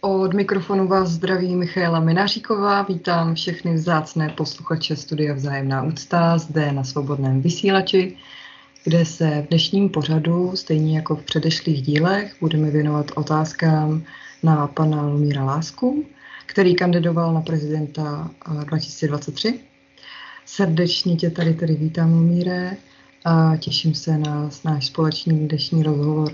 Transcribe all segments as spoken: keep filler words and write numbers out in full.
Od mikrofonu vás zdraví Michaela Minaříková. Vítám všechny vzácné posluchače Studia Vzájemná úcta zde na Svobodném vysílači, kde se v dnešním pořadu, stejně jako v předešlých dílech, budeme věnovat otázkám na pana Lumíra Lásku, který kandidoval na prezidenta dva tisíce dvacet tři. Srdečně tě tady tady vítám, Lumíre, a těším se na náš společný dnešní rozhovor.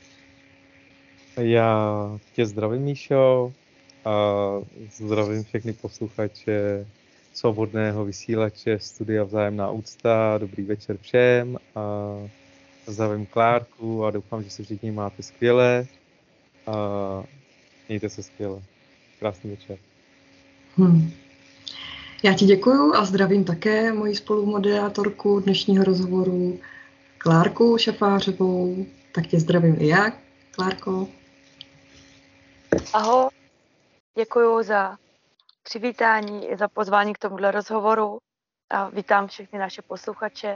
Já tě zdravím, Míšo, a zdravím všechny posluchače Svobodného vysílače Studia Vzájemná úcta. Dobrý večer všem a zdravím Klárku a doufám, že se všichni máte skvěle a mějte se skvěle. Krásný večer. Hmm. Já ti děkuju a zdravím také moji spolumoderátorku dnešního rozhovoru Klárku Šafářovou. Tak tě zdravím i já, Klárko. Ahoj, děkuji za přivítání i za pozvání k tomuhle rozhovoru a vítám všechny naše posluchače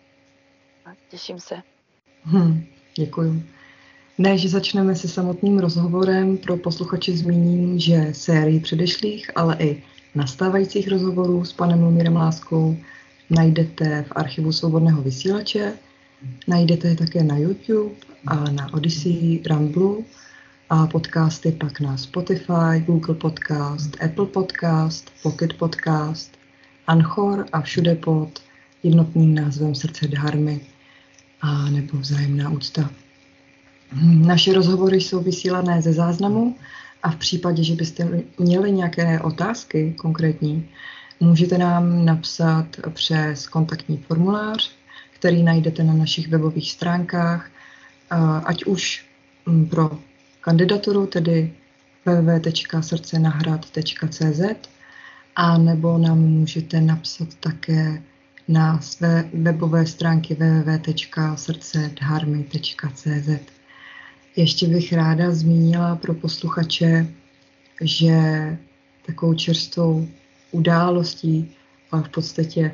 a těším se. Hmm, děkuji. Než začneme se samotným rozhovorem, pro posluchače zmíním, že sérii předešlých, ale i nastávajících rozhovorů s panem Lumírem Láskou najdete v archivu Svobodného vysílače, najdete je také na YouTube a na Odyssey, Ramblu a podcasty pak na Spotify, Google Podcast, Apple Podcast, Pocket Podcast, Anchor a všude pod jednotným názvem Srdce Dharmy a nebo Vzájemná úcta. Naše rozhovory jsou vysílané ze záznamu a v případě, že byste měli nějaké otázky konkrétní, můžete nám napsat přes kontaktní formulář, který najdete na našich webových stránkách, ať už pro kandidaturu, tedy w w w tečka srdcenahrad tečka c z, a nebo nám můžete napsat také na své webové stránky w w w tečka srdcedharmy tečka c z. Ještě bych ráda zmínila pro posluchače, že takovou čerstvou událostí, ale v podstatě,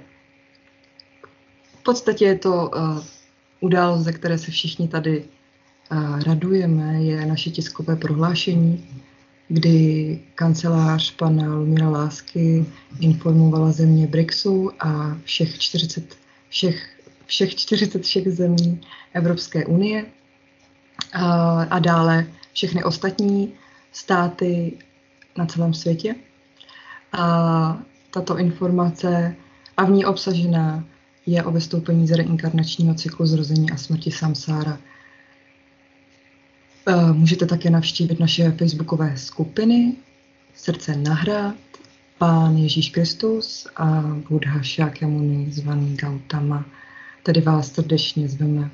v podstatě je to uh, událost, ze které se všichni tady uh, radujeme, je naše tiskové prohlášení, kdy kancelář pana Lumíra Lásky informovala země BRICSu a všech čtyřicet, všech, všech čtyřicet všech zemí Evropské unie a, a dále všechny ostatní státy na celém světě. A tato informace a v ní obsažená je o vystoupení z reinkarnačního cyklu zrození a smrti samsára. Můžete také navštívit naše facebookové skupiny Srdce Nahrad, Pán Ježíš Kristus a Buddha Shakyamuni zvaný Gautama. Tedy vás srdečně zveme.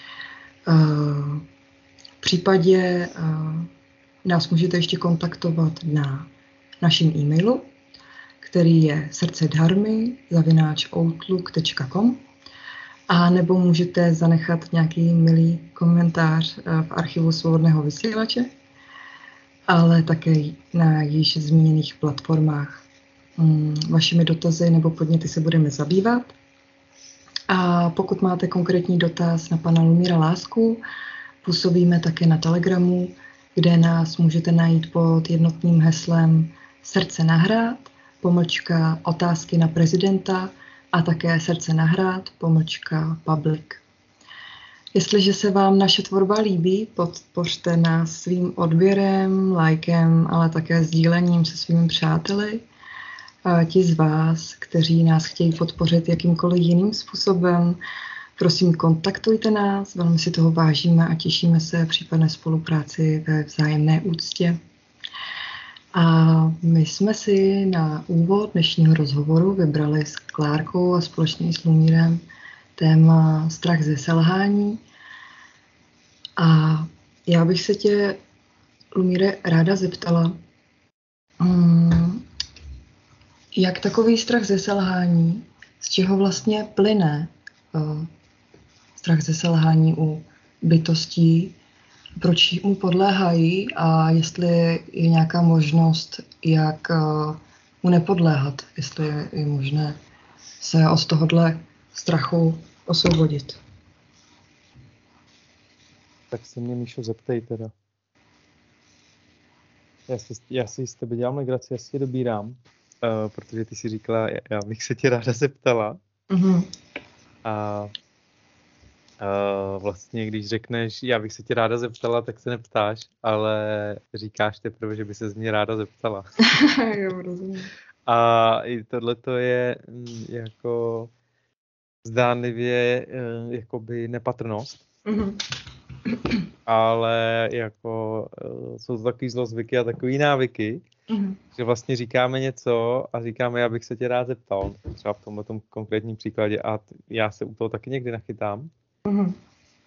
V případě nás můžete ještě kontaktovat na našem e-mailu, který je srdcedharmy zavináč outlook tečka com, a nebo můžete zanechat nějaký milý komentář v archivu Svobodného vysílače, ale také na již zmíněných platformách. Vašimi dotazy nebo podněty se budeme zabývat. A pokud máte konkrétní dotaz na pana Lumíra Lásku, působíme také na Telegramu, kde nás můžete najít pod jednotným heslem Srdce nahrad, pomlčka otázky na prezidenta a také Srdce nahrad, pomlčka public. Jestliže se vám naše tvorba líbí, podpořte nás svým odběrem, lajkem, ale také sdílením se svými přáteli. A ti z vás, kteří nás chtějí podpořit jakýmkoliv jiným způsobem, prosím, kontaktujte nás, velmi si toho vážíme a těšíme se případné spolupráci ve vzájemné úctě. A my jsme si na úvod dnešního rozhovoru vybrali s Klárkou a společně s Lumírem téma strach ze selhání. A já bych se tě, Lumíre, ráda zeptala, hmm, jak takový strach ze selhání, z čeho vlastně plyne uh, strach ze selhání u bytostí, proč mu podléhají a jestli je nějaká možnost, jak uh, mu nepodléhat, jestli je, je možné se od tohohle strachu osvobodit. Tak se mě, Míšo, zeptej teda. já si, já si s tebe dělám legraci, já si tě dobírám, uh, protože ty si říkala, já bych se tě ráda zeptala. Mm-hmm. A uh, vlastně, když řekneš, já bych se tě ráda zeptala, tak se neptáš, ale říkáš teprve, že by se z mě ráda zeptala. Jo, rozumím. A i tohleto je mm, jako zdánlivě uh, jakoby nepatrnost. Mm-hmm. Ale jako uh, jsou to takový zlozvyky a takový návyky, mm-hmm. že vlastně říkáme něco a říkáme, já bych se tě rád zeptal, třeba v tomhle tom konkrétním příkladě a t- já se u toho taky někdy nachytám. Mm-hmm. Uh,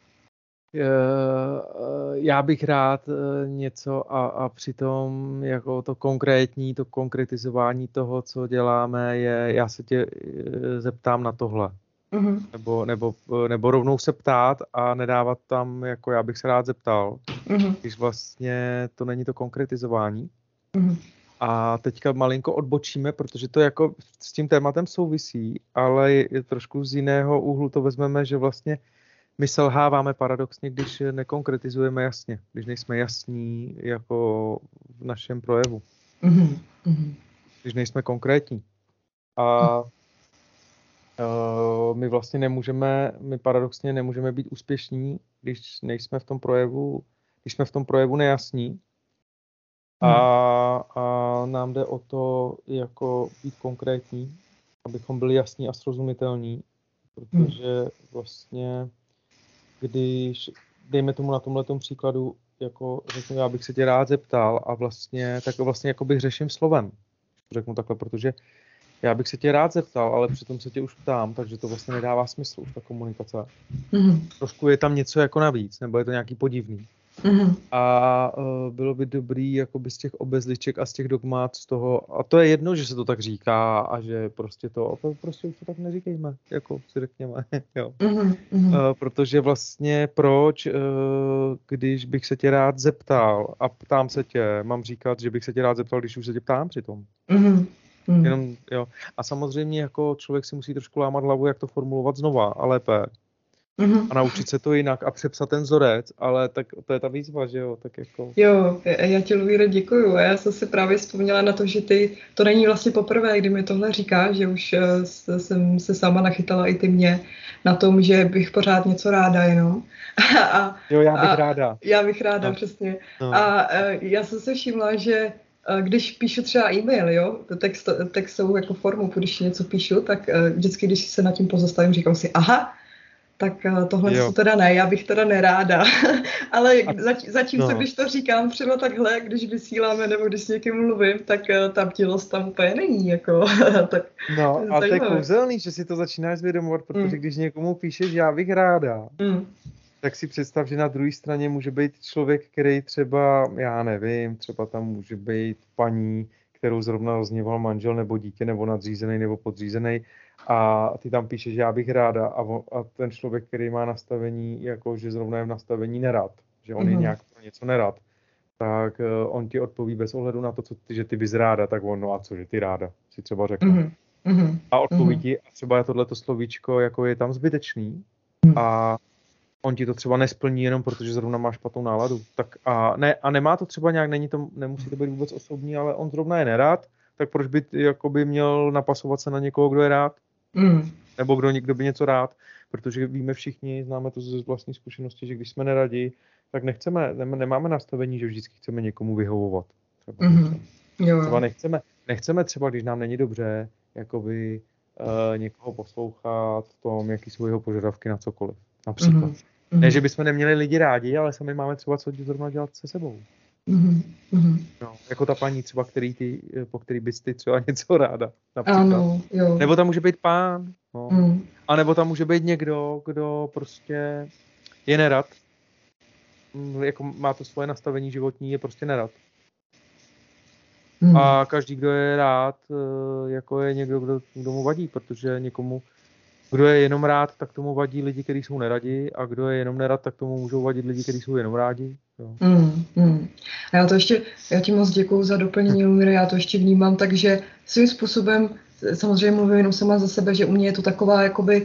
já bych rád uh, něco a, a přitom jako to konkrétní, to konkretizování toho, co děláme, je, já se tě uh, zeptám na tohle. Mm-hmm. Nebo, nebo, nebo rovnou se ptát a nedávat tam, jako já bych se rád zeptal, mm-hmm. když vlastně to není to konkretizování. Mm-hmm. A teďka malinko odbočíme, protože to jako s tím tématem souvisí, ale je, je trošku z jiného úhlu to vezmeme, že vlastně my selháváme paradoxně, když nekonkretizujeme jasně, když nejsme jasní jako v našem projevu, Mm-hmm. když nejsme konkrétní. A Uh, my vlastně nemůžeme, my paradoxně nemůžeme být úspěšní, když nejsme v tom projevu, když jsme v tom projevu nejasní. A, a nám jde o to jako být konkrétní, abychom byli jasní a srozumitelní, protože vlastně, když dejme tomu na tomhletom příkladu, jako řeknu, já bych se tě rád zeptal a vlastně, tak vlastně jako bych řeším slovem, řeknu takhle, protože já bych se tě rád zeptal, ale přitom se tě už ptám, takže to vlastně nedává smysl už ta komunikace. Mm-hmm. Trošku je tam něco jako navíc, nebo je to nějaký podivný. Mm-hmm. A uh, bylo by dobrý jakoby z těch obezliček a z těch dogmat z toho, a to je jedno, že se to tak říká a že prostě to, to prostě už to tak neříkejme, jako si řekněme, jo. Mm-hmm. Uh, protože vlastně proč, uh, když bych se tě rád zeptal a ptám se tě, mám říkat, že bych se tě rád zeptal, když už se tě ptám přitom. Mm-hmm. Mm. Jenom, jo. A samozřejmě jako člověk si musí trošku lámat hlavu, jak to formulovat znova a lépe. Mm-hmm. A naučit se to jinak a přepsat ten vzorec, ale tak to je ta výzva, že jo, tak jako... Jo, já ti, Elvíro, děkuju. Já jsem si právě vzpomněla na to, že ty, to není vlastně poprvé, kdy mi tohle říkáš, že už uh, jsem se sama nachytala i ty mě na tom, že bych pořád něco ráda jenom. a, jo, já bych a, ráda. Já bych ráda, no. Přesně. No. A uh, já jsem se všimla, že když píšu třeba e-mail, jo, text, textovou jako formu, když něco píšu, tak vždycky, když se nad tím pozastavím, říkám si, aha, tak tohle jsou teda ne, já bych teda neráda. Ale zatímco, no. Když to říkám třeba takhle, když vysíláme nebo když s někým mluvím, tak ta bdělost tam úplně není, jako, tak no, a to je kouzelný, že si to začínáš zvědomovat, protože mm. když někomu píšeš, já bych ráda, mm. tak si představ, že na druhé straně může být člověk, který třeba, já nevím, třeba tam může být paní, kterou zrovna rozněval manžel nebo dítě, nebo nadřízený, nebo podřízený a ty tam píšeš, že já bych ráda a, on, a ten člověk, který má nastavení, jako že zrovna je v nastavení nerad, že on mm-hmm. je nějak pro něco nerad, tak uh, on ti odpoví bez ohledu na to, co ty, že ty bys ráda, tak on, no a co, že ty ráda, si třeba řekne. Mm-hmm. A odpoví mm-hmm. ti, a třeba je tohleto slovíčko, jako je tam zbytečný mm-hmm. a on ti to třeba nesplní jenom protože zrovna má špatnou náladu. Tak a, ne, a nemá to třeba nějak, není to, nemusí to být vůbec osobní, ale on zrovna je nerád, tak proč by jakoby měl napasovat se na někoho, kdo je rád? Mm. Nebo kdo, kdo by něco rád? Protože víme všichni, známe to ze vlastní zkušenosti, že když jsme neradi, tak nechceme, nemáme nastavení, že vždycky chceme někomu vyhovovat. Třeba, mm-hmm. jo. třeba nechceme, nechceme třeba, když nám není dobře, jakoby uh, někoho poslouchat v tom, jaký jsou jeho požadavky na cokoliv. Například. Mm-hmm. Ne, že bychom neměli lidi rádi, ale sami máme třeba co zrovna dělat se sebou. Mm-hmm. No, jako ta paní třeba, který ty, po který bys ty třeba něco ráda. Například. Ano, jo. Nebo tam může být pán. No. Mm. A nebo tam může být někdo, kdo prostě je nerad. Jako má to svoje nastavení životní, je prostě nerad. Mm. A každý, kdo je rád, jako je někdo, kdo, kdo mu vadí, protože někomu kdo je jenom rád, tak tomu vadí lidi, kteří jsou neradi, a kdo je jenom nerad, tak tomu můžou vadit lidi, kteří jsou jenom rádi. Jo. Mm, mm. A já to ještě, já ti moc děkuju za doplnění, Lumíro, já to ještě vnímám, takže svým způsobem, samozřejmě mluvím jenom sama za sebe, že u mě je to taková jakoby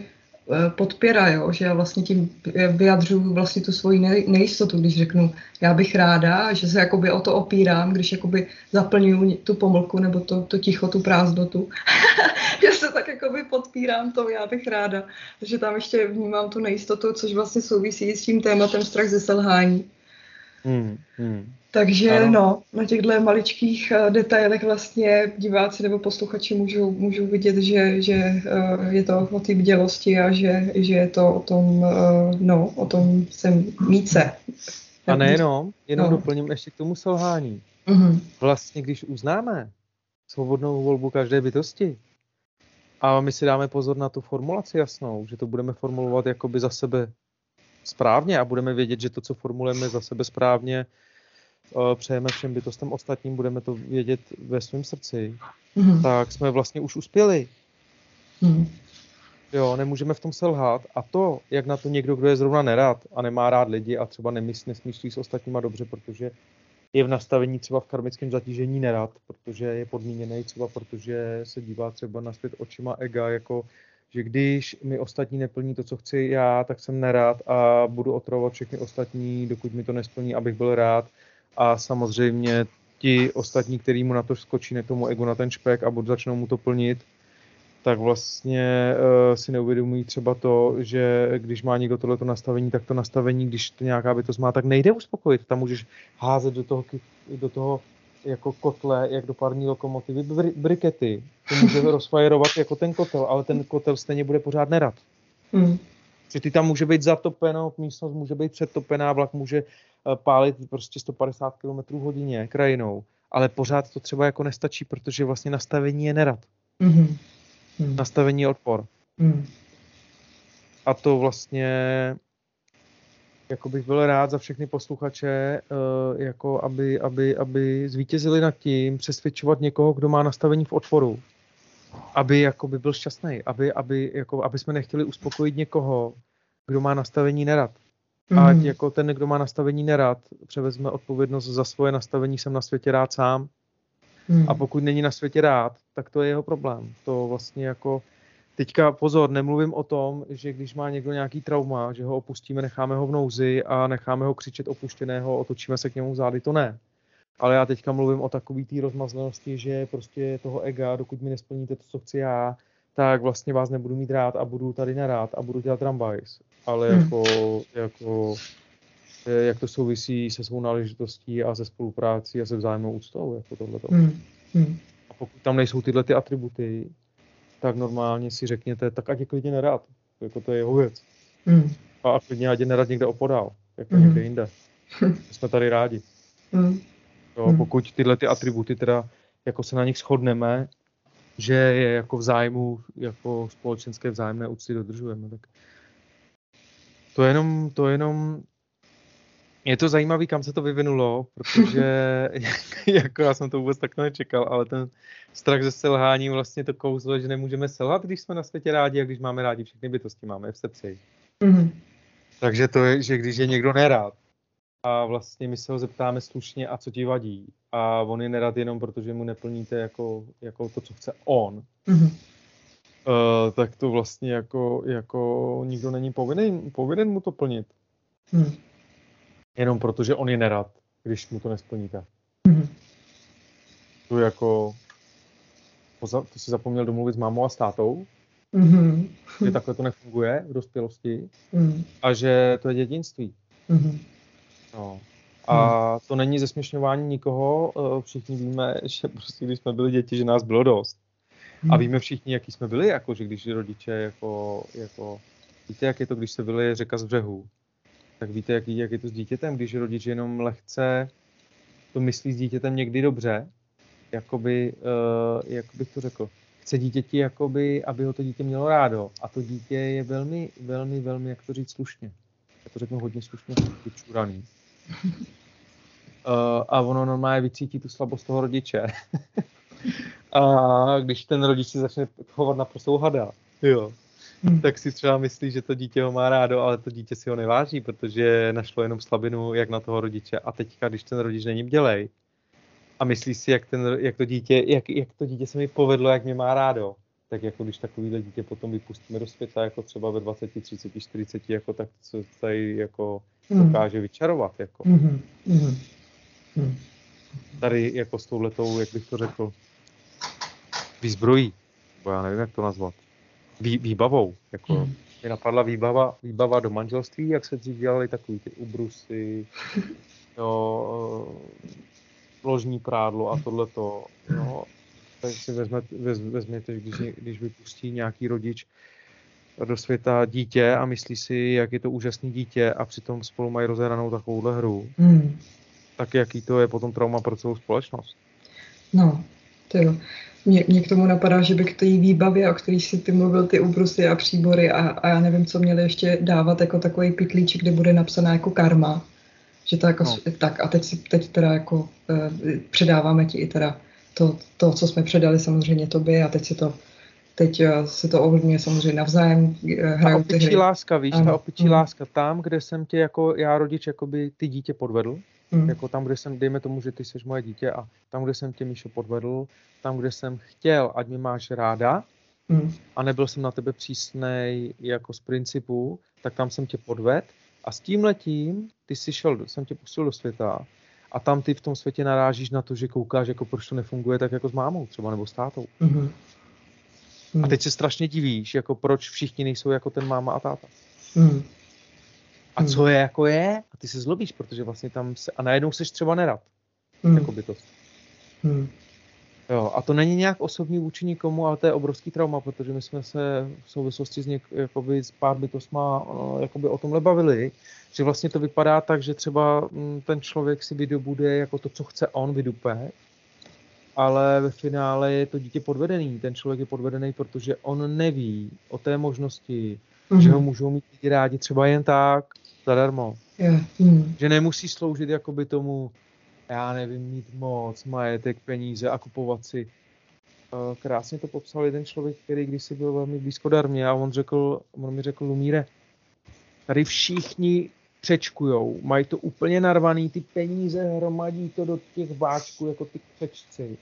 podpěra, jo? Že já vlastně tím vyjadřuju vlastně tu svoji nejistotu, když řeknu, já bych ráda, že se jakoby o to opírám, když jakoby zaplňuju tu pomlku nebo to, to ticho, tu prázdnotu. Já se tak jakoby podpírám to, já bych ráda. Takže tam ještě vnímám tu nejistotu, což vlastně souvisí s tím tématem strach ze selhání. Hmm, hmm. Takže ano. no, na těchto maličkých uh, detailech vlastně diváci nebo posluchači můžou, můžou vidět, že, že uh, je to o té bdělosti a že, že je to o tom, uh, no, o tom jsem mít se. A nejenom, jenom no. doplním ještě k tomu selhání. Mm-hmm. Vlastně, když uznáme svobodnou volbu každé bytosti a my si dáme pozor na tu formulaci jasnou, že to budeme formulovat jakoby za sebe správně a budeme vědět, že to, co formulujeme za sebe správně, přejeme všem bytostem ostatním, budeme to vědět ve svém srdci, mm. tak jsme vlastně už uspěli. Mm. Jo, nemůžeme v tom selhat. A to, jak na to někdo, kdo je zrovna nerad a nemá rád lidi a třeba nemyslí, nesmýšlí s ostatníma dobře, protože je v nastavení třeba v karmickém zatížení nerad, protože je podmíněný třeba, protože se dívá třeba na svět očima ega, jako že když mi ostatní neplní to, co chci já, tak jsem nerad a budu otravovat všechny ostatní, dokud mi to nesplní, abych byl rád. A samozřejmě ti ostatní, který mu na to skočí, ne tomu ego na ten špek a budou začnou mu to plnit, tak vlastně uh, si neuvědomují třeba to, že když má někdo tohleto nastavení, tak to nastavení, když to nějaká bytost má, tak nejde uspokojit. Tam můžeš házet do toho, do toho jako kotle, jak do parní lokomotivy, br- brikety. To může rozfajerovat jako ten kotel, ale ten kotel stejně bude pořád nerad. Hmm. Že ty tam může být zatopeno, místnost může být přetopená, vlak může pálit prostě sto padesát kilometrů hodině krajinou, ale pořád to třeba jako nestačí, protože vlastně nastavení je nerad. Mm-hmm. Mm. Nastavení je odpor. Mm. A to vlastně jako bych byl rád za všechny posluchače, jako aby, aby, aby zvítězili nad tím přesvědčovat někoho, kdo má nastavení v odporu. Aby jako by byl šťastný, aby, aby, jako, aby jsme nechtěli uspokojit někoho, kdo má nastavení nerad. Mm. Ať jako ten, kdo má nastavení nerad, převezme odpovědnost za svoje nastavení, jsem na světě rád sám. Mm. A pokud není na světě rád, tak to je jeho problém. To vlastně jako, teďka pozor, nemluvím o tom, že když má někdo nějaký trauma, že ho opustíme, necháme ho v nouzi a necháme ho křičet opuštěného, otočíme se k němu zády, to ne. Ale já teďka mluvím o takový té rozmazlenosti, že prostě toho ega, dokud mi nesplníte to, co chci já, tak vlastně vás nebudu mít rád a budu tady nerád a budu dělat rambajs. Ale hmm. jako, jako, jak to souvisí se svou náležitostí a se spoluprácí a se vzájemnou úctou, jako tohleto. Hmm. Hmm. A pokud tam nejsou tyhle ty atributy, tak normálně si řekněte, tak ať je klidně nerád. Jako to je jeho věc. Hmm. A klidně ať je nerad někde opodál, jako hmm. někde jinde. Jsme tady rádi. Hmm. Jo, pokud tyhle ty atributy teda jako se na nich shodneme, že je jako v zájmu, jako společenské vzájemné úcty dodržujeme, tak to je jenom, to je jenom, je to zajímavý, kam se to vyvinulo, protože jako já jsem to vůbec takhle nečekal, ale ten strach ze selhání vlastně to kouzlo, že nemůžeme selhat, když jsme na světě rádi a když máme rádi všechny bytosti, máme je v srdci. Mm-hmm. Takže to je, že když je někdo nerád, a vlastně my se ho zeptáme slušně, a co ti vadí. A on je nerad jenom, protože mu neplníte jako, jako to, co chce on. Mm-hmm. Uh, tak to vlastně jako, jako nikdo není povinen, povinen mu to plnit. Mm. Jenom protože on je nerad, když mu to nesplníte. Mm-hmm. To jako, to si zapomněl domluvit s mámou a s tátou, mm-hmm. že takhle to nefunguje v dospělosti mm. a že to je dětinství. Mm-hmm. No. A to není zesměšňování nikoho, všichni víme, že prostě když jsme byli děti, že nás bylo dost. A víme všichni, jaký jsme byli, jako že když rodiče jako, jako víte, jak je to, když se vyleje řeka z břehu, tak víte, jak, jak je to s dítětem, když rodič jenom lehce to myslí s dítětem někdy dobře, jakoby, uh, jak bych to řekl, chce dítěti, jakoby, aby ho to dítě mělo rádo. A to dítě je velmi, velmi, velmi, jak to říct, slušně. Já to řeknu hodně slušně, vyčuraný. Uh, a ono normálně vycítí tu slabost toho rodiče. A když ten rodič si začne chovat naprosto hada, jo, hmm. tak si třeba myslí, že to dítě ho má rádo, ale to dítě si ho neváží, protože našlo jenom slabinu jak na toho rodiče. A teďka, když ten rodič není bdělej a myslí si, jak, ten, jak, to dítě, jak, jak to dítě se mi povedlo, jak mě má rádo, tak jako když takovýhle dítě potom vypustíme do světa, jako třeba ve dvaceti, třiceti, čtyřiceti, jako tak se tady jako Hmm. dokáže vyčarovat, jako. Mhm. Mhm. Mhm. Tady jako s touhletou, jak bych to řekl, výzbrojí, bo já nevím, jak to nazvat, Vý, výbavou, jako Hmm. mě napadla výbava, výbava do manželství, jak se dřív dělali takový ty ubrusy, jo, ložní prádlo a tohleto, jo. Tak si vezmete, vez, vezměte, když, když vypustí nějaký rodič do světa dítě a myslí si, jak je to úžasný dítě a přitom spolu mají rozehranou takovouhle hru, Hmm. tak jaký to je potom trauma pro celou společnost. No, to jo. Mě, mě k tomu napadá, že by k té výbavě, o který si ty mluvil, ty úbrusy a příbory a, a já nevím, co měli ještě dávat jako takový pytlíček, kde bude napsaná jako karma. Že to jako, No. tak a teď si teď teda jako eh, předáváme ti i teda to, to, co jsme předali samozřejmě tobě a teď si to, teď eh, se to ovlivňuje samozřejmě navzájem, eh, Ta hrajou ty opičí hry. láska, víš, Ano. ta opičí Mm. láska, tam, kde jsem tě jako já rodič, jakoby ty dítě podvedl, Mm. jako tam, kde jsem, dejme tomu, že ty jsi moje dítě a tam, kde jsem tě, Míšo, podvedl, tam, kde jsem chtěl, ať mě máš ráda Mm. a nebyl jsem na tebe přísnej jako z principu, tak tam jsem tě podvedl a s tímhletím ty jsi šel, jsem tě pustil do světa a tam ty v tom světě narážíš na to, že koukáš, jako proč to nefunguje tak jako s mámou třeba nebo s tátou. Mm. Mm. A teď se strašně divíš, jako proč všichni nejsou jako ten máma a táta. Mm. A co je jako je? A ty se zlobíš, protože vlastně tam se, a najednou seš třeba nerad, Mm. jako bytost. Mm. Jo, a to není nějak osobní vůči nikomu, ale to je obrovský trauma, protože my jsme se v souvislosti s, něk, jakoby, s pár bytostma uh, jakoby o tomhle bavili, že vlastně to vypadá tak, že třeba m, ten člověk si vydobude jako to, co chce on, vydupe, ale ve finále je to dítě podvedený. Ten člověk je podvedený, protože on neví o té možnosti, Mm. že ho můžou mít lidi rádi třeba jen tak, zadarmo. Yeah. Mm. Že nemusí sloužit jakoby tomu, já nevím, mít moc, majetek, peníze a kupovat si. Krásně to popsal jeden člověk, který kdysi byl velmi blízko darmě a on řekl, on mi řekl, Lumíre, tady všichni přečkujou, mají to úplně narvaný, ty peníze hromadí to do těch váčků jako ty křečci.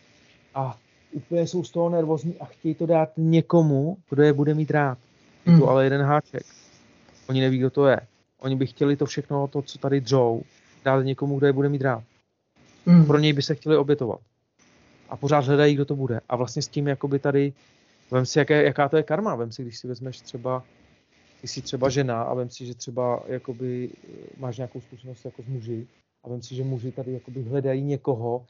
A úplně jsou z toho nervózní a chtějí to dát někomu, kdo je bude mít rád. Je Mm. to ale jeden háček. Oni neví, kdo to je. Oni by chtěli to všechno, to, co tady dřou, dát někomu, kdo je bude mít rád. Mm. Pro něj by se chtěli obětovat. A pořád hledají, kdo to bude. A vlastně s tím jakoby tady, vem si, jaké, jaká to je karma. Vem si, když si vezmeš třeba, když jsi třeba žena a vem si, že třeba jakoby máš nějakou zkušenost jako s muži a vem si, že muži tady jakoby hledají někoho,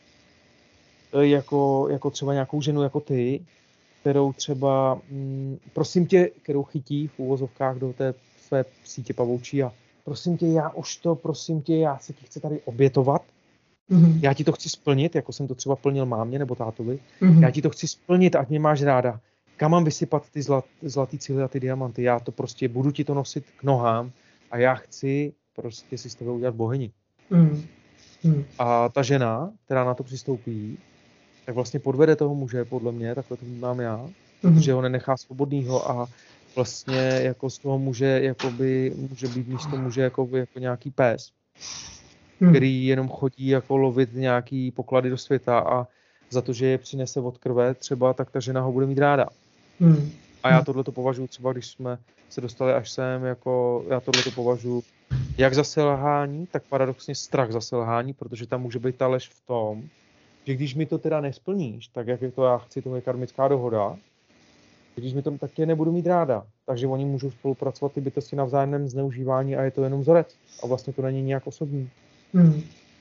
jako, jako třeba nějakou ženu jako ty, kterou třeba, mm, prosím tě, kterou chytí v úvozovkách do té své sítě pavoučí a prosím tě, já už to, prosím tě, já se ti chci tady obětovat, Mm. já ti to chci splnit, jako jsem to třeba plnil mámě nebo tátovi, Mm. já ti to chci splnit, ať mě máš ráda. Kam mám vysypat ty zlat, zlatý cihly a ty diamanty? Já to prostě budu ti to nosit k nohám a já chci prostě si s tebe udělat bohyni. Mm. Mm. A ta žena, která na to přistoupí, tak vlastně podvede toho muže, podle mě, takhle to vnímám já, protože ho nenechá svobodnýho a vlastně jako z toho muže jakoby, může být místo muže jakoby, jako nějaký pes, Mm. který jenom chodí jako lovit nějaký poklady do světa a za to, že je přinese od krve třeba, tak ta žena ho bude mít ráda. Mm. A já tohle to považuji třeba, když jsme se dostali až sem, jako já tohle to považuji jak za selhání, tak paradoxně strach za selhání, protože tam může být ta lež v tom, že když mi to teda nesplníš, tak jak je to já chci, to je karmická dohoda, když mi to, tak tě nebudu mít ráda. Takže oni můžou spolupracovat ty bytosti na vzájemném zneužívání a je to jenom vzorec. A vlastně to není nějak osobní. Mm.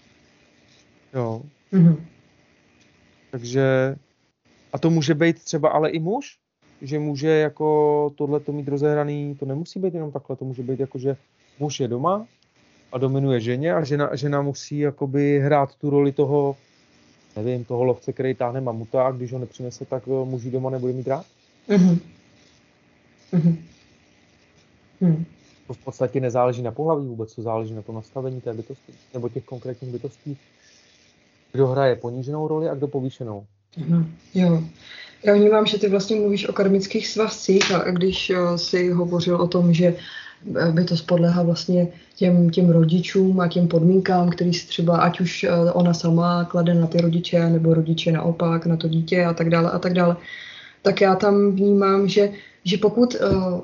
Jo. Mm. Takže a to může být třeba ale i muž, že může jako tohleto mít rozehraný, to nemusí být jenom takhle, to může být jako, že muž je doma a dominuje ženě a žena, žena musí jakoby hrát tu roli toho, nevím, toho lovce, který táhne mamuta a když ho nepřinese, tak muži doma nebude mít rád. Mm. Mm. Mm. To v podstatě nezáleží na pohlaví vůbec, to záleží na tom nastavení té bytosti, nebo těch konkrétních bytostí. Kdo hraje poníženou roli a kdo povýšenou. Mm. Jo. Já vnímám, že ty vlastně mluvíš o karmických svazcích a když uh, jsi hovořil o tom, že by to spodléhá vlastně těm, těm rodičům a těm podmínkám, který si třeba, ať už uh, ona sama klade na ty rodiče, nebo rodiče naopak na to dítě a tak dále a tak dále, tak já tam vnímám, že, že pokud uh,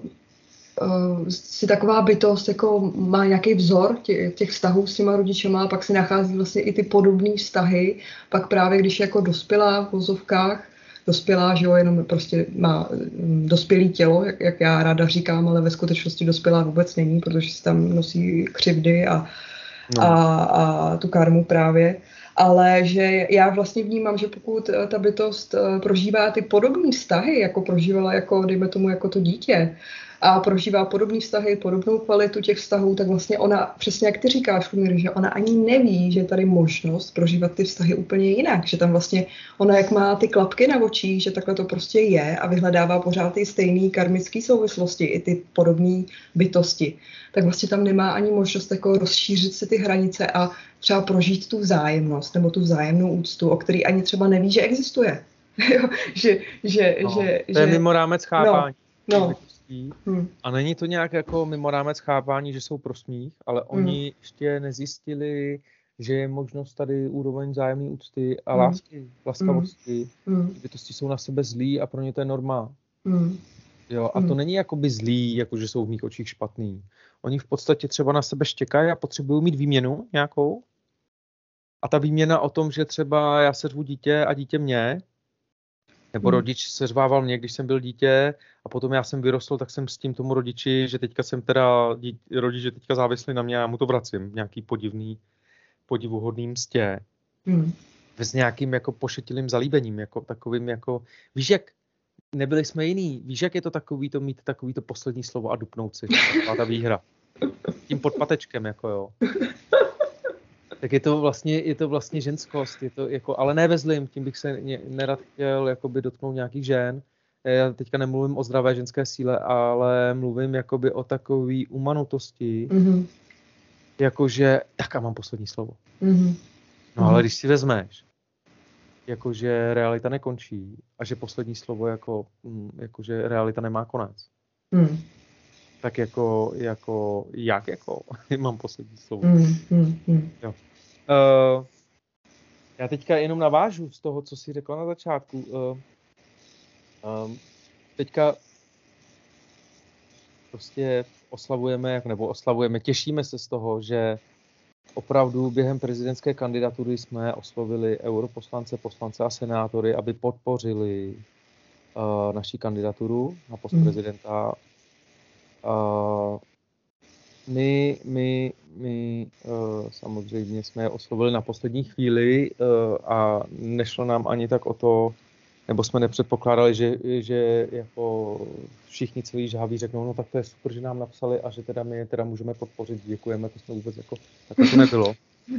uh, si taková bytost jako má nějaký vzor těch, těch vztahů s těma rodičema, pak si nachází vlastně i ty podobné vztahy, pak právě když je jako dospělá v vozovkách, dospělá, že jo, jenom prostě má dospělý tělo, jak, jak já ráda říkám, ale ve skutečnosti dospělá vůbec není, protože si tam nosí křivdy a, no. a, a tu karmu právě. Ale že já vlastně vnímám, že pokud ta bytost prožívá ty podobné vztahy, jako prožívala, jako, dejme tomu, jako to dítě, a prožívá podobné vztahy, podobnou kvalitu těch vztahů, tak vlastně ona, přesně jak ty říkáš, Lumír, že ona ani neví, že je tady možnost prožívat ty vztahy úplně jinak, že tam vlastně ona, jak má ty klapky na očích, že takhle to prostě je a vyhledává pořád ty stejné karmické souvislosti, i ty podobné bytosti, tak vlastně tam nemá ani možnost jako rozšířit si ty hranice a třeba prožít tu vzájemnost nebo tu vzájemnou úctu, o který ani třeba neví, že existuje. že, že, no, že, to je že, mimo rámec chápání. No, no. Hmm. A není to nějak jako mimo rámec chápání, že jsou pro smích, ale hmm. oni ještě nezjistili, že je možnost tady úroveň vzájemné úcty a hmm. lásky, laskavosti. Hmm. Bytosti jsou na sebe zlí a pro ně to je norma. Hmm. Jo, a to hmm. není jakoby zlý, jako že jsou v mých očích špatný. Oni v podstatě třeba na sebe štěkají a potřebují mít výměnu nějakou. A ta výměna o tom, že třeba já seřvu dítě a dítě mě, nebo hmm. rodič seřvával mě, když jsem byl dítě a potom já jsem vyrostl, tak jsem s tím tomu rodiči, že teďka jsem teda dítě, rodič, že teďka závislý na mě a já mu to vracím v nějaký podivný, podivuhodný mstě. Hmm. S nějakým jako pošetilým zalíbením, jako takovým jako, víš jak, nebyli jsme jiný, víš jak je to takový to mít takový to poslední slovo a dupnout si, taková ta výhra. Tím podpatečkem, jako jo. Tak je to vlastně, je to vlastně ženskost, je to jako, ale ne ve zlým, tím bych se ně, nerad chtěl jakoby dotknout nějakých žen. Já teďka nemluvím o zdravé ženské síle, ale mluvím jakoby o takové umanutosti, mm-hmm. jakože, tak a mám poslední slovo. Mm-hmm. No ale když si vezmeš, jakože realita nekončí a že poslední slovo jako, jakože realita nemá konec. Mm. Tak jako, jako, jak jako, mám poslední slovo. Mm, mm, mm. Jo. Uh, já teďka jenom navážu z toho, co jsi řekla na začátku. Uh, um, teďka prostě oslavujeme, nebo oslavujeme, těšíme se z toho, že opravdu během prezidentské kandidatury jsme oslovili europoslance, poslance a senátory, aby podpořili uh, naši kandidaturu na post prezidenta. Uh, my my, my uh, samozřejmě jsme je oslovili na poslední chvíli uh, a nešlo nám ani tak o to, nebo jsme nepředpokládali, že, že jako všichni celý žháví řeknou, no tak to je super, že nám napsali a že teda my je teda můžeme podpořit, děkujeme, to jsme vůbec jako, tak to nebylo.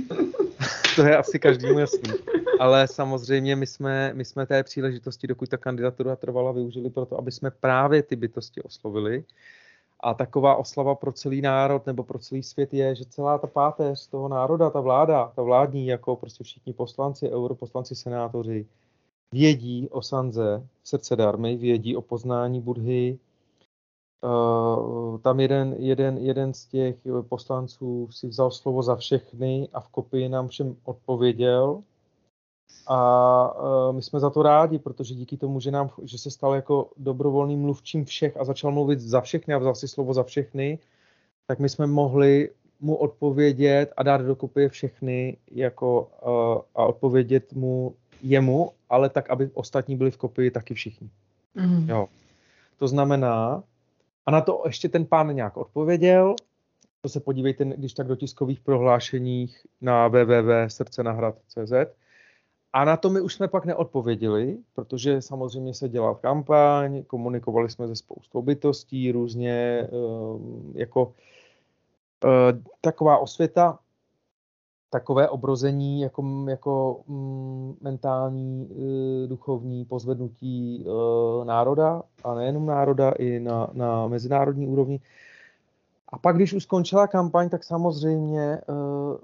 To je asi každému jasný. Ale samozřejmě my jsme, my jsme té příležitosti, dokud ta kandidatura trvala, využili pro to, aby jsme právě ty bytosti oslovili. A taková oslava pro celý národ nebo pro celý svět je, že celá ta páteř toho národa, ta vláda, ta vládní, jako prostě všichni poslanci, europoslanci, senátoři, vědí o Sanze v srdce Dharmy, vědí o poznání Buddhy. Uh, tam jeden, jeden, jeden z těch poslanců si vzal slovo za všechny a v kopii nám všem odpověděl. A uh, my jsme za to rádi, protože díky tomu, že, nám, že se stal jako dobrovolným mluvčím všech a začal mluvit za všechny a vzal si slovo za všechny, tak my jsme mohli mu odpovědět a dát do kopie všechny jako, uh, a odpovědět mu jemu, ale tak, aby ostatní byli v kopii taky všichni. Mm. Jo. To znamená, a na to ještě ten pán nějak odpověděl, to se podívejte, když tak do tiskových prohlášeních na w w w tečka srdce na hrad tečka c z. A na to my už jsme pak neodpověděli, protože samozřejmě se dělala kampaň, komunikovali jsme se spoustou bytostí, různě jako taková osvěta, takové obrození jako, jako mm, mentální, e, duchovní pozvednutí e, národa, a nejenom národa, i na, na mezinárodní úrovni. A pak, když už skončila kampaň, tak samozřejmě e, e,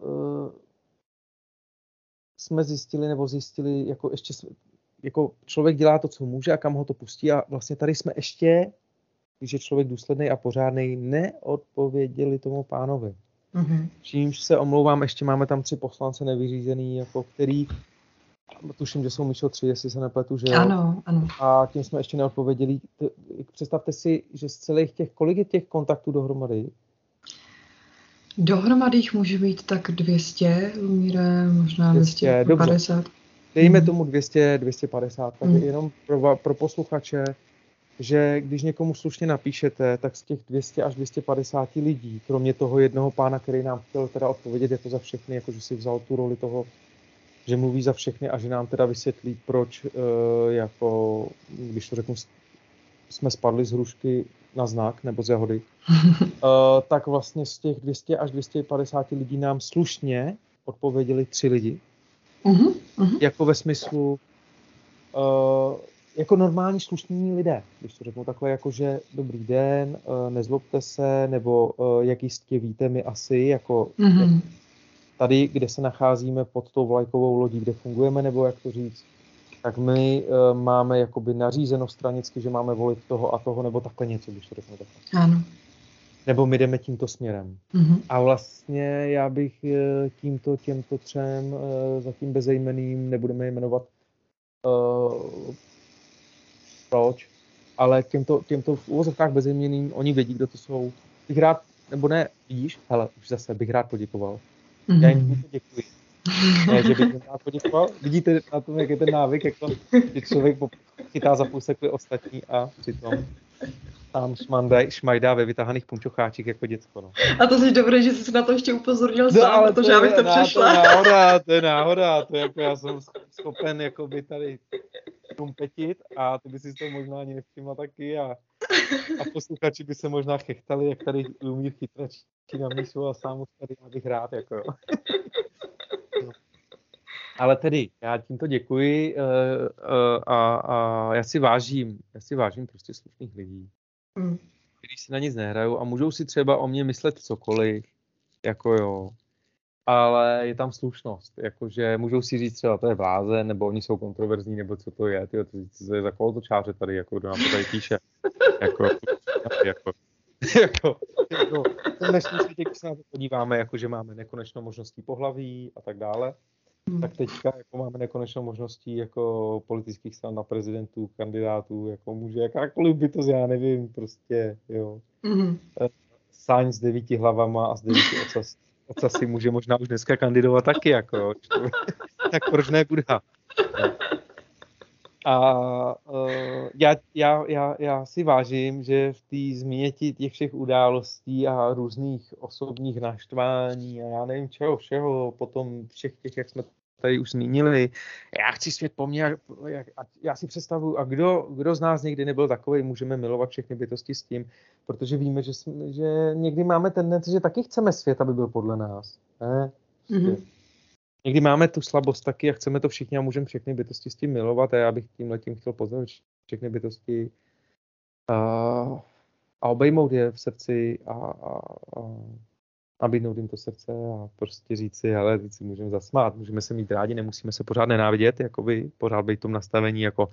jsme zjistili, nebo zjistili, jako ještě jako člověk dělá to, co může a kam ho to pustí, a vlastně tady jsme ještě, když je člověk důsledný a pořádnej, neodpověděli tomu pánovi. Mm-hmm. Čímž se omlouvám, ještě máme tam tři poslance nevyřízený, jako který tuším, že jsou Míšo tři, jestli se nepletu, že jo? Ano, ano. A tím jsme ještě neodpověděli. Představte si, že z celých těch, kolik je těch kontaktů dohromady? Dohromady jich může být tak dvě stě, Lumíre, možná dvě stě, dvě stě padesát. dobře. Dejme Mhm. tomu dvě stě, dvě stě padesát, tak Mhm. jenom pro, pro posluchače, že když někomu slušně napíšete, tak z těch dvě stě až dvě stě padesát lidí, kromě toho jednoho pána, který nám chtěl teda odpovědět jako za všechny, jakože si vzal tu roli toho, že mluví za všechny a že nám teda vysvětlí, proč, e, jako, když to řeknu, jsme spadli z hrušky na znak nebo z jahody, e, tak vlastně z těch dvě stě až dvě stě padesát lidí nám slušně odpověděli tři lidi. Mhm, mhm. Jako ve smyslu, uh, jako normální slušní lidé, když to řeknu takhle, jako že dobrý den, uh, nezlobte se, nebo uh, jak jistě víte, my asi, jako Mhm. jak tady, kde se nacházíme pod tou vlajkovou lodí, kde fungujeme, nebo jak to říct, tak my uh, máme jakoby nařízeno stranicky, že máme volit toho a toho, nebo takhle něco, když to řeknu takhle. Ano. Nebo my jdeme tímto směrem. Mhm. A vlastně já bych eh, tímto těmto třem eh, zatím bezejmenným, nebudeme je jmenovat uh, proč, ale těmto, těmto v úvozovkách bezejmenným, oni vědí, kdo to jsou. Bych rád, nebo ne, vidíš, hele, už zase bych rád poděkoval. Mhm. Já jim tímto děkuji. Ne, že bych jim rád poděkoval. Vidíte na tom, jak je ten návyk, jak to, že člověk chytá za půsekli ostatní a přitom tam šmandaj, šmajdá ve vytahaných punčocháčích jako děcko. No. A to jsi dobré, že jsi na to ještě upozornil No, sám, ale protože to já bych je, to ná, přešla. to je náhoda, to je náhoda, to je jako já jsem schopen jakoby tady trumpetit a ty bys si to možná ani nevšimla taky a, a posluchači by se možná chechtali, jak tady Lumír chytračí na Míšu a sám už tady já bych rád, jako jo. No. Ale tedy, já tímto děkuji uh, uh, a, a já si vážím, já si vážím prostě slušných lidí, Mm. kteří si na nic nehrajou a můžou si třeba o mě myslet cokoliv, jako jo, ale je tam slušnost, jakože můžou si říct třeba, to je blázen, nebo oni jsou kontroverzní, nebo co to je, tyjo, to, to je za kolotočáře tady, jako kdo nám to tady píše, jako, jako, jako, jako v dnešním světě, když se na to podíváme, jako že máme nekonečnou možností pohlaví a tak dále, Mm. tak teďka jako máme nekonečnou možností jako politických stran na prezidentů, kandidátů, jako může jakákoliv bytost, já nevím, prostě, jo. Mm. Sáň s devíti hlavama a s devíti ocasy, ocasy může možná už dneska kandidovat taky, jako, jo. Tak proč ne Buddha? Jo. A uh, já, já, já, já si vážím, že v té změti těch všech událostí a různých osobních naštvání a já nevím čeho všeho, potom všech těch, jak jsme tady už zmínili, já chci svět po mně, jak, a já si představuju, a kdo, kdo z nás někdy nebyl takový, můžeme milovat všechny bytosti s tím, protože víme, že, jsme, že někdy máme tendenci, že taky chceme svět, aby byl podle nás. Ne? Mm-hmm. Někdy máme tu slabost taky a chceme to všichni a můžeme všechny bytosti s tím milovat a já bych tímhletím chtěl pozdravit všechny bytosti a, a obejmout je v srdci a, a, a nabídnout jim to srdce a prostě říct si, hele, teď si můžeme zasmát, můžeme se mít rádi, nemusíme se pořád nenávidět, jakoby pořád být v tom nastavení jako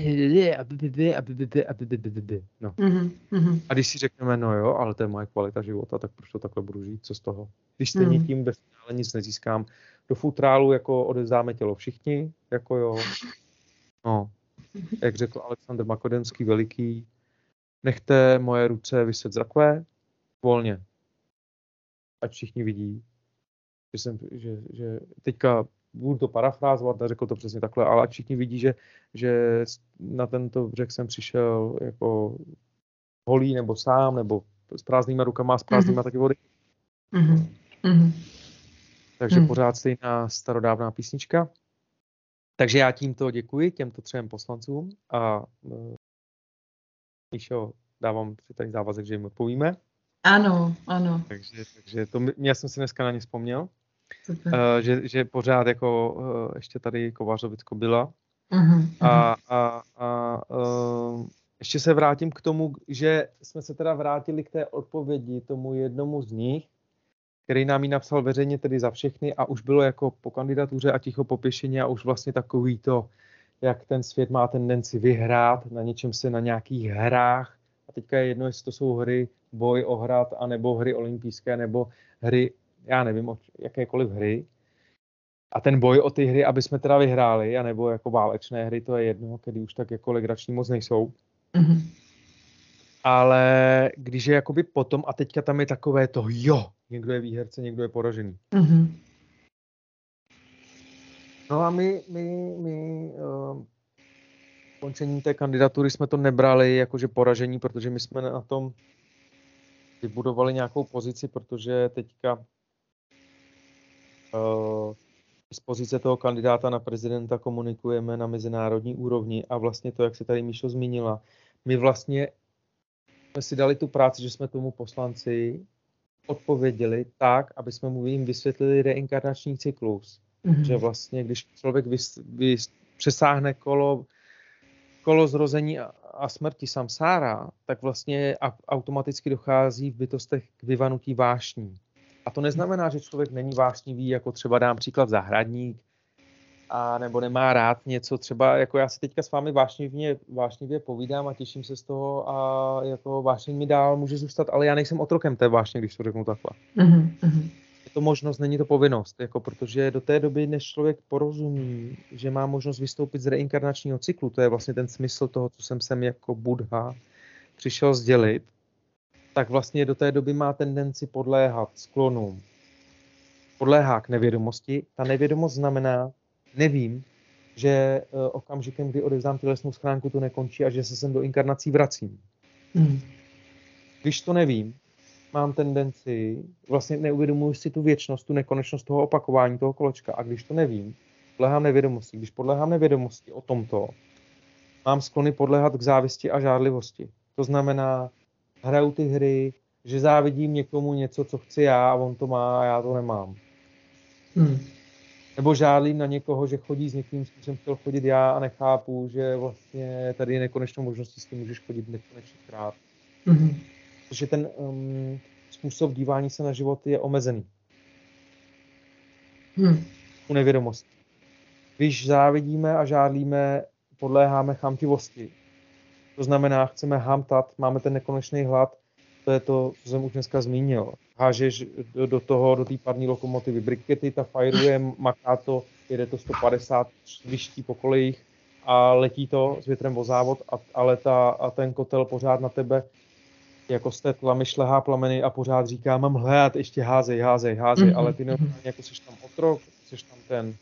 no. Mm-hmm. A když si řekneme, no jo, ale to je moje kvalita života, tak proč to takhle budu žít, co z toho? Když stejně mm. tím ve finále nic nezískám, do futrálu jako odevzdáme tělo všichni, jako jo, no, jak řekl Alexandr Makedonský veliký, nechte moje ruce vyset zrakvé, volně, ať všichni vidí, že jsem, že, že teďka budu to parafrázovat, neřekl to přesně takhle, ale ať všichni vidí, že, že na tento břeh jsem přišel jako holý nebo sám, nebo s prázdnýma rukama, s prázdnýma mm-hmm. taky vody. Mm-hmm. Takže mm. pořád stejná starodávná písnička. Takže já tímto děkuji těmto třem poslancům a uh, Míšo, dávám si tady závazek, že jim odpovíme. Ano, ano. Takže, takže to, já jsem si dneska na ně vzpomněl, uh, že, že pořád jako uh, ještě tady Kovářovicko byla. Uh-huh, a, a, a uh, ještě se vrátím k tomu, že jsme se teda vrátili k té odpovědi tomu jednomu z nich, který nám ji napsal veřejně tedy za všechny a už bylo jako po kandidatuře a ticho po pěšení a už vlastně takový to, jak ten svět má tendenci vyhrát na něčem se na nějakých hrách. A teďka je jedno, jestli to jsou hry boj o hrad, anebo hry olympijské, nebo hry, já nevím, jakékoliv hry. A ten boj o ty hry, aby jsme teda vyhráli, anebo jako válečné hry, to je jedno, který už tak jako legrační moc nejsou. Mm-hmm. Ale když je jakoby potom, a teďka tam je takové to, jo, někdo je výherce, někdo je poražený. Mm-hmm. No a my, my, my uh, končení té kandidatury jsme to nebrali jakože poražení, protože my jsme na tom vybudovali nějakou pozici, protože teďka uh, z pozice toho kandidáta na prezidenta komunikujeme na mezinárodní úrovni a vlastně to, jak se tady Míšo zmínila, my vlastně jsme si dali tu práci, že jsme tomu poslanci odpověděli tak, aby jsme mu jim vysvětlili reinkarnační cyklus. Mm-hmm. Že vlastně, když člověk vys, vys, přesáhne kolo, kolo zrození a, a smrti samsára, tak vlastně a, automaticky dochází v bytostech k vyvanutí vášní. A to neznamená, že člověk není vášnivý, jako třeba dám příklad zahradník, a nebo nemá rád něco, třeba jako já si teďka s vámi vášnivě, vášnivě povídám a těším se z toho a jako vášeň mi dál může zůstat, ale já nejsem otrokem té vášně, když to řeknu takhle. Mm-hmm. Je to možnost, není to povinnost, jako protože do té doby, než člověk porozumí, že má možnost vystoupit z reinkarnačního cyklu, to je vlastně ten smysl toho, co jsem sem jako Buddha přišel sdělit, tak vlastně do té doby má tendenci podléhat sklonům. Podléhá k nevědomosti. Ta nevědomost znamená, nevím, že uh, okamžikem, kdy odevzdám tělesnou schránku, to nekončí a že se sem do inkarnací vracím. Mm. Když to nevím, mám tendenci, vlastně neuvědomuji si tu věčnost, tu nekonečnost toho opakování, toho kolečka. A když to nevím, podléhám nevědomosti. Když podléhám nevědomosti o tomto, mám sklony podléhat k závisti a žádlivosti. To znamená, hraju ty hry, že závidím někomu něco, co chci já a on to má a já to nemám. Hmm. Nebo žádlím na někoho, že chodí s někým, s kým jsem chtěl chodit já a nechápu, že vlastně tady je nekonečnou možností, s tím můžeš chodit nekonečněkrát. Hmm. Protože ten um, způsob dívání se na život je omezený. Hmm. U nevědomosti. Když závidíme a žádlíme, podléháme chamtivosti. To znamená, chceme hamtat, máme ten nekonečný hlad, to je to, co jsem už dneska zmínil. Hážeš do, do toho, do té parní lokomotivy brikety, ta fajruje, maká to, jede to sto padesát, šviští po kolejích a letí to s větrem o závod, a, ale ta, a ten kotel pořád na tebe jako z té tlamy šlehá plameny a pořád říká, mám hledat, ještě házej, házej, házej, mm-hmm. ale ty normálně jako seš tam otrok, seš tam ten,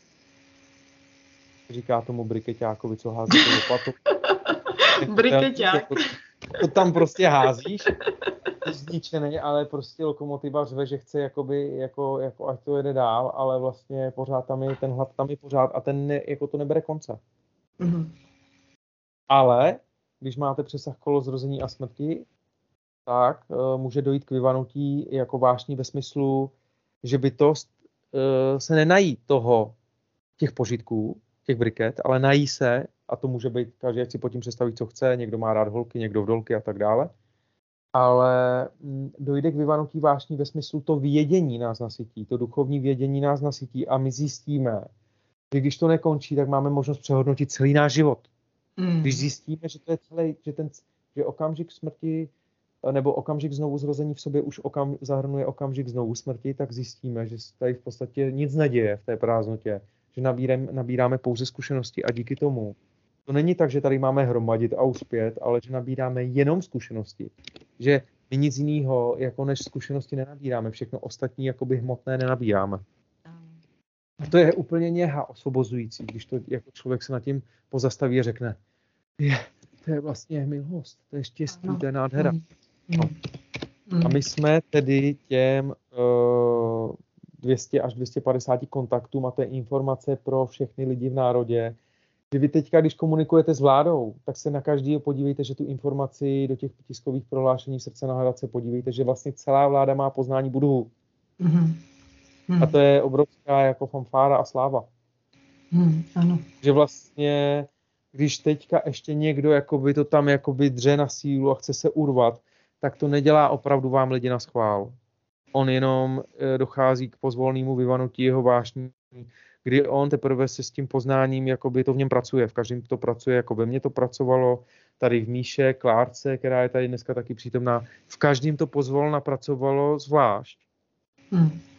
říká tomu brikeťákovi, co hází tu lopatu. Brikeťák. To, to tam prostě házíš, to zničený, ale prostě lokomotiva řve, že chce jakoby, jako, jako ať to jede dál, ale vlastně pořád tam je, ten hlad tam je pořád a ten ne, jako to nebere konce. Mm-hmm. Ale když máte přesah kolo zrození a smrti, tak uh, může dojít k vyvanutí jako vášní ve smyslu, že bytost uh, se nenají toho, těch požitků, těch briket, ale nají se, a to může být, každý si pod tím představí, co chce, někdo má rád holky, někdo vdolky a tak dále, ale m, dojde k vyvanutí vášní ve smyslu, to vědění nás nasytí, to duchovní vědění nás nasytí a my zjistíme, že když to nekončí, tak máme možnost přehodnotit celý náš život. Mm. Když zjistíme, že to je celý, že ten že okamžik smrti nebo okamžik znovu zrození v sobě už okam, zahrnuje okamžik znovu smrti, tak zjistíme, že tady v podstatě nic neděje v té prázdnotě, že nabírám, nabíráme pouze zkušenosti a díky tomu. To není tak, že tady máme hromadit a uspět, ale že nabíráme jenom zkušenosti. Že my nic jiného jako než zkušenosti nenabíráme, všechno ostatní jakoby hmotné nenabíráme. A to je úplně něha osvobozující, když to jako člověk se nad tím pozastaví a řekne, je, to je vlastně milost, to je štěstí, to je nádhera. No. A my jsme tedy těm uh, dvě stě až dvě stě padesát kontaktům a té informace pro všechny lidi v národě, že vy teďka, když komunikujete s vládou, tak se na každý podívejte, že tu informaci do těch tiskových prohlášení srdce na hradce podívejte, že vlastně celá vláda má poznání Buddhu. Mm-hmm. A to je obrovská jako fanfára a sláva. Mm, ano. Že vlastně, když teďka ještě někdo jakoby to tam jakoby dře na sílu a chce se urvat, tak to nedělá opravdu vám lidi na schvál. On jenom e, dochází k pozvolnému vyvanutí jeho vášní, kdy on teprve se s tím poznáním, jakoby to v něm pracuje. V každém to pracuje, jako ve mně to pracovalo, tady v Míše, Klárce, která je tady dneska taky přítomná. V každém to pozvolna pracovalo zvlášť. Hmm.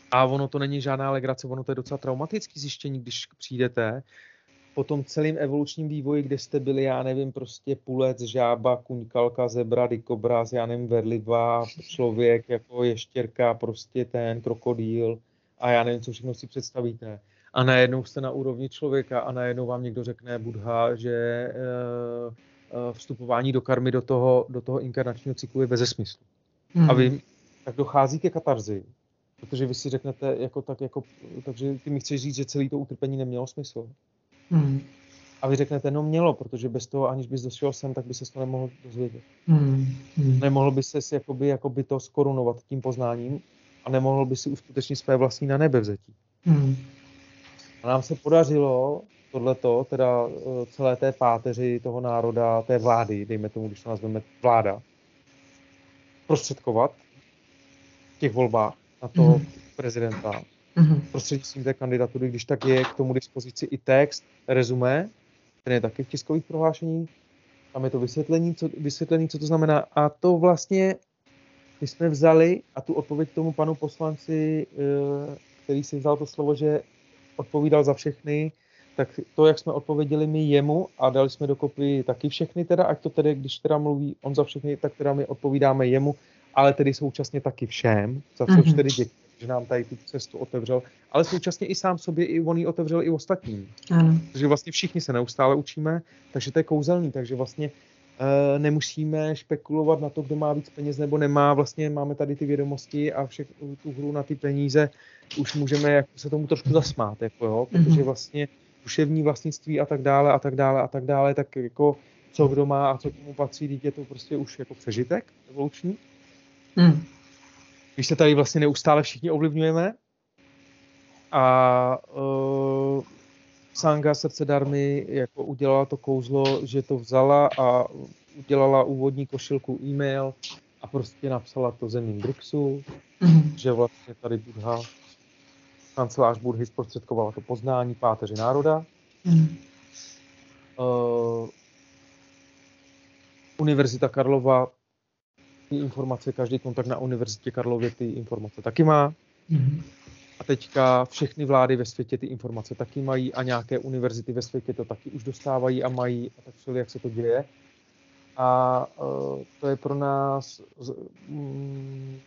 A ono to není žádná legrace, ono to je docela traumatické zjištění, když přijdete po tom celém evolučním vývoji, kde jste byli, já nevím, prostě pulec, žába, kuňkalka, zebra, dikobraz, já nevím, verliva, člověk, jako ještěrka, prostě ten krokodýl a já nevím, co všechno si představíte. A najednou jste na úrovni člověka a najednou vám někdo řekne, Buddha, že e, e, vstupování do karmy, do toho, do toho inkarnačního cyklu je beze smyslu. Hmm. A vy tak dochází ke katarzi, protože vy si řeknete, jako tak, jako, takže ty mi chceš říct, že celé to utrpení nemělo smysl. Hmm. A vy řeknete, no mělo, protože bez toho, aniž bys došel sem, tak by se to nemohl dozvědět. Hmm. Hmm. Nemohl by ses jakoby, jakoby to skorunovat tím poznáním a nemohl by si uskutečnit své vlastní na nebevzetí. Hmm. A nám se podařilo tohleto, teda celé té páteři toho národa, té vlády, dejme tomu, když to nazveme vláda, prostředkovat v těch volbách na to hmm. prezidenta. Mm-hmm. Prostřednictvím té kandidatury, když tak je k tomu dispozici i text, rezumé, ten je taky v tiskových prohlášení, tam je to vysvětlení co, vysvětlení, co to znamená. A to vlastně my jsme vzali a tu odpověď tomu panu poslanci, který si vzal to slovo, že odpovídal za všechny, tak to, jak jsme odpověděli my jemu a dali jsme dokopy taky všechny teda, ať to tedy, když teda mluví on za všechny, tak teda my odpovídáme jemu, ale tedy současně taky všem, za což mm-hmm. tedy děkuji, že nám tady tu cestu otevřel, ale současně i sám sobě, i on ji otevřel i ostatním. Ano. Takže vlastně všichni se neustále učíme, takže to je kouzelný, takže vlastně e, nemusíme špekulovat na to, kdo má víc peněz nebo nemá, vlastně máme tady ty vědomosti a všech, tu hru na ty peníze už můžeme jako se tomu trošku zasmát, jako jo, protože vlastně duševní vlastnictví a tak dále a tak dále a tak dále, tak jako co kdo má a co komu patří, dítě to prostě už jako přežitek evoluční. Hmm. Když se tady vlastně neustále všichni ovlivňujeme a uh, Sangha srdce Dharmy jako udělala to kouzlo, že to vzala a udělala úvodní košilku e-mail a prostě napsala to zemím Brixu, mm. že vlastně tady Buddha, kancelář Buddhy zprostředkovala to poznání páteři národa. Mm. Uh, Univerzita Karlova ty informace, každý kontakt na Univerzitě Karlově ty informace taky má. Mm-hmm. A teďka všechny vlády ve světě ty informace taky mají a nějaké univerzity ve světě to taky už dostávají a mají a tak všeli, jak se to děje. A uh, to je pro nás, um,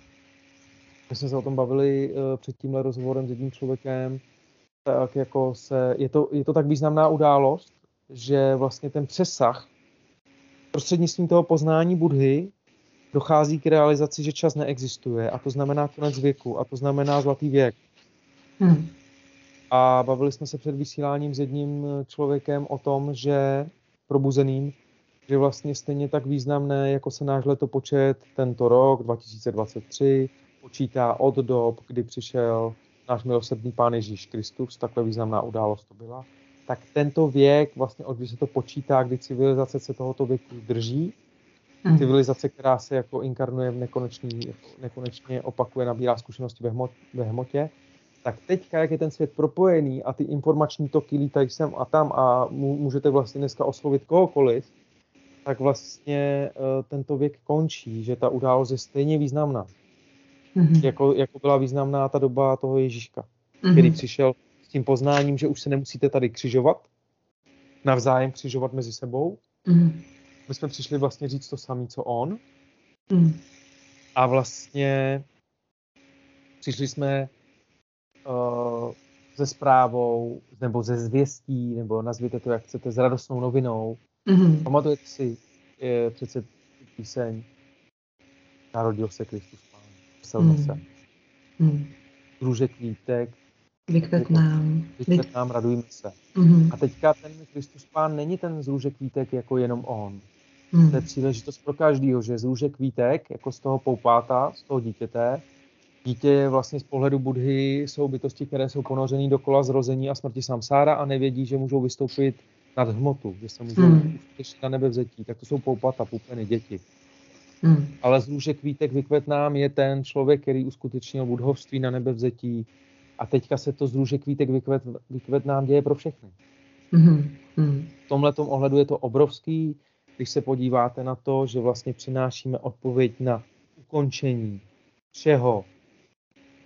my jsme se o tom bavili uh, před tímhle rozhovorem s jedním člověkem, tak jako se, je to, je to tak významná událost, že vlastně ten přesah prostřednictvím toho poznání Buddhy dochází k realizaci, že čas neexistuje a to znamená konec věku a to znamená zlatý věk. Hmm. A bavili jsme se před vysíláním s jedním člověkem o tom, že probuzeným, že vlastně stejně tak významné, jako se náš letopočet tento rok dva tisíce dvacet tři počítá od dob, kdy přišel náš milosrdný Pán Ježíš Kristus, takhle významná událost to byla, tak tento věk, vlastně od kdy se to počítá, kdy civilizace se tohoto věku drží, civilizace, která se jako inkarnuje v nekonečný, jako nekonečně opakuje, nabírá zkušenosti ve, hmot, ve hmotě, tak teďka, jak je ten svět propojený a ty informační toky lítají sem a tam a můžete vlastně dneska oslovit kohokoliv, tak vlastně uh, tento věk končí, že ta událost je stejně významná. Mm-hmm. Jako, jako byla významná ta doba toho Ježíška, mm-hmm. který přišel s tím poznáním, že už se nemusíte tady křižovat, navzájem křižovat mezi sebou. Mm-hmm. My jsme přišli vlastně říct to samé, co on. Mm. A vlastně přišli jsme uh, se zprávou, nebo ze zvěstí, nebo nazvěte to, jak chcete, s radostnou novinou. Mm. Pamatujete si je přece píseň Narodil se Kristus Pán. Veselme mm. se. Mm. Druže kvítek. Vykvet nám. Vykvet nám, radujme se. Mm. A teďka ten Kristus Pán není ten z růže kvítek jako jenom on. Hmm. To je příležitost pro každýho, že z růže kvítek, jako z toho poupáta, z toho dítěte, dítě je vlastně z pohledu Buddhy, jsou bytosti, které jsou ponořený do kola zrození a smrti samsára a nevědí, že můžou vystoupit nad hmotu, že se můžou hmm. uskutečnit na nebevzetí. Tak to jsou poupata, pupeny, děti. Hmm. Ale z růže kvítek vykvet nám je ten člověk, který uskutečnil buddhovství na nebevzetí a teďka se to z růže kvítek vykvet, vykvet nám děje pro všechny. Hmm. Hmm. V tomhletom ohledu je to obrovský. Když se podíváte na to, že vlastně přinášíme odpověď na ukončení všeho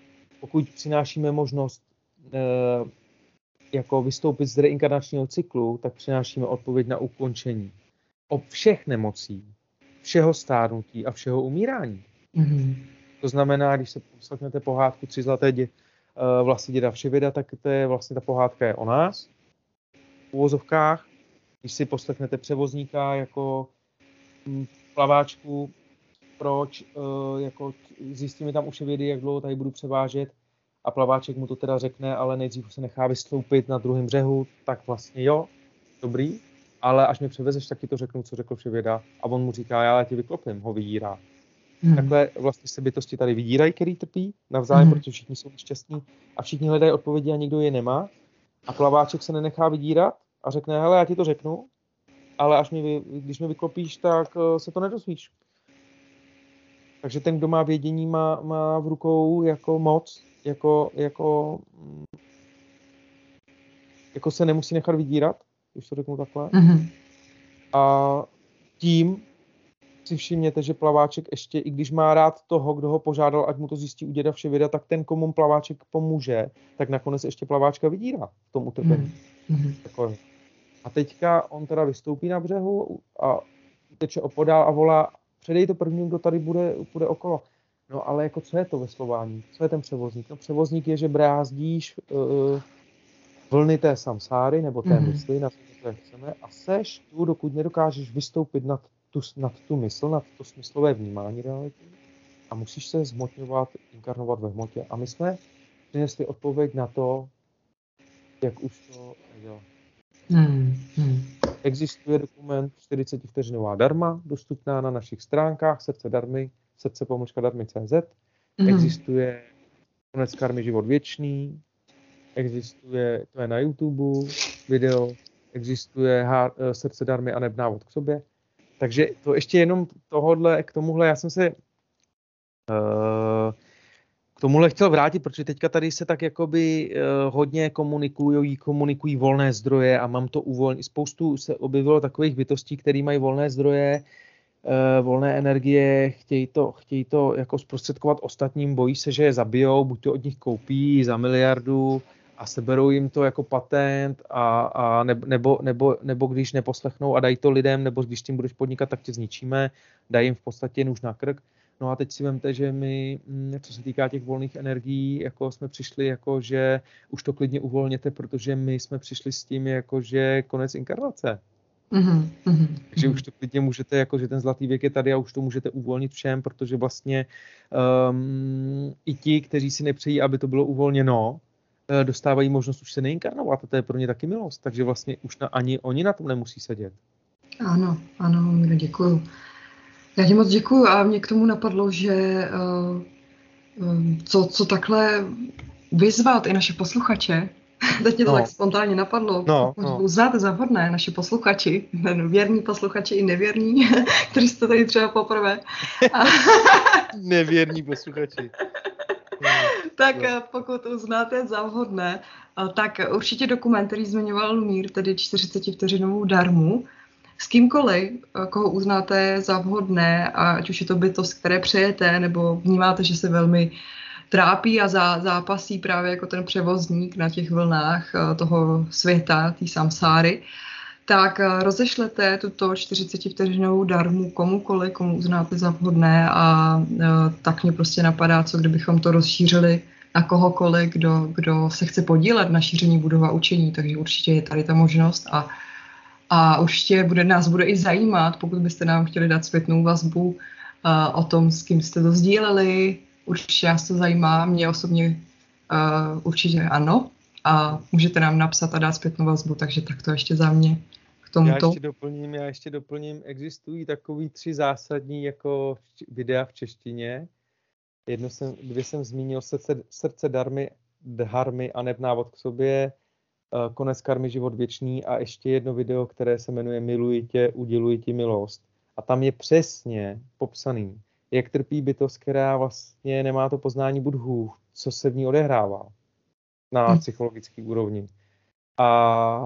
pokud přinášíme možnost e, jako vystoupit z reinkarnačního cyklu, tak přinášíme odpověď na ukončení o všech nemocí, všeho stárnutí a všeho umírání. Mm-hmm. To znamená, když se poslechnete pohádku Tři zlaté dě, e, vlasy děda Vševěda, tak to je vlastně ta pohádka je o nás, v uvozovkách. Když si poslechnete převozníka jako m, plaváčku, proč, e, jako zjistíme tam u Vševědy, jak dlouho tady budu převážet, a plaváček mu to teda řekne, ale nejdřív se nechá vystoupit na druhém břehu, tak vlastně jo, dobrý, ale až mě převezeš, tak ti to řeknu, co řekl Vševěda, a on mu říká, já tě vyklopím, ho vydírá. Hmm. Takhle vlastně se bytosti tady vydírají, který trpí navzájem, hmm. protože všichni jsou nešťastní a všichni hledají odpovědi a nikdo je nemá. A plaváček se nenechá vydírat a řekne, hele, já ti to řeknu, ale až mě, když mě vyklopíš, tak se to nedozvíš. Takže ten, kdo má vědění, má, má v rukou jako moc, jako, jako, jako se nemusí nechat vydírat, když to řeknu takhle. Mm-hmm. A tím si všimněte, že plaváček ještě, i když má rád toho, kdo ho požádal, ať mu to zjistí u děda Vševěda, tak ten, komu plaváček pomůže, tak nakonec ještě plaváčka vydírá v tom utrpení. Mm-hmm. A teďka on teda vystoupí na břehu a teče opodál a volá, předej to prvním, kdo tady bude, bude okolo. No ale jako co je to veslování? Co je ten převozník? No převozník je, že brázdíš uh, vlny té samsáry, nebo té mm-hmm. mysli, na to, jak chceme, a seš tu, dokud nedokážeš vystoupit nad tu, nad tu mysl, nad to smyslové vnímání reality a musíš se zhmotňovat, inkarnovat ve hmotě. A my jsme přinesli odpověď na to, jak už to dělá. Mm-hmm. Existuje dokument čtyřicetivteřinová darma, dostupná na našich stránkách srdce darmy, srdce pomlčka darmy tečka cé zet. Mm-hmm. Existuje konec karmy život věčný, existuje, to je na YouTube video, existuje hár, srdce darmy a neb návod k sobě. Takže to ještě jenom tohodle, k tomuhle, já jsem se uh, k tomuhle chtěl vrátit, protože teďka tady se tak jakoby uh, hodně komunikují, komunikují volné zdroje a mám to uvolnit. Spoustu se objevilo takových bytostí, které mají volné zdroje, uh, volné energie, chtějí to, chtějí to jako zprostředkovat ostatním, bojí se, že je zabijou, buď to od nich koupí za miliardu a seberou jim to jako patent, a, a nebo, nebo, nebo když neposlechnou a dají to lidem, nebo když tím budeš podnikat, tak tě zničíme, dají jim v podstatě nůž na krk. No a teď si vemte, že my, co se týká těch volných energií, jako jsme přišli, jako že už to klidně uvolněte, protože my jsme přišli s tím, jako že konec inkarnace. Mm-hmm, mm-hmm. Takže už to klidně můžete, jako že ten zlatý věk je tady a už to můžete uvolnit všem, protože vlastně um, i ti, kteří si nepřejí, aby to bylo uvolněno, dostávají možnost už se neinkarnovat a to je pro ně taky milost, takže vlastně už na, ani oni na tom nemusí sedět. Ano, ano, Miro, děkuju. Já ti moc děkuju a mě k tomu napadlo, že uh, um, co, co takhle vyzvat i naše posluchače, teď mě to no. tak spontánně napadlo, no, no. uznáte za vhodné naše posluchači, věrní posluchači i nevěrní, kteří jste tady třeba poprvé. A... Nevěrní posluchači. Tak pokud uznáte za vhodné, tak určitě dokument, který zmiňoval Lumír, tedy čtyřicetivteřinovou darmu, s kýmkoliv, koho uznáte za vhodné, ať už je to bytost, které přejete, nebo vnímáte, že se velmi trápí a zá, zápasí právě jako ten převozník na těch vlnách toho světa, té samsáry, tak rozešlete tuto čtyřicetivteřinovou darmu komukoliv, komu uznáte za vhodné a tak mě prostě napadá, co kdybychom to rozšířili na kohokoliv, kdo, kdo se chce podílet na šíření budova učení, takže určitě je tady ta možnost a, a určitě bude, nás bude i zajímat, pokud byste nám chtěli dát zpětnou vazbu uh, o tom, s kým jste to sdíleli, určitě nás to zajímá, mě osobně uh, určitě ano a můžete nám napsat a dát zpětnou vazbu, takže tak to ještě za mě. Já ještě doplním, já ještě doplním, existují takový tři zásadní jako videa v češtině. Jedno jsem, dvě jsem zmínil srdce, srdce darmy, dharmy a neb návod k sobě, konec karmy život věčný a ještě jedno video, které se jmenuje Miluji tě, uděluji ti milost. A tam je přesně popsaný, jak trpí bytost, která vlastně nemá to poznání budhů, co se v ní odehrává na hmm. psychologické úrovni. A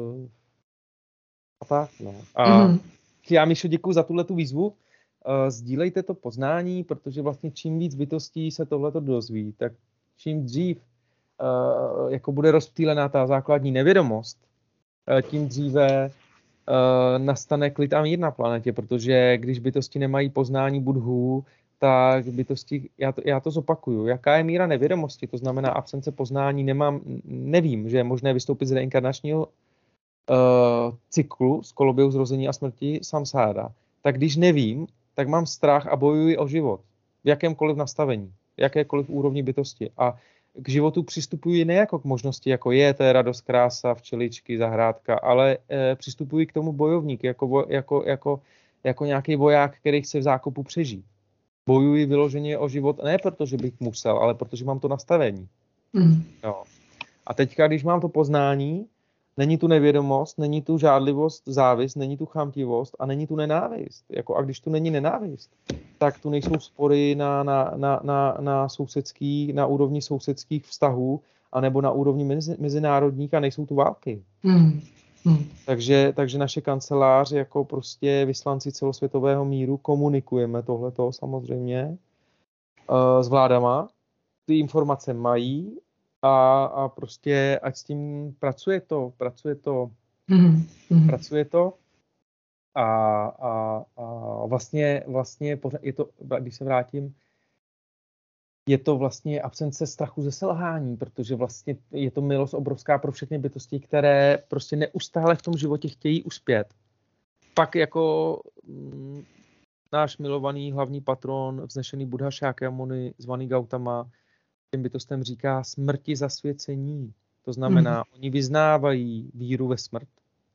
A tak, no. A mm. já, Míšo, děkuji za tuhletu výzvu. Uh, sdílejte to poznání, protože vlastně čím víc bytostí se tohleto dozví, tak čím dřív uh, jako bude rozptýlená ta základní nevědomost, uh, tím dříve uh, nastane klid a mír na planetě, protože když bytosti nemají poznání Budhů, tak bytosti, já to, já to zopakuju, jaká je míra nevědomosti, to znamená absence poznání, nemám, nevím, že je možné vystoupit z reinkarnačního uh, cyklu z koloběhu zrození a smrti samsára, tak když nevím, tak mám strach a bojuji o život v jakémkoliv nastavení, v jakékoliv úrovni bytosti a k životu přistupuji ne jako k možnosti, jako je, to je radost, krása, včeličky, zahrádka, ale eh, přistupuji k tomu bojovník, jako, jako, jako, jako nějaký voják, který chce v zákopu přežít. Bojuji vyloženě o život, ne protože bych musel, ale protože mám to nastavení. Mm. Jo. A teďka, když mám to poznání, není tu nevědomost, není tu žádlivost, závist, není tu chamtivost a není tu nenávist. Jako, a když tu není nenávist, tak tu nejsou spory na, na, na, na, na, sousedský, na úrovni sousedských vztahů anebo na úrovni mezi, mezinárodních a nejsou tu války. Mm. Hmm. Takže, takže naše kancelář jako prostě vyslanci celosvětového míru komunikujeme tohleto samozřejmě uh, s vládama. Ty informace mají a, a prostě ať s tím pracuje to, pracuje to, hmm. Hmm. pracuje to a, a, a vlastně, vlastně je to, když se vrátím, je to vlastně absence strachu ze selhání, protože vlastně je to milost obrovská pro všechny bytosti, které prostě neustále v tom životě chtějí uspět. Pak jako mm, náš milovaný hlavní patron, vznešený Buddha Shakyamuni, zvaný Gautama, těm bytostem říká smrti zasvěcení. To znamená, mm. oni vyznávají víru ve smrt.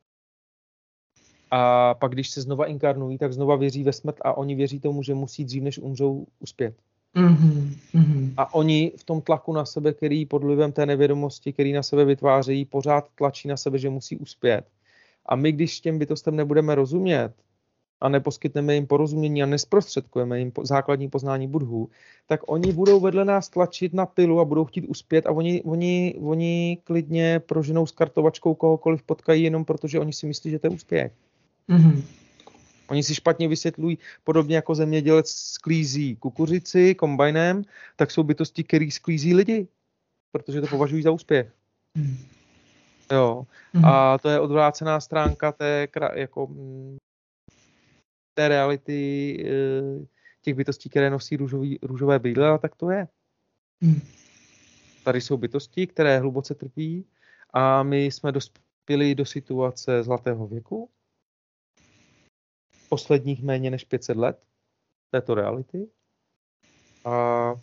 A pak, když se znova inkarnují, tak znova věří ve smrt a oni věří tomu, že musí dřív, než umřou, uspět. Mm-hmm, mm-hmm. A oni v tom tlaku na sebe, který pod vlivem té nevědomosti, který na sebe vytvářejí, pořád tlačí na sebe, že musí uspět. A my, když těm bytostem nebudeme rozumět a neposkytneme jim porozumění a nesprostředkujeme jim základní poznání Budhů, tak oni budou vedle nás tlačit na pilu a budou chtít uspět a oni, oni, oni klidně proženou s kartovačkou kohokoliv potkají jenom protože oni si myslí, že to je úspěch. Mm-hmm. Oni si špatně vysvětlují, podobně jako zemědělec sklízí kukuřici kombajnem, tak jsou bytosti, který sklízí lidi, protože to považují za úspěch. Mm. Jo. Mm. A to je odvrácená stránka té, jako, té reality těch bytostí, které nosí růžový, růžové brýle, a tak to je. Mm. Tady jsou bytosti, které hluboce trpí a my jsme dospěli do situace zlatého věku, posledních méně než pět set let této reality. A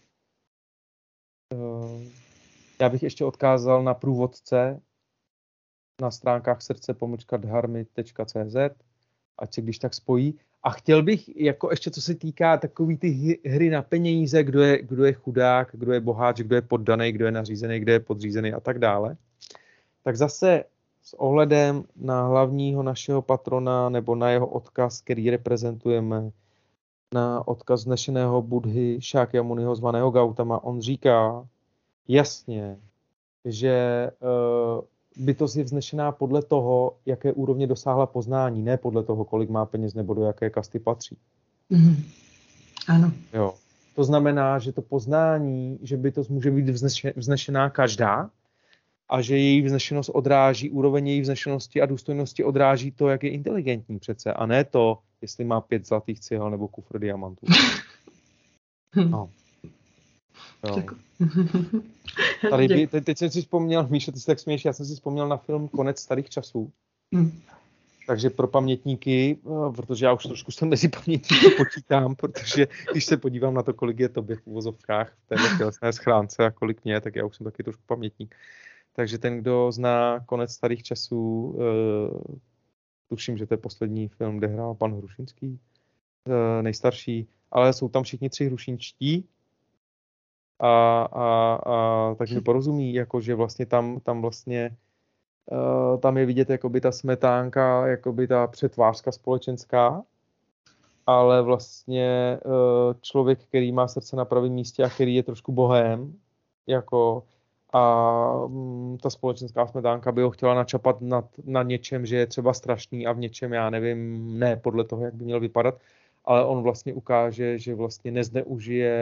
uh, já bych ještě odkázal na průvodce na stránkách srdce pomlčka dharmy tečka cé zet, ať se když tak spojí. A chtěl bych, jako ještě co se týká takový ty hry na peníze, kdo je, kdo je chudák, kdo je boháč, kdo je poddaný, kdo je nařízený, kdo je podřízený a tak dále, tak zase s ohledem na hlavního našeho patrona nebo na jeho odkaz, který reprezentujeme, na odkaz vznešeného Budhy Shakyamuniho zvaného Gautama, on říká jasně, že uh, bytost je vznešená podle toho, jaké úrovně dosáhla poznání, ne podle toho, kolik má peněz nebo do jaké kasty patří. Mm-hmm. Ano. Jo. To znamená, že to poznání, že bytost může být vznešená každá, a že její vznešenost odráží, úroveň její vznešenosti a důstojnosti odráží to, jak je inteligentní přece, a ne to, jestli má pět zlatých cihel nebo kufr diamantů. No. Jo. Tady by, te, teď jsem si vzpomněl, Míšo, ty si tak směješ, já jsem si vzpomněl na film Konec starých časů. Hmm. Takže pro pamětníky, protože já už trošku jsem mezi pamětníky počítám, protože když se podívám na to, kolik je tobě v uvozovkách v téhle tělesné schránce a kolik mě, tak já už jsem taky trošku pamětník. Takže ten, kdo zná Konec starých časů, uh, tuším, že to je poslední film, kde hrál pan Hrušinský, uh, nejstarší, ale jsou tam všichni tři hrušínští a, a, a tak mi porozumí, jakože vlastně tam, tam vlastně uh, tam je vidět jakoby ta smetánka, jakoby ta přetvářka společenská, ale vlastně uh, člověk, který má srdce na pravém místě a který je trošku bohém, jako a mm, ta společenská smetánka by ho chtěla načapat nad, na něčem, že je třeba strašný a v něčem, já nevím, ne podle toho, jak by měl vypadat, ale on vlastně ukáže, že vlastně nezneužije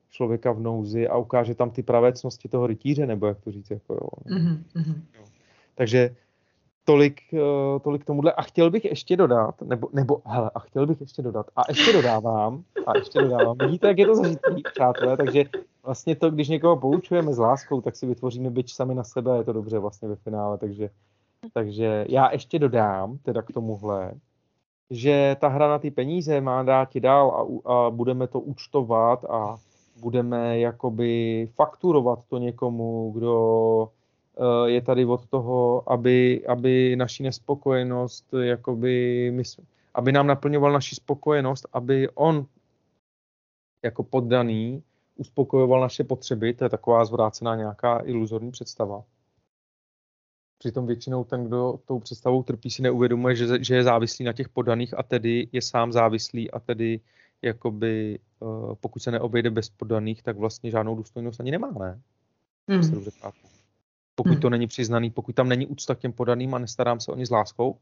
člověka v nouzi a ukáže tam ty pravé cnosti toho rytíře, nebo jak to říct, jako jo. Mm-hmm. jo. Takže tolik, tolik tomuhle. A chtěl bych ještě dodat, nebo, nebo hele, a chtěl bych ještě dodat, a ještě dodávám, a ještě dodávám, vidíte, jak je to zažitý, přátelé, takže vlastně to, když někoho poučujeme s láskou, tak si vytvoříme bič sami na sebe a je to dobře vlastně ve finále, takže, takže já ještě dodám, teda k tomuhle, že ta hra na ty peníze má dát ti dál a, a budeme to účtovat a budeme jakoby fakturovat to někomu, kdo je tady od toho, aby, aby naši nespokojenost, jakoby, aby nám naplňoval naši spokojenost, aby on jako poddaný uspokojoval naše potřeby, to je taková zvrácená nějaká iluzorní představa. Přitom většinou ten, kdo tou představou trpí, si neuvědomuje, že, že je závislý na těch poddaných a tedy je sám závislý a tedy jakoby, pokud se neobejde bez poddaných, tak vlastně žádnou důstojnost ani nemá, ne? Hmm. Se dobře chápu. Pokud hmm. to není přiznaný, pokud tam není úcta k těm poddaným a nestarám se o ně s láskou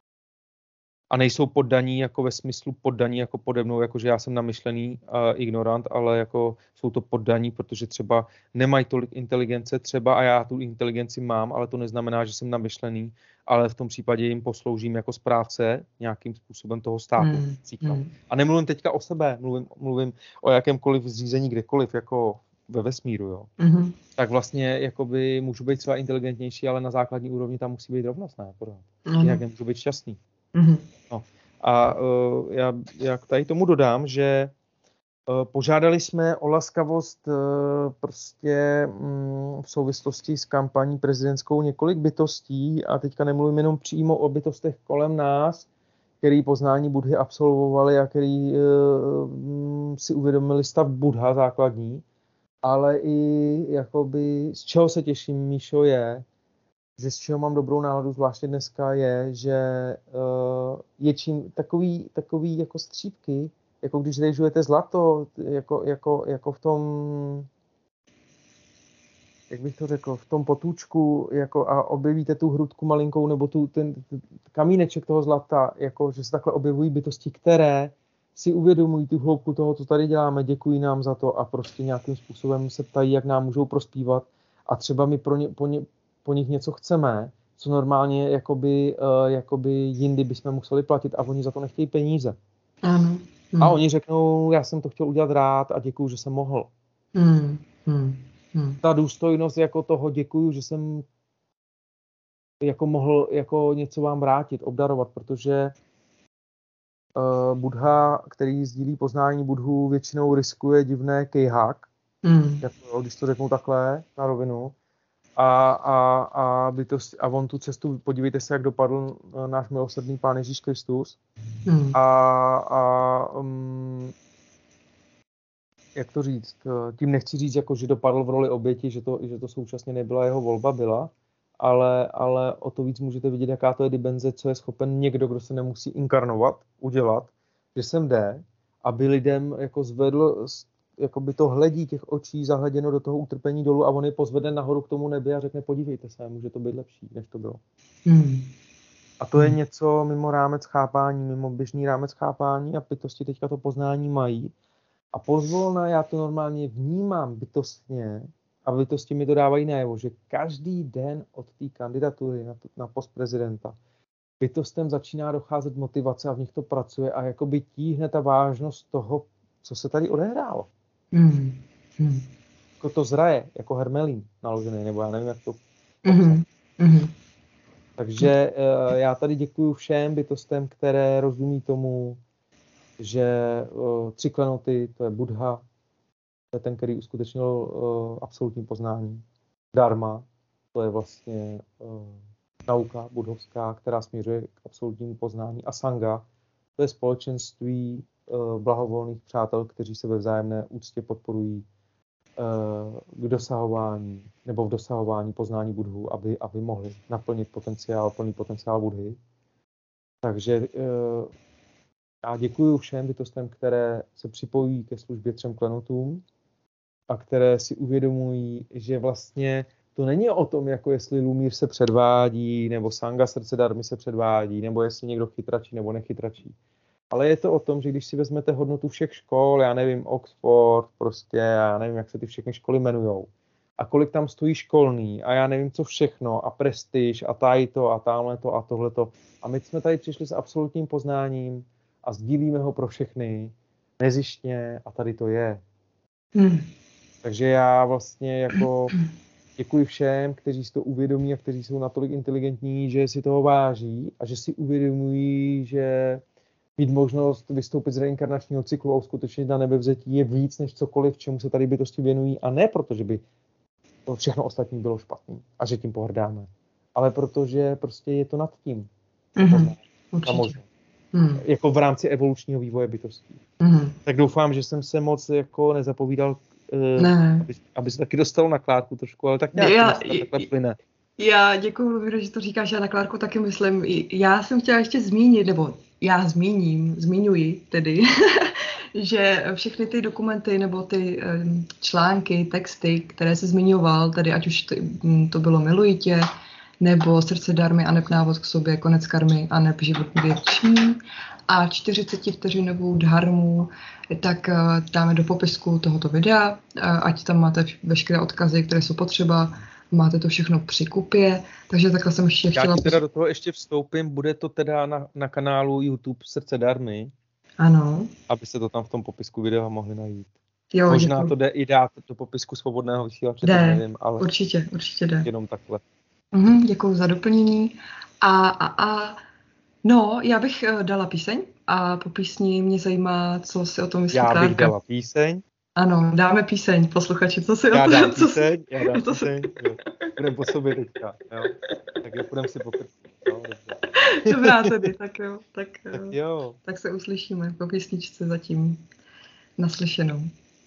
a nejsou poddaní jako ve smyslu poddaní jako pode mnou, jako že já jsem namyšlený uh, ignorant, ale jako jsou to poddaní, protože třeba nemají tolik inteligence třeba a já tu inteligenci mám, ale to neznamená, že jsem namyšlený, ale v tom případě jim posloužím jako správce nějakým způsobem toho státu. Hmm. Hmm. A nemluvím teďka o sebe, mluvím, mluvím o jakémkoliv zřízení kdekoliv, jako ve vesmíru, jo. Mm-hmm. Tak vlastně jakoby můžu být třeba inteligentnější, ale na základní úrovni tam musí být rovnost, ne? Pořád. Mm-hmm. Jinak nemůžu být šťastný. Mm-hmm. No. A uh, já, já tady tomu dodám, že uh, požádali jsme o laskavost uh, prostě um, v souvislosti s kampaní prezidentskou několik bytostí a teďka nemluvím jenom přímo o bytostech kolem nás, který poznání Budhy absolvovali a který uh, um, si uvědomili stav Budha základní, ale i jakoby, z čeho se těším, Míšo, je, že z čeho mám dobrou náladu, zvláště dneska, je, že uh, je čím takový, takový jako střípky, jako když rejžujete zlato, jako, jako, jako v tom, jak bych to řekl, v tom potůčku, jako a objevíte tu hrudku malinkou, nebo tu, ten, ten kamíneček toho zlata, jako, že se takhle objevují bytosti, které si uvědomují tu hloubku toho, co tady děláme, děkují nám za to a prostě nějakým způsobem se ptají, jak nám můžou prospívat a třeba my pro ně, po, ně, po nich něco chceme, co normálně jakoby, uh, jakoby jindy bychom museli platit a oni za to nechtějí peníze. Ano. Hmm. A oni řeknou, já jsem to chtěl udělat rád a děkuju, že jsem mohl. Hmm. Hmm. Hmm. Ta důstojnost jako toho děkuju, že jsem jako mohl jako něco vám vrátit, obdarovat, protože Uh, Buddha, který sdílí poznání Budhu, většinou riskuje divné kejhák, mm. jako, když to řeknu takhle na rovinu. A, a, a, bytost, a on tu cestu, podívejte se, jak dopadl náš milosrdný Pán Ježíš Kristus. Mm. A, a um, jak to říct, tím nechci říct, jako, že dopadl v roli oběti, že to, že to současně nebyla jeho volba, byla, ale, ale o to víc můžete vidět, jaká to je dimenze, co je schopen někdo, kdo se nemusí inkarnovat, udělat, že sem jde, aby lidem jako zvedl jakoby to hledí těch očí zahleděno do toho utrpení dolů a on je pozvede nahoru k tomu nebi a řekne, podívejte se, může to být lepší, než to bylo. Hmm. A to je něco mimo rámec chápání, mimo běžný rámec chápání a bytosti teďka to poznání mají. A pozvolna já to normálně vnímám bytostně, a bytosti mi to dávají najevo, že každý den od té kandidatury na, na post prezidenta bytostem začíná docházet motivace a v nich to pracuje a jakoby tíhne ta vážnost toho, co se tady odehrálo. Mm. Mm. Jako to zraje, jako hermelín naložený, nebo já nevím, jak to... Mm. Mm. Takže uh, já tady děkuju všem bytostem, které rozumí tomu, že uh, tři klenoty, to je Buddha, to je ten, který uskutečnil uh, absolutní poznání. Dharma, to je vlastně uh, nauka budhovská, která směřuje k absolutnímu poznání. A sanga, to je společenství uh, blahovolných přátel, kteří se ve vzájemné úctě podporují uh, k dosahování, nebo v dosahování poznání Budhu, aby, aby mohli naplnit potenciál, plný potenciál Budhy. Takže uh, já děkuji všem bytostem, které se připojují ke službě třem klenotům a které si uvědomují, že vlastně to není o tom, jako jestli Lumír se předvádí, nebo Sanga srdce Dharmy se předvádí, nebo jestli někdo chytračí nebo nechytračí. Ale je to o tom, že když si vezmete hodnotu všech škol, já nevím, Oxford, prostě, já nevím, jak se ty všechny školy jmenujou, a kolik tam stojí školný, a já nevím, co všechno, a prestiž, a tady to, a tamhle to, a tohleto. A my jsme tady přišli s absolutním poznáním a sdílíme ho pro všechny, nezištně, a tady to je. Hmm. Takže já vlastně jako děkuji všem, kteří si to uvědomí a kteří jsou natolik inteligentní, že si toho váží a že si uvědomují, že mít možnost vystoupit z reinkarnačního cyklu a uskutečnit na nebevzetí je víc než cokoliv, čemu se tady bytosti věnují, a ne proto, že by to všechno ostatní bylo špatný a že tím pohrdáme, ale protože prostě je to nad tím. Mm-hmm. Určitě. Mm. Jako v rámci evolučního vývoje bytostí. Mm. Tak doufám, že jsem se moc jako nezapovídal, ne. aby, aby se taky dostalo na Klárku trošku, ale tak nějak já, to takhle plyne. Já děkuji, Lumíro, že to říkáš, já na Klárku taky myslím. Já jsem chtěla ještě zmínit, nebo já zmíním, zmiňuji tedy, že všechny ty dokumenty nebo ty články, texty, které se zmiňoval, tedy ať už to bylo Miluji tě, nebo Srdce darmy a neb návod k sobě, Konec karmy a neb život věčný a čtyřicetivteřinovou dharmu, tak dáme do popisku tohoto videa, ať tam máte veškeré odkazy, které jsou potřeba, máte to všechno při kupě, takže takhle jsem ještě chtěla... Já ti teda do toho ještě vstoupím, bude to teda na, na kanálu YouTube Srdce darmy. Ano. Aby se to tam v tom popisku videa mohli najít. Jo, možná děkuji. To jde i dát do popisku svobodného vysílače, jde, nevím, ale určitě, určitě jde. Jenom takhle. Mhm, děkuji za doplnění. A, a, a no, já bych dala píseň a po písni mě zajímá, co si o tom myslí Klárka. Já bych dala píseň. Ano, dáme píseň, posluchači, co si já o tom... Dám co píseň, si, já dám co píseň, si... Budeme po sobě teďka, jo. Tak jo, budeme si pokrčit, jo. Dobrá tedy, tak jo, tak, tak jo. Tak se uslyšíme po písničce zatím naslyšenou.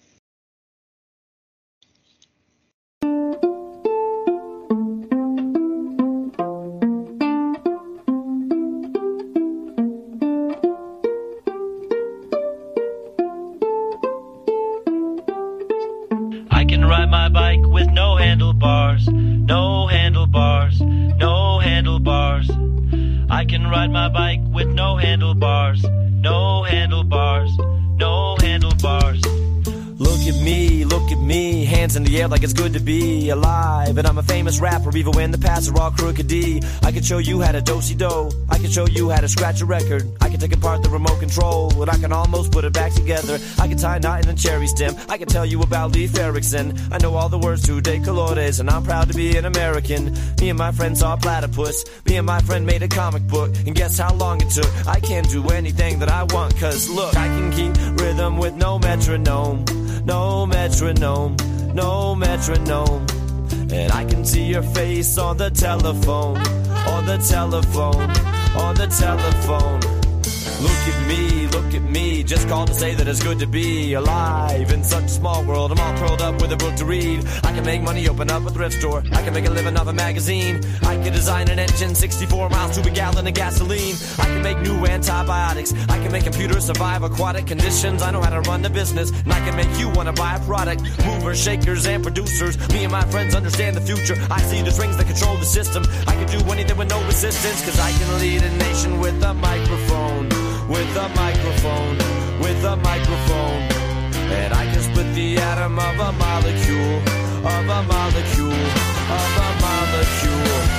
I can ride my bike with no handlebars, no handlebars, no handlebars. I can ride my bike with no handlebars, no handlebars, no handlebars. Look at me, look at me, hands in the air like it's good to be alive. And I'm a famous rapper even when the paths are all crooked D. I can show you how to do-si-do, I can show you how to scratch a record. I can take apart the remote control, and I can almost put it back together. I can tie a knot in a cherry stem, I can tell you about Leif Erikson. I know all the words to De Colores, and I'm proud to be an American. Me and my friend saw Platypus, me and my friend made a comic book, and guess how long it took? I can do anything that I want, cause look, I can keep rhythm with no metronome. No metronome, no metronome. And I can see your face on the telephone, on the telephone, on the telephone. Look at me, look at me, just called to say that it's good to be alive in such a small world. I'm all curled up with a book to read. I can make money, open up a thrift store. I can make a living off a magazine. I can design an engine, sixty-four miles to a gallon of gasoline. I can make new antibiotics. I can make computers survive aquatic conditions. I know how to run the business, and I can make you want to buy a product. Movers, shakers, and producers. Me and my friends understand the future. I see the strings that control the system. I can do anything with no resistance, cause I can lead a nation with a microphone. With a microphone, with a microphone. And I can split the atom of a molecule, of a molecule, of a molecule.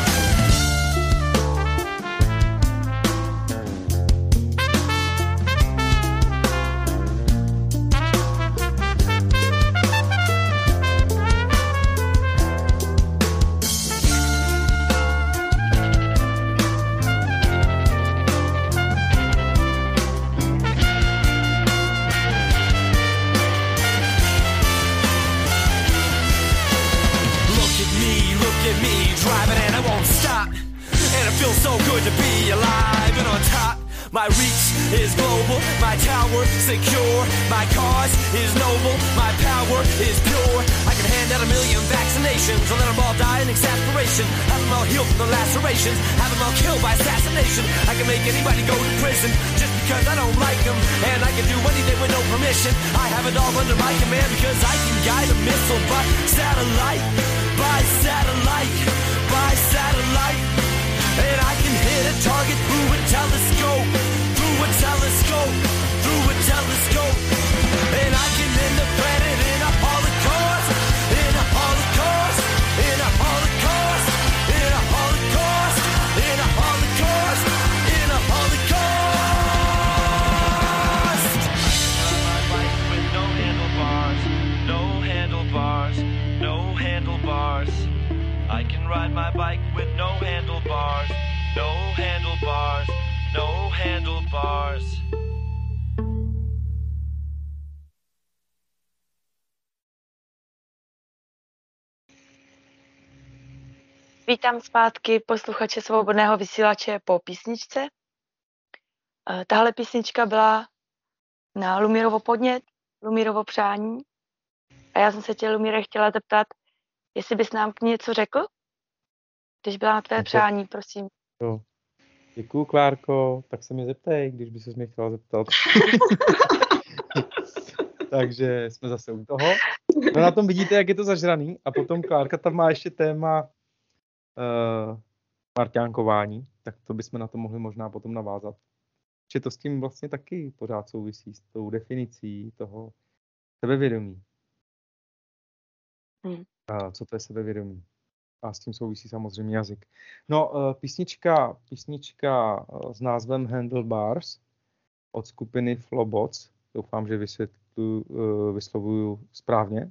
So good to be alive and on top. My reach is global, my tower secure. My cause is noble, my power is pure. I can hand out a million vaccinations and let them all die in exasperation. Have them all healed from the lacerations, have them all killed by assassination. I can make anybody go to prison just because I don't like them. And I can do anything with no permission. I have it all under my command because I can guide a missile by satellite, by satellite, by satellite. And I can hit a target through a telescope, through a telescope. handlebars. Vítám zpátky posluchače Svobodného vysílače po písničce. Eh, Tahle písnička byla na Lumírovo podnět, Lumírovo přání. A já jsem se tě, Lumíre, chtěla zeptat, jestli bys nám k ní něco řekl, když byla na tvé přání, prosím. Jo. Děkuju, Klárko, tak se mi zeptej, když by se mě chtěla zeptat. Takže jsme zase u toho. No na tom vidíte, jak je to zažraný. A potom Klárka tam má ještě téma uh, marťánkování, tak to bychom na to mohli možná potom navázat. Že to s tím vlastně taky pořád souvisí, s tou definicí toho sebevědomí. Hmm. A co to je sebevědomí? A s tím souvisí samozřejmě jazyk. No, uh, písnička, písnička uh, s názvem Handlebars od skupiny Flobots. Doufám, že vysvětlu, uh, vyslovuju správně.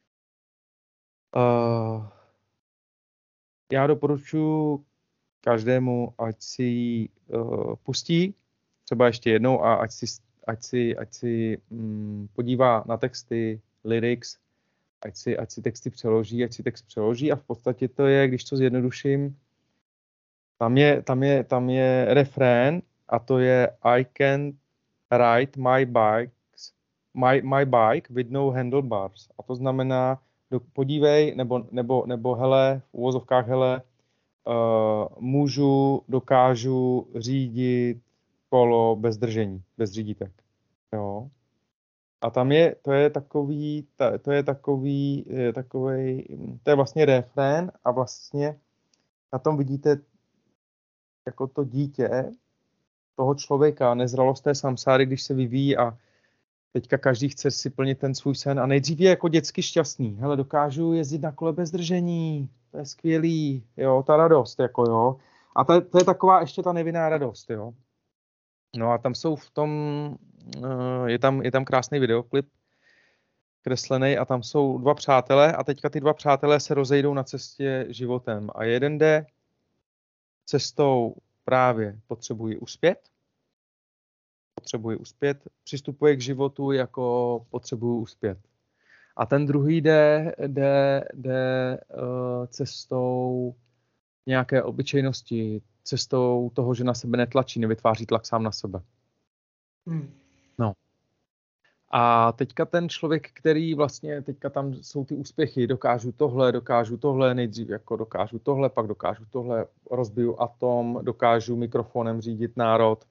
Uh, já doporučuji každému, ať si ji uh, pustí, třeba ještě jednou, a ať si, ať si, ať si um, podívá na texty, lyrics, ať si, ať si texty přeloží, ať si text přeloží, a v podstatě to je, když to zjednoduším, tam je, tam je, tam je refrén, a to je I can ride my bikes, my, my bike with no handlebars. A to znamená, do, podívej, nebo, nebo, nebo hele, v uvozovkách hele, uh, můžu, dokážu řídit kolo bez držení, bez řídítek. Jo. A tam je, to je takový, to je takový, je takovej, to je vlastně refrén, a vlastně na tom vidíte jako to dítě toho člověka, nezralost té samsáry, když se vyvíjí, a teďka každý chce si plnit ten svůj sen, a nejdřív je jako dětsky šťastný. Hele, dokážu jezdit na kole bez držení, to je skvělý, jo, ta radost, jako jo. A to, to je taková ještě ta nevinná radost, jo. No a tam jsou v tom, je tam, je tam krásný videoklip kreslený, a tam jsou dva přátelé, a teďka ty dva přátelé se rozejdou na cestě životem, a jeden jde cestou právě potřebuji uspět, potřebuji uspět, přistupuje k životu jako potřebuji uspět. A ten druhý jde, jde, jde uh, cestou nějaké obyčejnosti, cestou toho, že na sebe netlačí, nevytváří tlak sám na sebe. Hmm. No. A teďka ten člověk, který vlastně, teďka tam jsou ty úspěchy, dokážu tohle, dokážu tohle, nejdřív jako dokážu tohle, pak dokážu tohle, rozbiju atom, dokážu mikrofonem řídit národ.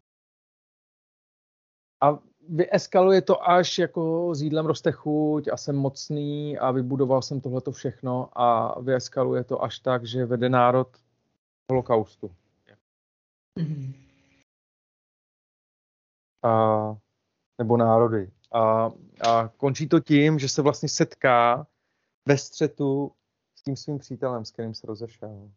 A vyeskaluje to až jako s jídlem roste chuť a jsem mocný a vybudoval jsem tohleto všechno, a vyeskaluje to až tak, že vede národ holokaustu. Hmm. A, nebo národy. A, a končí to tím, že se vlastně setká ve střetu s tím svým přítelem, s kterým se rozešel.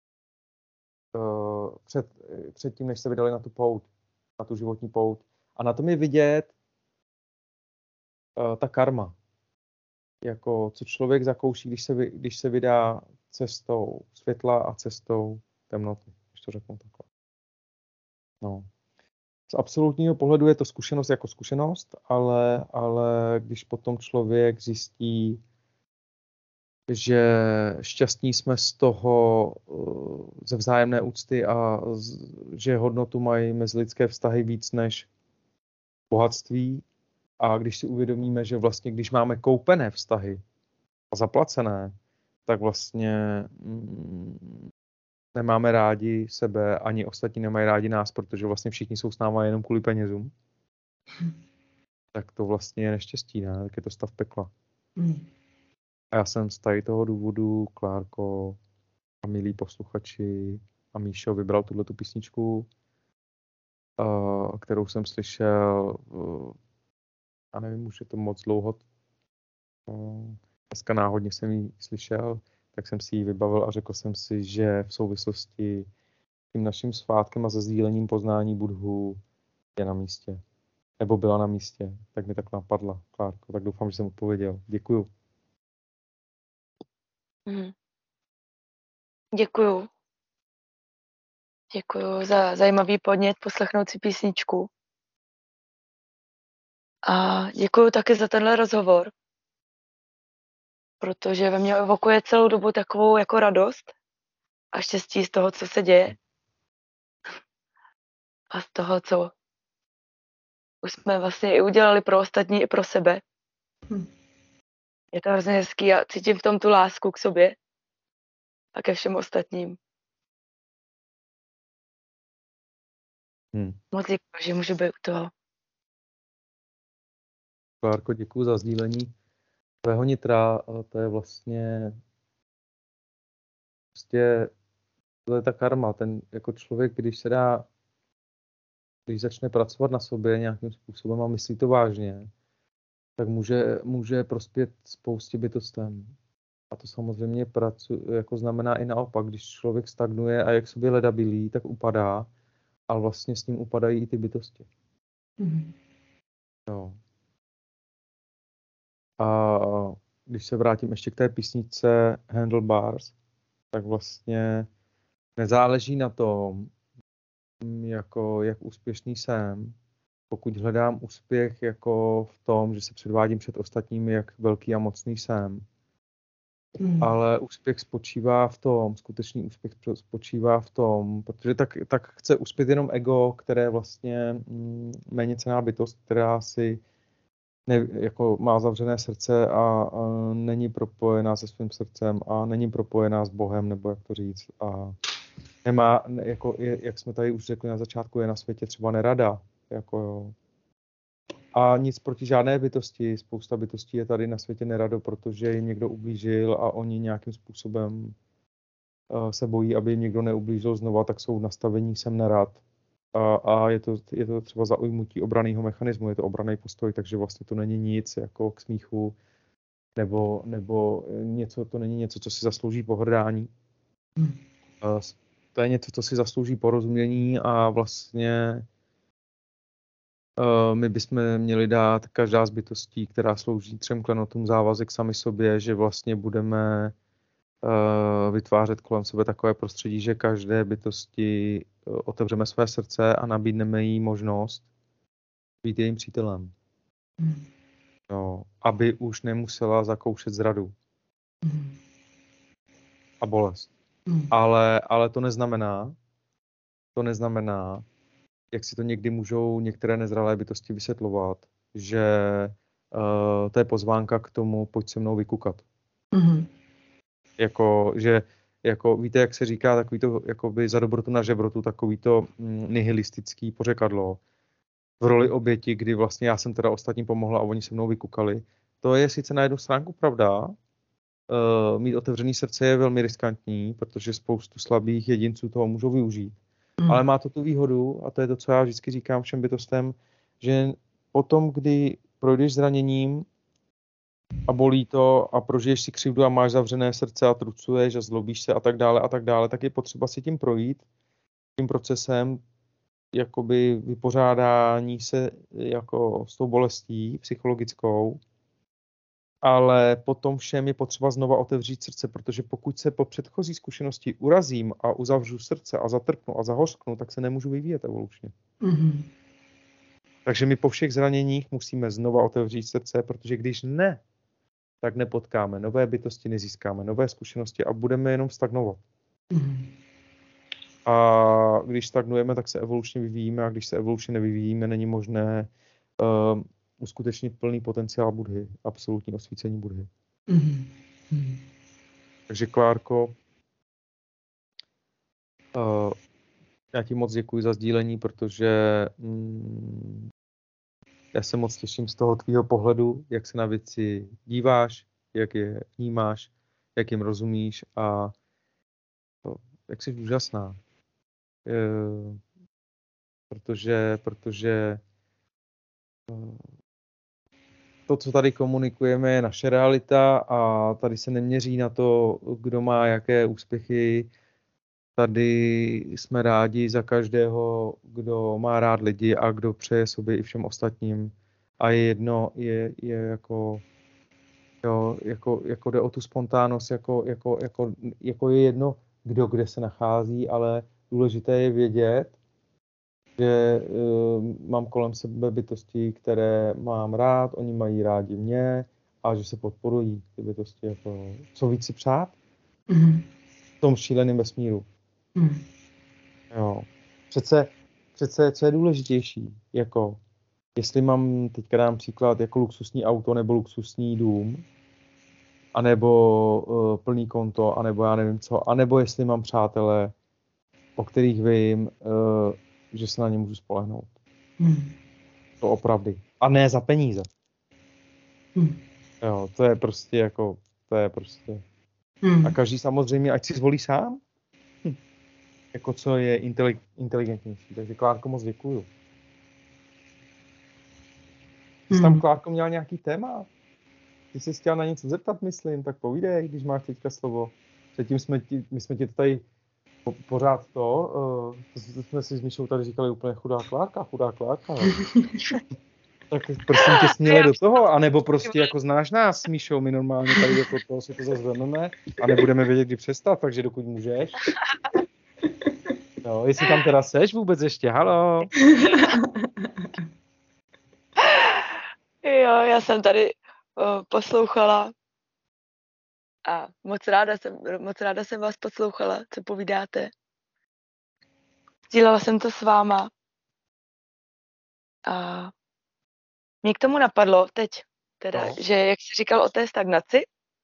Před, před tím, než se vydali na tu pouť, na tu životní pouť. A na tom je vidět uh, ta karma. Jako, co člověk zakouší, když se, vy, když se vydá cestou světla a cestou temnoty. Když to řeknu takhle. No. Z absolutního pohledu je to zkušenost jako zkušenost, ale, ale když potom člověk zjistí, že šťastní jsme z toho, ze vzájemné úcty, a z, že hodnotu mají mezilidské vztahy víc než bohatství, a když si uvědomíme, že vlastně když máme koupené vztahy a zaplacené, tak vlastně mm, nemáme rádi sebe, ani ostatní nemají rádi nás, protože vlastně všichni jsou s náma jenom kvůli penězům. Tak to vlastně je neštěstí, ne? Tak je to stav pekla. Hmm. A já jsem z tady toho důvodu, Klárko a milí posluchači a Míšo, vybral tuhletu písničku, uh, kterou jsem slyšel, uh, a nevím, už je to moc dlouho, uh, dneska náhodně jsem ji slyšel, tak jsem si ji vybavil a řekl jsem si, že v souvislosti s tím naším svátkem a se sdílením poznání Budhu je na místě. Nebo byla na místě, tak mi tak napadla, Klárko, tak doufám, že jsem odpověděl. Děkuju. Hmm. Děkuju. Děkuji za zajímavý podnět poslechnout si písničku. A děkuji taky za tenhle rozhovor, protože ve mně evokuje celou dobu takovou jako radost a štěstí z toho, co se děje. A z toho, co už jsme vlastně i udělali pro ostatní, i pro sebe. Hm. Je to hrozně hezký a cítím v tom tu lásku k sobě a ke všem ostatním. Hmm. Moc děkuji, že můžu být u toho. Klárko, děkuji za sdílení tvého nitra. To je vlastně prostě, to je ta karma. Ten jako člověk, když se dá, když začne pracovat na sobě nějakým způsobem a myslí to vážně, tak může, může prospět spoustě bytostem. A to samozřejmě pracu, jako znamená i naopak, když člověk stagnuje a jak sobě ledabilý, tak upadá, ale vlastně s ním upadají i ty bytosti. Mm. Jo. A když se vrátím ještě k té písničce Handlebars, tak vlastně nezáleží na tom, jako, jak úspěšný jsem, pokud hledám úspěch jako v tom, že se předvádím před ostatními, jak velký a mocný jsem. Mm. Ale úspěch spočívá v tom, skutečný úspěch spočívá v tom, protože tak, tak chce uspět jenom ego, které vlastně mm, méněcenná bytost, která si ne, jako má zavřené srdce a, a není propojená se svým srdcem a není propojená s Bohem, nebo jak to říct. A nemá, jako, jak jsme tady už řekli na začátku, je na světě třeba nerada. Jako jo. A nic proti žádné bytosti. Spousta bytostí je tady na světě nerado, protože jim někdo ublížil a oni nějakým způsobem uh, se bojí, aby jim někdo neublížil znova, tak jsou v nastavení jsem nerad. A, a je, to, je to třeba zaujmutí obranného mechanismu, je to obranný postoj, takže vlastně to není nic jako k smíchu, nebo, nebo něco, to není něco, co si zaslouží pohrdání. Hmm. Uh, to je něco, co si zaslouží porozumění a vlastně Uh, my bychom měli dát každá z bytostí, která slouží třem klenotům, závazek sami sobě, že vlastně budeme uh, vytvářet kolem sebe takové prostředí, že každé bytosti uh, otevřeme své srdce a nabídneme jí možnost být jejím přítelem. Mm. No, aby už nemusela zakoušet zradu mm. a bolest. Mm. Ale, ale to neznamená, to neznamená, jak si to někdy můžou některé nezralé bytosti vysvětlovat, že uh, to je pozvánka k tomu, pojď se mnou vykukat. Mm-hmm. Jako, že, jako, víte, jak se říká, takový to, jakoby za dobrotu na žebrotu, takový to mm, nihilistický pořekadlo v roli oběti, kdy vlastně já jsem teda ostatním pomohla a oni se mnou vykukali. To je sice na jednu stránku pravda, uh, mít otevřený srdce je velmi riskantní, protože spoustu slabých jedinců toho můžou využít. Mm. Ale má to tu výhodu, a to je to, co já vždycky říkám všem bytostem, že potom, kdy projdeš zraněním a bolí to a prožiješ si křivdu a máš zavřené srdce a trucuješ a zlobíš se a tak dále a tak dále, tak je potřeba si tím projít, tím procesem jakoby vypořádání se jako s tou bolestí psychologickou, ale potom všem je potřeba znova otevřít srdce, protože pokud se po předchozí zkušenosti urazím a uzavřu srdce a zatrknu a zahořknu, tak se nemůžu vyvíjet evolučně. Mm-hmm. Takže my po všech zraněních musíme znova otevřít srdce, protože když ne, tak nepotkáme nové bytosti, nezískáme nové zkušenosti a budeme jenom stagnovat. Mm-hmm. A když stagnujeme, tak se evolučně vyvíjíme a když se evolučně nevyvíjíme, není možné uh, uskutečnit plný potenciál Budhy, absolutní osvícení Budhy. Mm-hmm. Takže Klárko, uh, já ti moc děkuji za sdílení, protože mm, já se moc těším z toho tvýho pohledu, jak se na věci díváš, jak je vnímáš, jak jim rozumíš a to, jak jsi úžasná. Uh, protože, protože uh, to, co tady komunikujeme, je naše realita a tady se neměří na to, kdo má jaké úspěchy. Tady jsme rádi za každého, kdo má rád lidi a kdo přeje sobě i všem ostatním. A je jedno, je, je jako, jo, jako, jako jde o tu spontánnost, jako, jako, jako, jako je jedno, kdo kde se nachází, ale důležité je vědět, že uh, mám kolem sebe bytosti, které mám rád, oni mají rádi mě a že se podporují ty bytosti. Jako, co víc si přát? Mm. V tom šíleném vesmíru. Mm. Jo. Přece, přece, co je důležitější, jako, jestli mám, teďka dám příklad, jako luxusní auto nebo luxusní dům, anebo uh, plný konto, anebo já nevím co, anebo jestli mám přátelé, o kterých vím, uh, že se na ně můžu spolehnout. Mm. To opravdu. A ne za peníze. Mm. Jo, to je prostě jako, to je prostě. Mm. A každý samozřejmě, ať si zvolí sám, hm. jako co je intelig- inteligentnější. Takže Klárko, moc děkuju. Ty jsi Mm. tam, Klárko, měla nějaký téma? Ty jsi chtěla na něco zeptat, myslím, tak povídej, když máš teďka slovo. Předtím jsme ti, my jsme ti tady po, pořád to, uh, to jsme si s Míšou tady říkali úplně chudá Klárka, chudá Klárka. Tak prosím tě sníle do toho, anebo prostě jako znáš nás s Míšou, my normálně tady jako toho si to zase vezmeme a nebudeme vědět, kdy přestat, takže dokud můžeš. No, jestli tam teda seš vůbec ještě, halo. Jo, já jsem tady uh, poslouchala a moc ráda jsem, moc ráda jsem vás poslouchala, co povídáte. Sdílela jsem to s váma. A mě k tomu napadlo teď, teda, No. že jak jsi říkal o té stagnaci,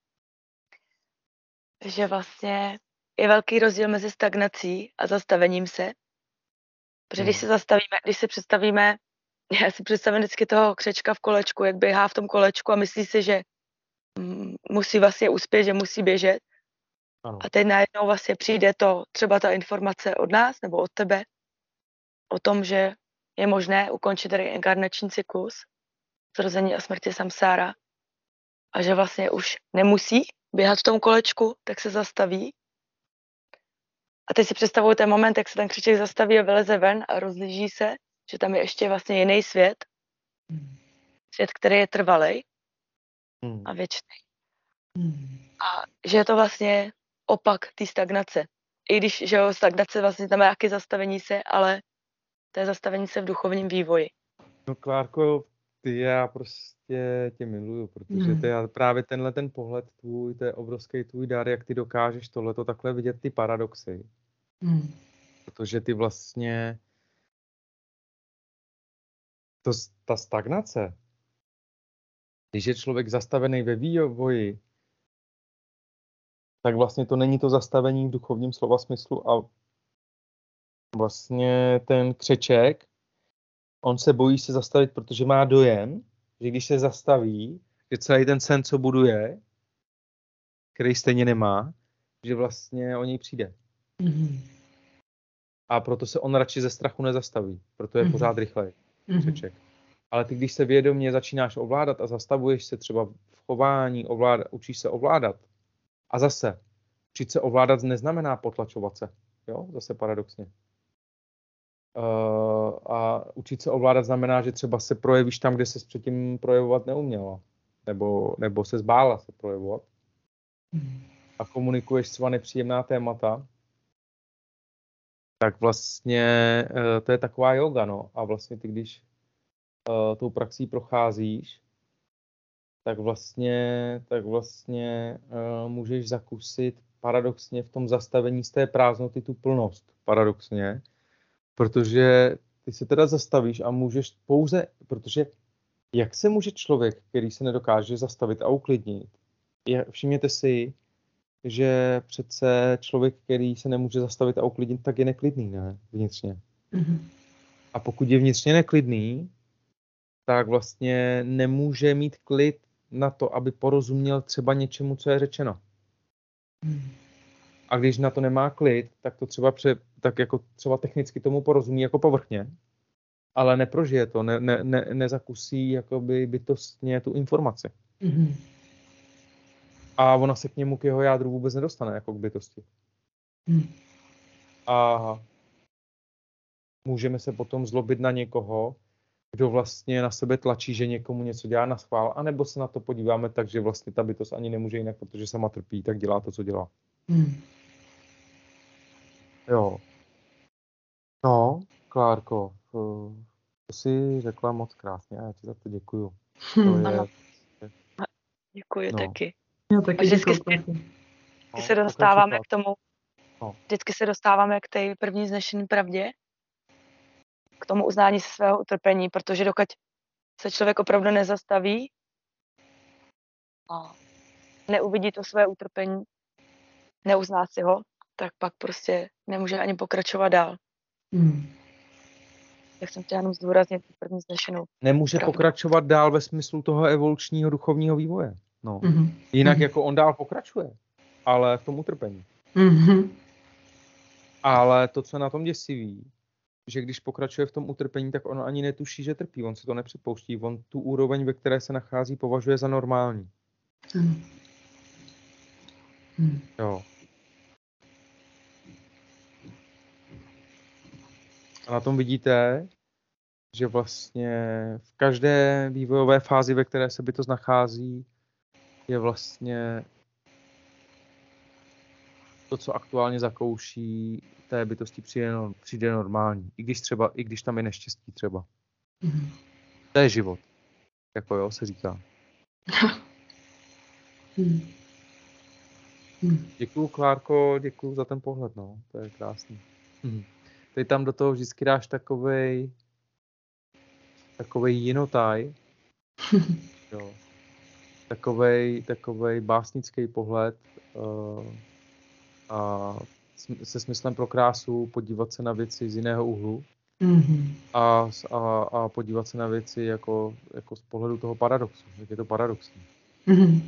že vlastně je velký rozdíl mezi stagnací a zastavením se. Protože když Hmm. se zastavíme, když si představíme, já si představím vždycky toho křečka v kolečku, jak běhá v tom kolečku a myslí si, že mm, musí vlastně uspět, že musí běžet. Ano. A teď najednou vlastně přijde to, třeba ta informace od nás nebo od tebe o tom, že je možné ukončit reinkarnační cyklus, zrození a smrti samsára a že vlastně už nemusí běhat v tom kolečku, tak se zastaví. A teď si představuju ten moment, jak se ten křeček zastaví a vyleze ven a rozlíží se, že tam je ještě vlastně jiný svět, svět, který je trvalej Hmm. a věčný. Mm. A že je to vlastně opak té stagnace. I když, že jo, stagnace vlastně znamená nějaké zastavení se, ale to je zastavení se v duchovním vývoji. No Klárko, ty já prostě tě miluju, protože Hmm. to je právě tenhle ten pohled tvůj, to je obrovský tvůj dar, jak ty dokážeš tohleto takhle vidět, ty paradoxy. Mm. Protože ty vlastně, to, ta stagnace, když je člověk zastavený ve vývoji, tak vlastně to není to zastavení v duchovním slova smyslu a vlastně ten křeček, on se bojí se zastavit, protože má dojem, že když se zastaví, že celý ten sen, co buduje, který stejně nemá, že vlastně o něj přijde. Mm. A proto se on radši ze strachu nezastaví, proto je Mhm. pořád rychlej Mm. křeček. Ale ty, když se vědomě začínáš ovládat a zastavuješ se třeba v chování, ovládat, učíš se ovládat. A zase, učit se ovládat neznamená potlačovat se. Jo? Zase paradoxně. Uh, a učit se ovládat znamená, že třeba se projevíš tam, kde ses předtím projevovat neuměla. Nebo, nebo se zbála se projevovat. Mm. A komunikuješ třeba nepříjemná témata, tak vlastně uh, to je taková yoga, no. A vlastně ty, když uh, tou praxí procházíš, tak vlastně, tak vlastně uh, můžeš zakusit paradoxně v tom zastavení z té prázdnoty tu plnost. Paradoxně. Protože ty se teda zastavíš a můžeš pouze, protože jak se může člověk, který se nedokáže zastavit a uklidnit, je, všimněte si, že přece člověk, který se nemůže zastavit a uklidnit, tak je neklidný, ne? Vnitřně. Mm. A pokud je vnitřně neklidný, tak vlastně nemůže mít klid na to, aby porozuměl třeba něčemu, co je řečeno. Mm. A když na to nemá klid, tak to třeba, pře, tak jako třeba technicky tomu porozumí jako povrchně, ale neprožije to, ne, ne, ne, nezakusí jakoby bytostně tu informaci. Mm. A ona se k němu, k jeho jádru vůbec nedostane, jako k bytosti. Mm. A můžeme se potom zlobit na někoho, kdo vlastně na sebe tlačí, že někomu něco dělá na schvál, anebo se na to podíváme tak, že vlastně ta bytost ani nemůže jinak, protože sama trpí, tak dělá to, co dělá. Mm. Jo. No, Klárko, to jsi řekla moc krásně a já ti za to děkuju. Hm. To je, Ano. Děkuji No. taky. Já taky Vždycky děkuju. Klárko. Vždycky no, se dostáváme pokračuj, k tomu, No. vždycky se dostáváme k té první znešené pravdě, k tomu uznání se svého utrpení, protože dokud se člověk opravdu nezastaví a neuvidí to své utrpení, neuzná si ho, tak pak prostě nemůže ani pokračovat dál. Hm. Tak jsem chtěla jenom zdůraznit tu první znešenou. Nemůže Pravda. pokračovat dál ve smyslu toho evolučního duchovního vývoje. No. Mhm. Jinak Mhm. jako on dál pokračuje, ale v tom utrpení. Mhm. Ale to, co je na tom děsivý, že když pokračuje v tom utrpení, tak on ani netuší, že trpí. On se to nepřipouští. On tu úroveň, ve které se nachází, považuje za normální. Ano. Hm. Jo. A na tom vidíte, že vlastně v každé vývojové fázi, ve které se bytost nachází, je vlastně to, co aktuálně zakouší, té bytosti přijde, přijde normální. I když třeba, i když tam je neštěstí třeba. Mhm. To je život. Jako jo, se říká. Hm. Hm. Děkuju, Klárko, děkuju za ten pohled, no. To je krásný. Mhm. Teď tam do toho vždycky dáš takovej takovej jinotaj. Jo. Takovej, takovej básnický pohled uh, a se smyslem pro krásu podívat se na věci z jiného úhlu Mhm. a, a, a podívat se na věci jako, jako z pohledu toho paradoxu. Jak je to paradoxní. Mhm.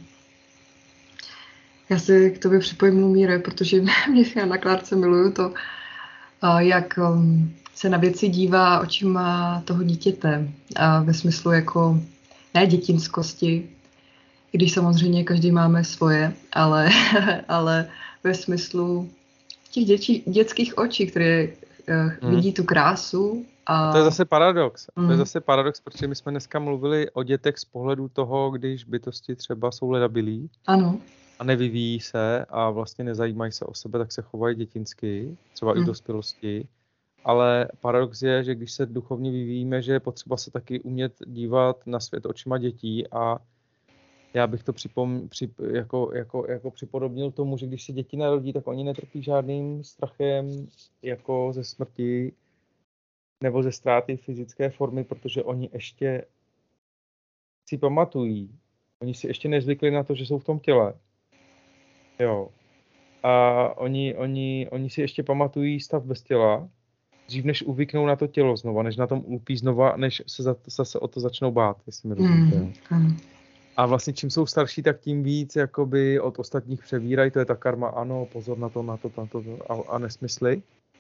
Já se k tobě připojím, Lumíre, protože mě já na Klárce miluju to, a jak um, se na věci dívá očima toho dítěte. A ve smyslu jako ne dětinskosti, i když samozřejmě každý máme svoje, ale, ale ve smyslu těch dětí, dětských očí, které uh, Hmm. vidí tu krásu. A, A to je zase paradox. Mm. To je zase paradox, protože my jsme dneska mluvili o dětech z pohledu toho, když bytosti třeba jsou ledabilí Ano. a nevyvíjí se a vlastně nezajímají se o sebe, tak se chovají dětinsky, třeba mm. i v Mm. dospělosti. Ale paradox je, že když se duchovně vyvíjíme, že je potřeba se taky umět dívat na svět očima dětí a já bych to připom, přip, jako, jako, jako připodobnil tomu, že když se děti narodí, tak oni netrpí žádným strachem jako ze smrti nebo ze ztráty fyzické formy, protože oni ještě si pamatují. Oni si ještě nezvykli na to, že jsou v tom těle. Jo. A oni, oni, oni si ještě pamatují stav bez těla, dřív než uvyknou na to tělo znova, než na tom ulpí znova, než se za, zase o to začnou bát, jestli mi rozumíte. Mm. Ano. A vlastně čím jsou starší, tak tím víc jakoby od ostatních přebírají, to je ta karma, ano, pozor na to, na to, na to a, a nesmysly.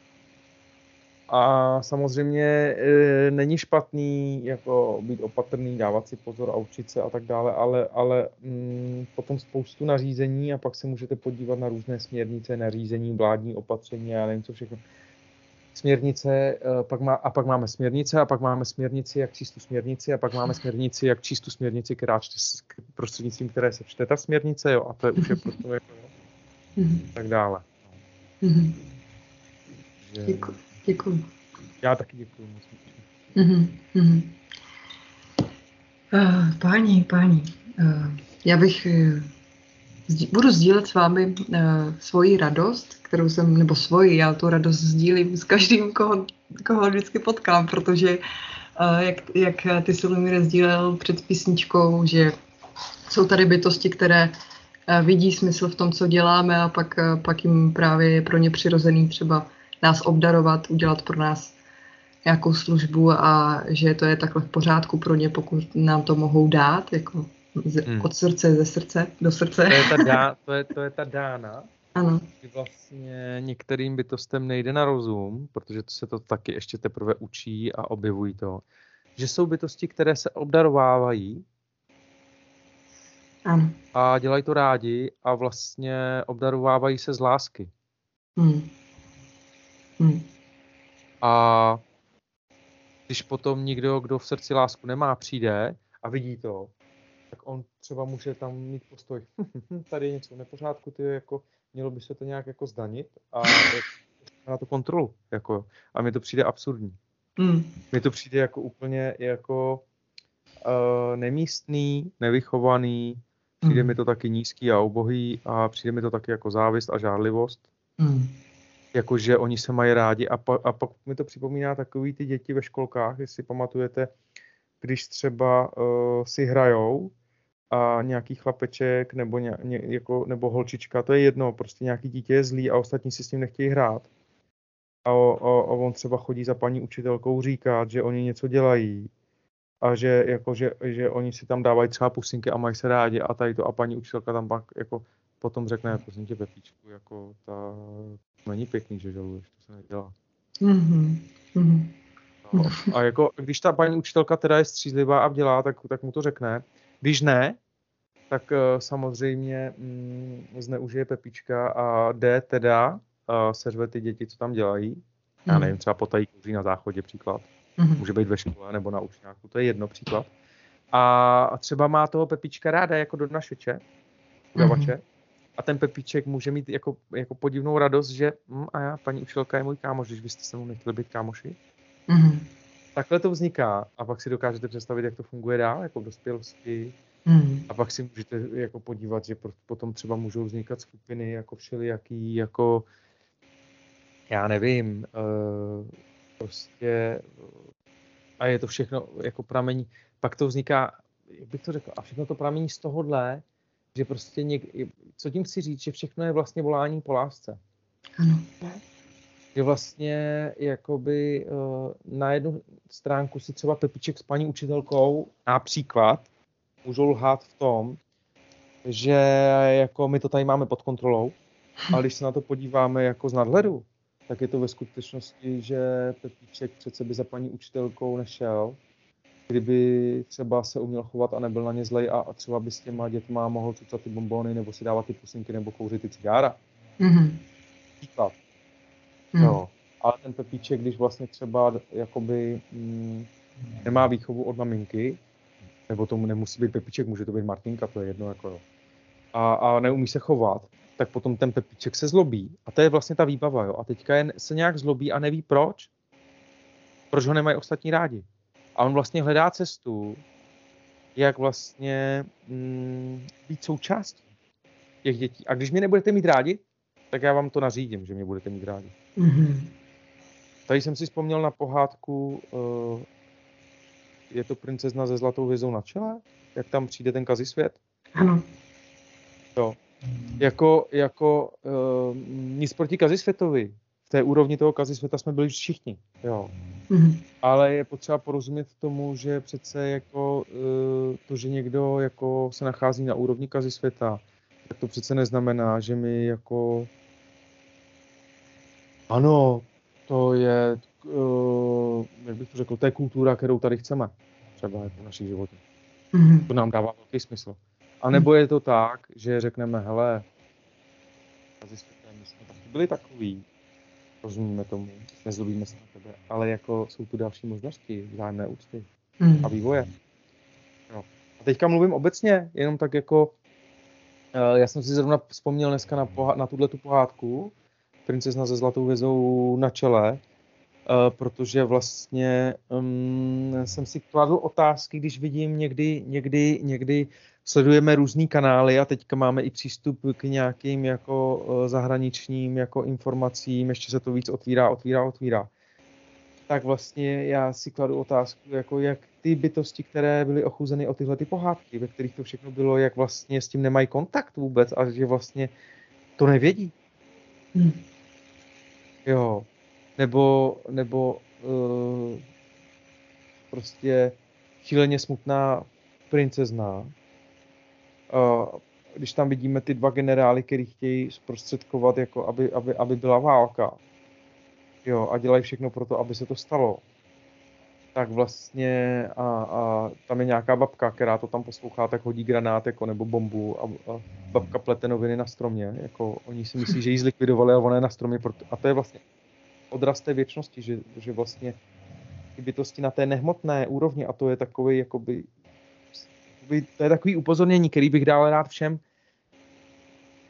A samozřejmě e, není špatný jako být opatrný, dávat si pozor a učit se a tak dále, ale, ale mm, potom spoustu nařízení a pak se můžete podívat na různé směrnice, nařízení, vládní opatření, já nevím co všechno. Směrnice, e, pak má, a pak máme směrnice a pak máme směrnici, jak číst tu směrnici a pak máme směrnici, jak číst tu směrnici, která čte, prostřednictvím které se čte ta směrnice, jo, a to je už je proto jako, jo, Mhm. tak dále. Mhm. Že, Děkuji. Děkuji. já taky děkuji moc. Mhm, mhm. Uh, páni, páni, uh, já bych uh, zdí, budu sdílet s vámi uh, svoji radost, kterou jsem, nebo svoji, já tu radost sdílím s každým, koho, koho vždycky potkám, protože uh, jak, jak ty Silumíre sdílel před písničkou, že jsou tady bytosti, které uh, vidí smysl v tom, co děláme a pak, uh, pak jim právě je pro ně přirozený třeba nás obdarovat, udělat pro nás nějakou službu a že to je takhle v pořádku pro ně, pokud nám to mohou dát, jako z, Hmm. od srdce, ze srdce, do srdce. To je ta, dá, to je, to je ta dána, Ano. kdy vlastně některým bytostem nejde na rozum, protože to se to taky ještě teprve učí a objevují to, že jsou bytosti, které se obdarovávají Ano. a dělají to rádi a vlastně obdarovávají se z lásky. Hmm. Hmm. A když potom někdo, kdo v srdci lásku nemá, přijde a vidí to, tak on třeba může tam mít postoj, tady je něco v nepořádku, ty jako, mělo by se to nějak jako zdanit a na to kontrolu. Jako, a mně to přijde absurdní. Mm. Mně to přijde jako úplně jako uh, nemístný, nevychovaný, přijde Mm. mi to taky nízký a ubohý a přijde mi to taky jako závist a žárlivost. Mm. Jakože oni se mají rádi a, pa, a pak mi to připomíná takový ty děti ve školkách, jestli pamatujete, když třeba uh, si hrajou a nějaký chlapeček nebo, ně, ně, jako, nebo holčička, to je jedno, prostě nějaký dítě je zlý a ostatní si s ním nechtějí hrát. A, a, a on třeba chodí za paní učitelkou říkat, že oni něco dělají a že, jako, že, že oni si tam dávají třeba pusinky a mají se rádi a tady to a paní učitelka tam pak jako potom řekne, prosím tě, Pepíčku, jako ta není pěkný, že žaluješ, to se nedělá. Mm-hmm. Mm-hmm. No, a jako, když ta paní učitelka teda je střízlivá a dělá, tak, tak mu to řekne. Když ne, tak uh, samozřejmě mm, zneužije Pepíčka a jde teda uh, seřve ty děti, co tam dělají. Já nevím, třeba potají kouří na záchodě příklad. Mm-hmm. Může být ve škole nebo na učňáku, to je jedno příklad. A třeba má toho Pepíčka ráda jako donašeče, udavače. Mm-hmm. A ten Pepíček může mít jako, jako podivnou radost, že hm, a já, paní učitelka je můj kámoš, když byste se mnou nechtěli být kámoši. Mm-hmm. Takhle to vzniká a pak si dokážete představit, jak to funguje dál, jako v dospělosti. Mm-hmm. A pak si můžete jako podívat, že potom třeba můžou vznikat skupiny jako všelijaký, jako já nevím, uh, prostě a je to všechno jako pramení. Pak to vzniká, jak bych to řekl, a všechno to pramení z tohohle, že prostě něk, co tím chci říct, že všechno je vlastně volání po lásce. Ano. Že vlastně jakoby uh, na jednu stránku si třeba Pepíček s paní učitelkou například můžou lhát v tom, že jako my to tady máme pod kontrolou, ale když se na to podíváme jako z nadhledu, tak je to ve skutečnosti, že Pepíček přece by za paní učitelkou nešel, kdyby třeba se uměl chovat a nebyl na ně zlej a, a třeba by s těma dětma mohl cucat ty bombony nebo si dávat ty pusinky nebo kouřit ty cigára. Mm-hmm. Příklad. Mm. No. Ale ten Pepíček, když vlastně třeba jakoby mm, nemá výchovu od maminky, nebo tomu nemusí být Pepíček, může to být Martinka, to je jedno, jako jo. A, a neumí se chovat, tak potom ten Pepíček se zlobí. A to je vlastně ta výbava, jo. A teďka je, se nějak zlobí a neví proč. Proč ho nemají ostatní rádi. A on vlastně hledá cestu, jak vlastně mm, být součástí těch dětí. A když mě nebudete mít rádi, tak já vám to nařídím, že mě budete mít rádi. Mm-hmm. Tady jsem si vzpomněl na pohádku, uh, je to Princezna se zlatou hvězdou na čele? Jak tam přijde ten Kazisvět? Ano. Jo. Jako, jako uh, nic proti Kazisvětovi. V té úrovni toho Kazisvěta jsme byli všichni. Jo. Mm-hmm. Ale je potřeba porozumět tomu, že přece jako uh, to, že někdo jako se nachází na úrovni Kazisvěta, tak to přece neznamená, že my jako ano, to je, uh, jak bych to řekl, to je kultura, kterou tady chceme, třeba jako v našich životech. Mm-hmm. To nám dává velký smysl. A nebo je to tak, že řekneme, hele, my jsme taky byli takový, rozumíme tomu, nezlobíme se na tebe, ale jako jsou tu další možnosti, vzájemné úcty mm. a vývoje. No. A teďka mluvím obecně, jenom tak jako, uh, já jsem si zrovna vzpomněl dneska na, poha- na tuhletu pohádku, Princezna se zlatou hvězdou na čele, uh, protože vlastně um, jsem si kladl otázky, když vidím někdy, někdy, někdy sledujeme různý kanály a teďka máme i přístup k nějakým jako uh, zahraničním jako informacím, ještě se to víc otvírá, otvírá, otvírá. Tak vlastně já si kladu otázku, jako jak ty bytosti, které byly ochuzeny o tyhle ty pohádky, ve kterých to všechno bylo, jak vlastně s tím nemají kontakt vůbec a že vlastně to nevědí. Hmm. Jo, nebo, nebo uh, prostě šíleně smutná princezna. Uh, když tam vidíme ty dva generály, který chtějí zprostředkovat, jako aby, aby, aby byla válka. Jo, a dělají všechno pro to, aby se to stalo. Tak vlastně a, a tam je nějaká babka, která to tam poslouchá, tak hodí granát jako, nebo bombu a, a babka plete noviny na stromě. Jako, oni si myslí, že ji zlikvidovali, ale ona je na stromě. Proto, a to je vlastně odraz té věčnosti, že, že vlastně ty bytosti na té nehmotné úrovni a to je takový, jakoby, jakoby, to je takový upozornění, který bych dal rád všem.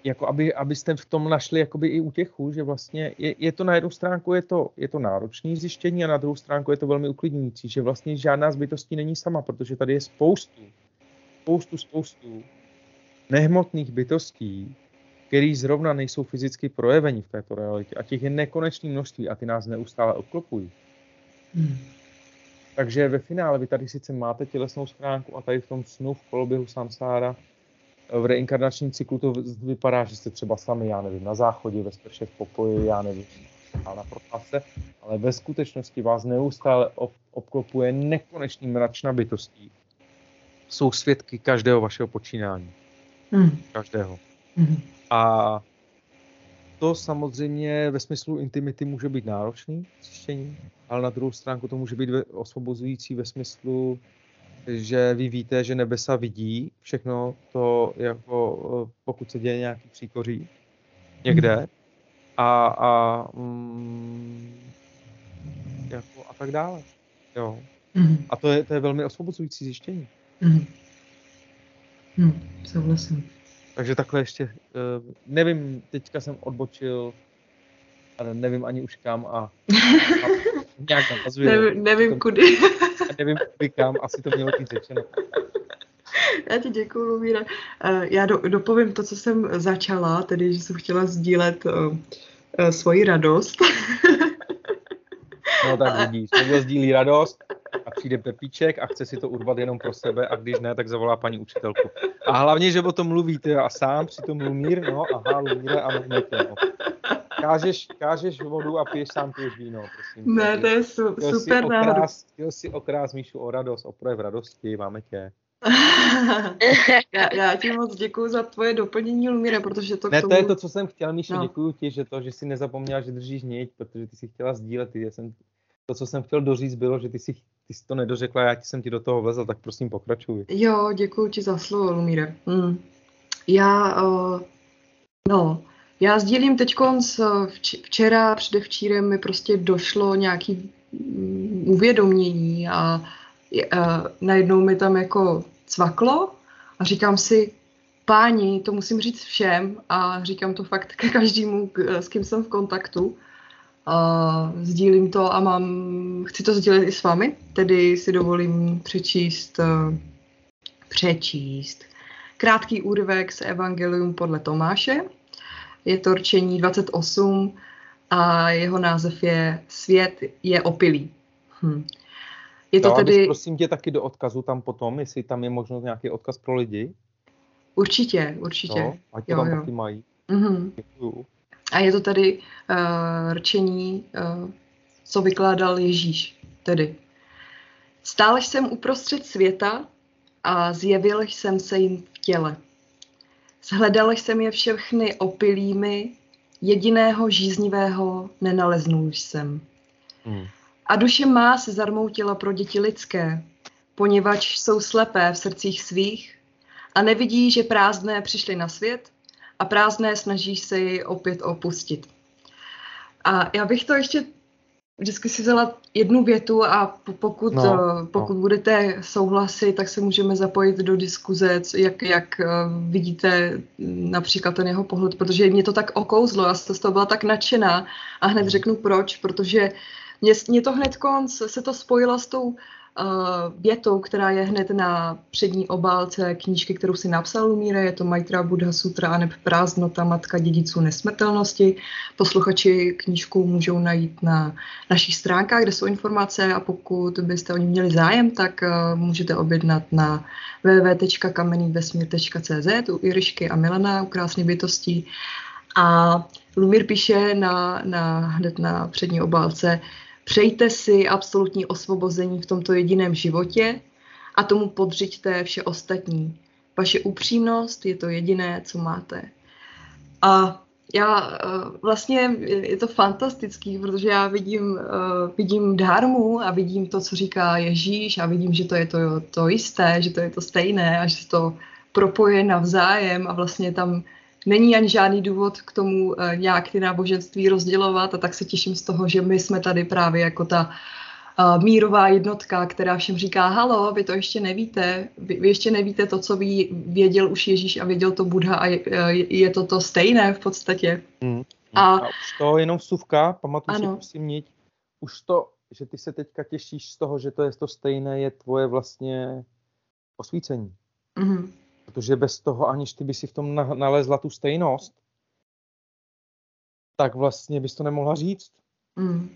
jako aby, abyste v tom našli jakoby i útěchu, že vlastně je, je to na jednu stránku je to, je to náročné zjištění a na druhou stránku je to velmi uklidňující, že vlastně žádná z bytostí není sama, protože tady je spoustu, spoustu, spoustu nehmotných bytostí, který zrovna nejsou fyzicky projevení v této realitě a těch je nekonečné množství a ty nás neustále obklopují. Hmm. Takže ve finále vy tady sice máte tělesnou schránku a tady v tom snu, v koloběhu samsára, v reinkarnačním cyklu to vypadá, že jste třeba sami, já nevím, na záchodě, ve sprše, v pokoji, já nevím, na procházce, ale ve skutečnosti vás neustále obklopuje nekonečný mračna bytostí. Jsou svědky každého vašeho počínání. Hmm. Každého. Hmm. A to samozřejmě ve smyslu intimity může být náročný zjištění, ale na druhou stránku to může být osvobozující ve smyslu, že vy víte, že nebesa vidí všechno to, jako pokud se děje nějaký příkoří někde a, a, mm, jako, a tak dále. Jo. Mm. A to je, to je velmi osvobozující zjištění. Mm. Mm, souhlasím. Takže takhle ještě, nevím, teďka jsem odbočil, ale nevím ani už kam a, a nějak navazuje. Nevím, nevím to, kudy. Nevím kudy kam, asi to mělo být řečeno. Já ti děkuju, Lumíre. Já do, dopovím to, co jsem začala, tedy, že jsem chtěla sdílet uh, uh, svoji radost. No tak vidíš, někdo sdílí radost a přijde Pepíček a chce si to urvat jenom pro sebe a když ne, tak zavolá paní učitelku. A hlavně, že o tom mluvíte a sám přitom Lumír, no aha, Lumíre a mluvníte, no. Kážeš, kážeš vodu a piješ sám piješ víno, prosím. Ne, to je su, super náhodou. Chtěl si okrás Míšu o radost, o projev radosti, máme tě. já, já ti moc děkuju za tvoje doplnění, Lumíre, protože to Ne, k tomu... to je to, co jsem chtěl, Míšo, no. Děkuju ti, že to, že jsi nezapomněla, že držíš niť, protože ty jsi chtěla sdílet, ty jsem, to, co jsem chtěl doříct, bylo, že ty jsi, ty jsi to nedořekla, já ti jsem ti do toho vlezl, tak prosím pokračuj. Jo, děkuju ti za slovo, Lumíre. Mm. Já, uh, no, já sdílím teďkonc, včera, předevčírem mi prostě došlo nějaký um, uvědomění a uh, najednou mi tam jako cvaklo a říkám si, páni, to musím říct všem a říkám to fakt ke každému, s kým jsem v kontaktu. A sdílím to a mám, chci to sdílet i s vámi, tedy si dovolím přečíst, přečíst krátký úryvek z Evangelium podle Tomáše. Je to rčení dvacet osm a jeho název je Svět je opilý. Hm. Je to Dala tedy... bys, prosím tě taky do odkazu tam potom, jestli tam je možnost nějaký odkaz pro lidi. Určitě, určitě. No, ať to jo, tam jo. taky mají. Mm-hmm. Děkuju. A je to tady uh, rčení, uh, co vykládal Ježíš. Tedy. Stál jsem uprostřed světa a zjevil jsem se jim v těle. Shledal jsem je všechny opilými, jediného žíznivého nenaleznul jsem. Hmm. A duše má se zarmoutila pro děti lidské, poněvadž jsou slepé v srdcích svých a nevidí, že prázdné přišly na svět a prázdné snaží se jej opět opustit. A já bych to ještě vždycky si vzala jednu větu a pokud, no, pokud no. budete souhlasit, tak se můžeme zapojit do diskuze, jak, jak vidíte například ten jeho pohled, protože mě to tak okouzlo, já jsem z toho byla tak nadšená a hned řeknu proč, protože mě, mě to hned konc se to spojilo s tou Uh, větou, která je hned na přední obálce knížky, kterou si napsal Lumíre, je to Maitra Buddha Sutra aneb Prázdnota, matka dědiců nesmrtelnosti. Posluchači knížku můžou najít na našich stránkách, kde jsou informace a pokud byste o ní měli zájem, tak uh, můžete objednat na w w w tečka kamenný vesmír tečka c z u Irišky a Milana, u krásných bytostí. A Lumír píše na, na, hned na přední obálce: přejte si absolutní osvobození v tomto jediném životě a tomu podřiďte vše ostatní. Vaše upřímnost je to jediné, co máte. A já vlastně je to fantastický, protože já vidím, vidím dharmu a vidím to, co říká Ježíš a vidím, že to je to, to jisté, že to je to stejné a že se to propoje navzájem a vlastně tam není ani žádný důvod k tomu uh, nějak ty náboženství rozdělovat a tak se těším z toho, že my jsme tady právě jako ta uh, mírová jednotka, která všem říká, halo, vy to ještě nevíte, vy, vy ještě nevíte to, co ví, věděl už Ježíš a věděl to Buddha a je, je to to stejné v podstatě. Hmm. A, a už to jenom vsuvka, pamatuj ano. si prosím niť, už to, že ty se teďka těšíš z toho, že to je to stejné, je tvoje vlastně osvícení. Mm-hmm. Protože bez toho, aniž ty by si v tom nalezla tu stejnost, tak vlastně bys to nemohla říct. Mm.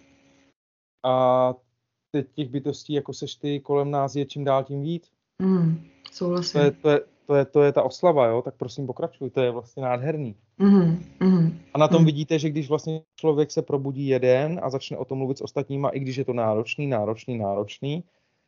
A teď těch bytostí, jako seš ty, kolem nás je čím dál tím víc. Mm. Souhlasím. To je, to, je, to, je, to je ta oslava, jo? Tak prosím pokračuj, to je vlastně nádherný. Mm. Mm. A na tom mm. vidíte, že když vlastně člověk se probudí jeden a začne o tom mluvit s ostatníma, i když je to náročný, náročný, náročný,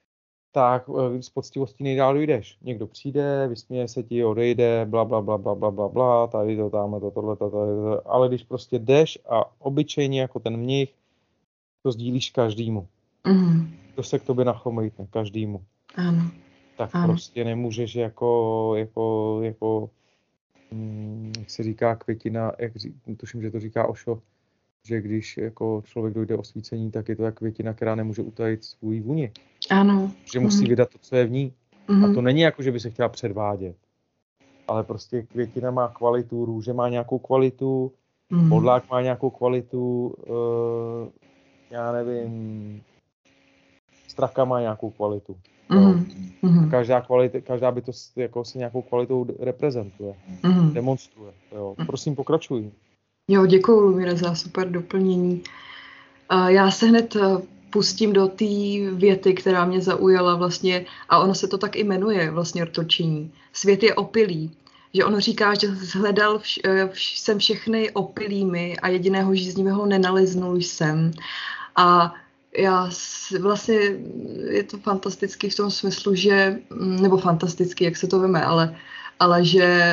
tak s poctivostí nejdál jdeš. Někdo přijde, vysměje se ti, odejde, bla, bla, bla, bla, bla, bla, bla, tady to, tamhle to, tohle, to, tady to. Ale když prostě jdeš a obyčejně jako ten mnich, to sdílíš každému. Mm. To se k tobě nachomejte, každému. Ano. Tak ano. prostě nemůžeš jako, jako, jako, hm, jak se říká květina, jak ří, tuším, že to říká Osho, že když jako člověk dojde osvícení, tak je to jak květina, která nemůže utajit svůj vůni. Ano. Že musí mm. vydat to, co je v ní. Mm. A to není jako, že by se chtěla předvádět. Ale prostě květina má kvalitu, růže má nějakou kvalitu, mm. bodlák má nějakou kvalitu, uh, já nevím, straka má nějakou kvalitu. Mm. Mm. Každá, kvalita, každá bytost jako se nějakou kvalitou reprezentuje, mm. demonstruje. Jo. Prosím, pokračuj. Jo, děkuju, Lumíre, za super doplnění. Já se hned pustím do té věty, která mě zaujala vlastně, a ono se to tak i jmenuje vlastně rtočení. Svět je opilý. Že on říká, že hledal vš, vš, jsem všechny opilými a jediného žíznivého nenaleznul jsem. A já vlastně, je to fantastický v tom smyslu, že, nebo fantastický, jak se to veme, ale, ale že,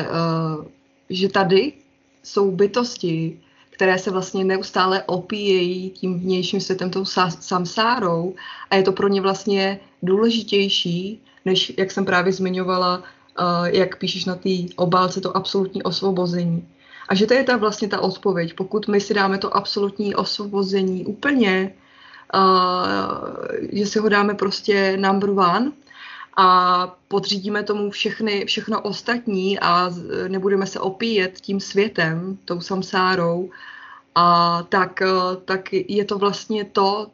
že tady jsou bytosti, které se vlastně neustále opíjejí tím vnějším světem, tou samsárou, a je to pro ně vlastně důležitější, než, jak jsem právě zmiňovala, uh, jak píšeš na té obálce, to absolutní osvobození. A že to je ta vlastně ta odpověď. Pokud my si dáme to absolutní osvobození úplně, uh, že si ho dáme prostě number one, a podřídíme tomu všechny, všechno ostatní a nebudeme se opíjet tím světem, tou samsárou, a tak, tak je to vlastně to,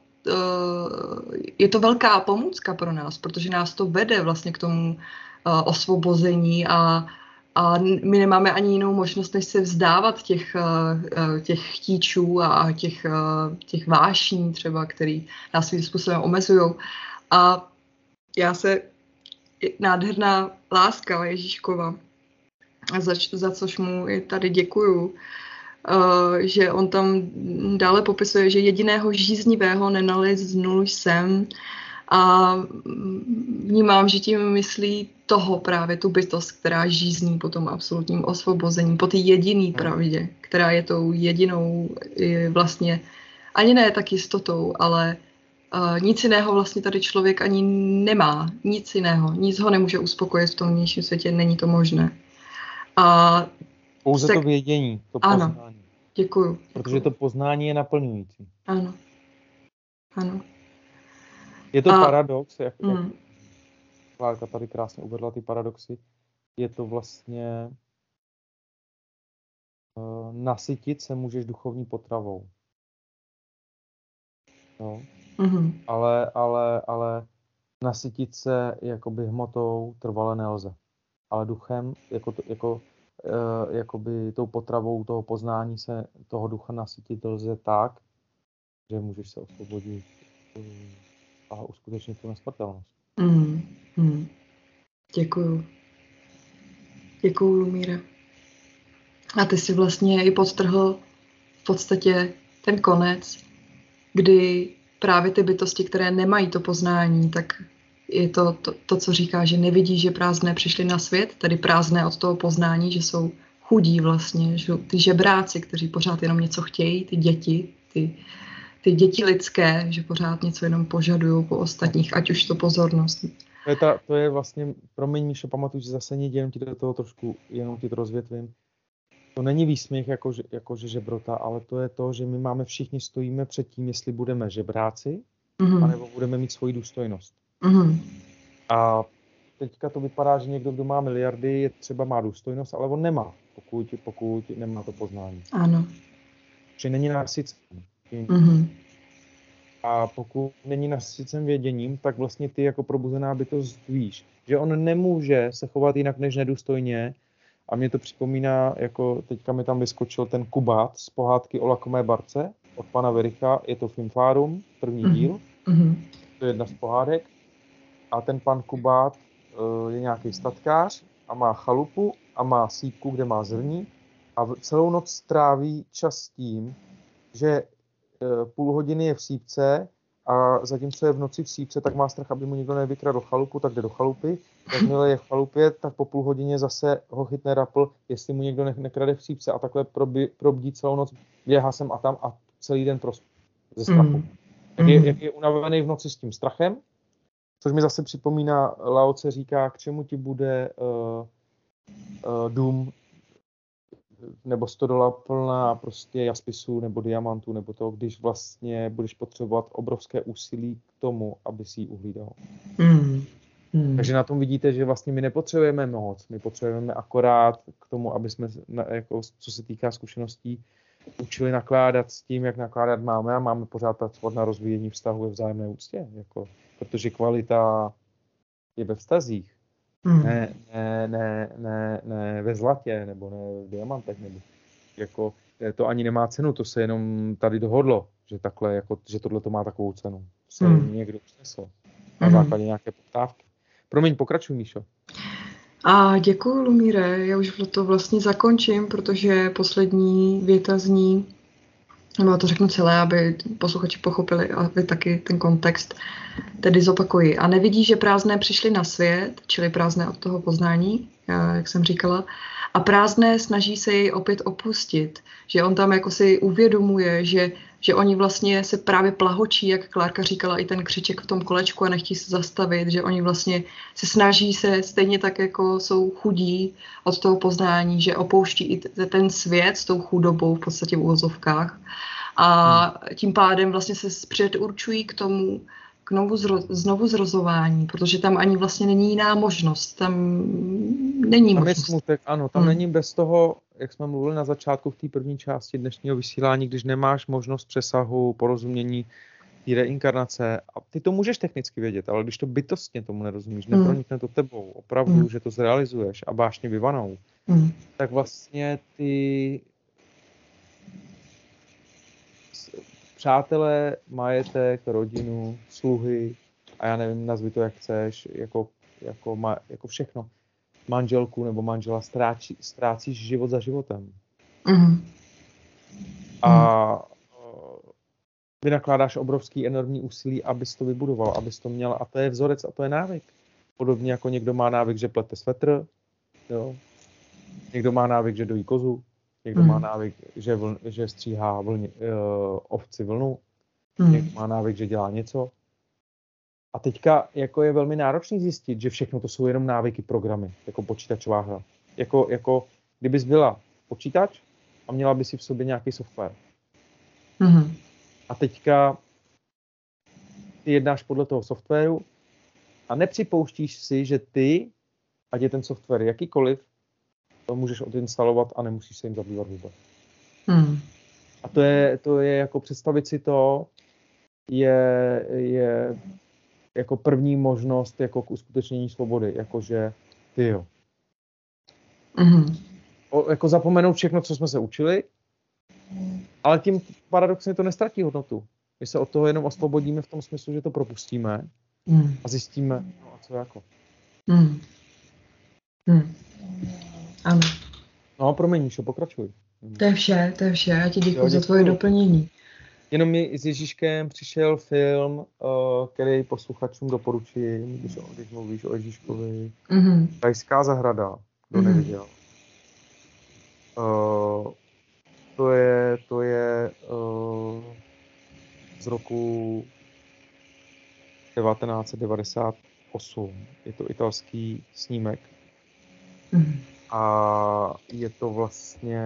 je to velká pomůcka pro nás, protože nás to vede vlastně k tomu osvobození a, a my nemáme ani jinou možnost, než se vzdávat těch, těch chtíčů a těch, těch vášní třeba, který nás svým způsobem omezují. A já se nádherná láska Ježíškova, za, za což mu i tady děkuju, uh, že on tam dále popisuje, že jediného žíznivého nenaleznul jsem, a vnímám, že tím myslí toho právě tu bytost, která žízní po tom absolutním osvobození, po té jediné pravdě, která je tou jedinou vlastně, ani ne tak jistotou, ale Uh, nic jiného vlastně tady člověk ani nemá. Nic jiného. Nic ho nemůže uspokojit v tom vnějším světě. Není to možné. A pouze tak, to vědění, to ano, poznání. Děkuju. Protože to poznání je naplňující. Ano. Ano. Je to A, paradox, jak, mm. jak Klárka tady krásně uvedla ty paradoxy. Je to vlastně uh, nasytit se můžeš duchovní potravou. No. Mm-hmm. Ale, ale, ale nasytit se jakoby hmotou trvale nelze. Ale duchem, jako, to, jako, uh, jakoby tou potravou toho poznání se toho ducha nasytit lze tak, že můžeš se osvobodit uh, a uskutečnit tu nesmrtelnost. Mm-hmm. Děkuju. Děkuju, Lumíre. A ty si vlastně i podtrhl v podstatě ten konec, kdy právě ty bytosti, které nemají to poznání, tak je to, to, to co říká, že nevidí, že prázdné přišli na svět, tedy prázdné od toho poznání, že jsou chudí vlastně, že ty žebráci, kteří pořád jenom něco chtějí, ty děti, ty, ty děti lidské, že pořád něco jenom požadují po ostatních, ať už to pozornost. To je, ta, to je vlastně, promiň Míšo, pamatuju, že zase někdy jenom ti do toho trošku, jenom ti to rozvětvím. To není výsměch jako, jako že žebrota, ale to je to, že my máme všichni stojíme před tím, jestli budeme žebráci, Mm. anebo budeme mít svoji důstojnost. Mm. A teďka to vypadá, že někdo, kdo má miliardy, je třeba má důstojnost, ale on nemá, pokud, pokud nemá to poznání. Ano. Že není nasycen. Mm. A pokud není nasycen věděním, tak vlastně ty jako probuzená bytost víš, že on nemůže se chovat jinak než nedůstojně. A mě to připomíná, jako teďka mi tam vyskočil ten Kubát z pohádky o lakomé barce od pana Vericha, je to Filmfárum, první Mm. díl, Mm. to je jedna z pohádek. A ten pan Kubát uh, je nějaký statkář a má chalupu a má sípku, kde má zrní a celou noc stráví čas tím, že uh, půl hodiny je v sípce a zatímco je v noci v sípce, tak má strach, aby mu nikdo nevykradl chalupu, tak jde do chalupy. Jakmile je v chalupě, tak po půl hodině zase ho chytne rapl, jestli mu někdo ne- nekrade v sípce a takhle probi- probdí celou noc, běhá sem a tam a celý den prostě ze strachu. Mm. Jak je, jak je unavený v noci s tím strachem, což mi zase připomíná, Lao Tse říká, k čemu ti bude uh, uh, dům nebo stodola plná prostě jaspisů nebo diamantů, nebo to, když vlastně budeš potřebovat obrovské úsilí k tomu, aby si ji uhlídal. Mm. Mm. Takže na tom vidíte, že vlastně my nepotřebujeme moc, my potřebujeme akorát k tomu, aby jsme, jako, co se týká zkušeností, učili nakládat s tím, jak nakládat máme a máme pořád pracovat na rozvíjení vztahu ve vzájemné úctě, jako, protože kvalita je ve vztazích, Mm. ne, ne, ne, ne, ne ve zlatě, nebo ne v diamantech, nebo jako, to ani nemá cenu, to se jenom tady dohodlo, že takhle, jako, že tohle to má takovou cenu. Se Mm. někdo usnesl na Mm. základě nějaké poptávky. Promiň, pokračuj, Míšo. A děkuji, Lumíre, já už to vlastně zakončím, protože poslední věta zní, nebo já to řeknu celé, aby posluchači pochopili a vy taky ten kontext, tedy zopakuji. A nevidí, že prázdné přišly na svět, čili prázdné od toho poznání, jak jsem říkala, a prázdné snaží se jej opět opustit, že on tam jako si uvědomuje, že, že oni vlastně se právě plahočí, jak Klárka říkala, i ten křiček v tom kolečku a nechtí se zastavit, že oni vlastně se snaží se stejně tak, jako jsou chudí od toho poznání, že opouští i t- ten svět s tou chudobou v podstatě v uvozovkách a tím pádem vlastně se předurčují k tomu, k novu zro, znovu zrozování, protože tam ani vlastně není jiná možnost. Tam není Tam je možnost. smutek, ano, tam Hmm. není bez toho, jak jsme mluvili na začátku v té první části dnešního vysílání, když nemáš možnost přesahu, porozumění té reinkarnace. A ty to můžeš technicky vědět, ale když to bytostně tomu nerozumíš, Hmm. nepronikne to tebou, opravdu, Hmm. že to zrealizuješ a vášně vyvanou, Hmm. tak vlastně ty přátelé, majetek, rodinu, sluhy a já nevím, nazvi to jak chceš, jako, jako, ma, jako všechno, manželku nebo manžela ztrácí, ztrácíš život za životem. Hmm. A uh, vynakládáš obrovský enormní úsilí, abys to vybudoval, abys to měl. A to je vzorec a to je návyk. Podobně jako někdo má návyk, že plete svetr, jo. Někdo má návyk, že dojí kozu, někdo Mm. má návyk, že, vl, že stříhá vlně, uh, ovci vlnu, Hmm. někdo má návyk, že dělá něco. A teďka jako je velmi náročný zjistit, že všechno to jsou jenom návyky, programy, jako počítačová hra. Jako, jako kdybys byla počítač a měla by si v sobě nějaký software. Hmm. A teďka ty jednáš podle toho softwaru a nepřipouštíš si, že ty, ať je ten software jakýkoliv, to můžeš odinstalovat a nemusíš se jim zabývat vůbec. Hmm. A to je, to je jako představit si to, je, je jako první možnost jako k uskutečnění svobody, jakože ty jo. Hmm. O, jako zapomenout všechno, co jsme se učili, ale tím paradoxně to nestratí hodnotu. My se od toho jenom osvobodíme v tom smyslu, že to propustíme Hmm. a zjistíme, no a co jako. Hmm. Hmm. Ano. No, promiň, Míšo, pokračuj. To je vše, to je vše. Já ti děkuji Jo, za děkuju. tvoje doplnění. Jenom mi s Ježíškem přišel film, uh, který posluchačům doporučím, když, když mluvíš o Ježíškovi. Hmm. Rajská zahrada, kdo Mhm. neviděl. Uh, to je, to je uh, z roku devatenáct set devadesát osm. Je to italský snímek. Hmm. A je to vlastně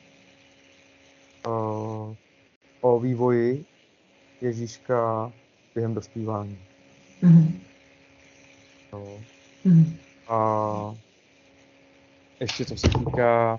uh, o vývoji Ježíška během dospívání. Mm. No. Mm. A ještě co se týká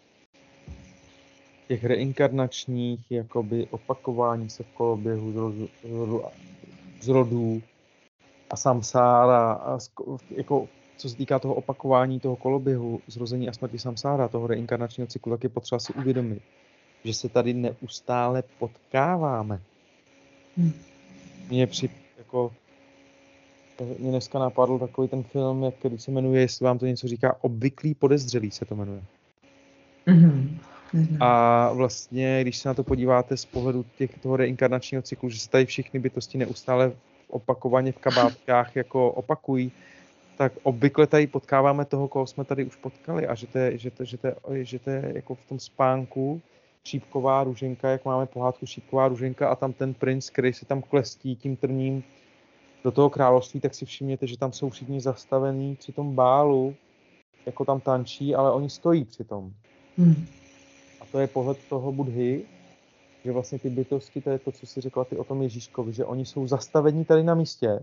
těch reinkarnačních jakoby opakování se v koloběhu z, rodu, z, rodu, z rodů a samsára, a jako, co se týká toho opakování toho koloběhu, zrození a smrti samsára, toho reinkarnačního cyklu, tak je potřeba si uvědomit, že se tady neustále potkáváme. Hmm. Mně při, jako, mě dneska napadl takový ten film, jak, který se jmenuje, jestli vám to něco říká, Obvyklý podezřelý se to jmenuje. Mm-hmm. A vlastně, když se na to podíváte z pohledu těch, toho reinkarnačního cyklu, že se tady všichni bytosti neustále opakovaně v kabátkách jako opakují, tak obvykle tady potkáváme toho, koho jsme tady už potkali a že to je, že to, že to je, že to je jako v tom spánku šípková růženka, jak máme pohádku Šípková růženka a tam ten princ, který se tam klestí tím trním do toho království, tak si všimněte, že tam jsou všichni zastavení při tom bálu, jako tam tančí, ale oni stojí při tom. Hmm. A to je pohled toho Budhy, že vlastně ty bytosti, to je to, co si řekla ty o tom Ježíškovi, že oni jsou zastavení tady na místě.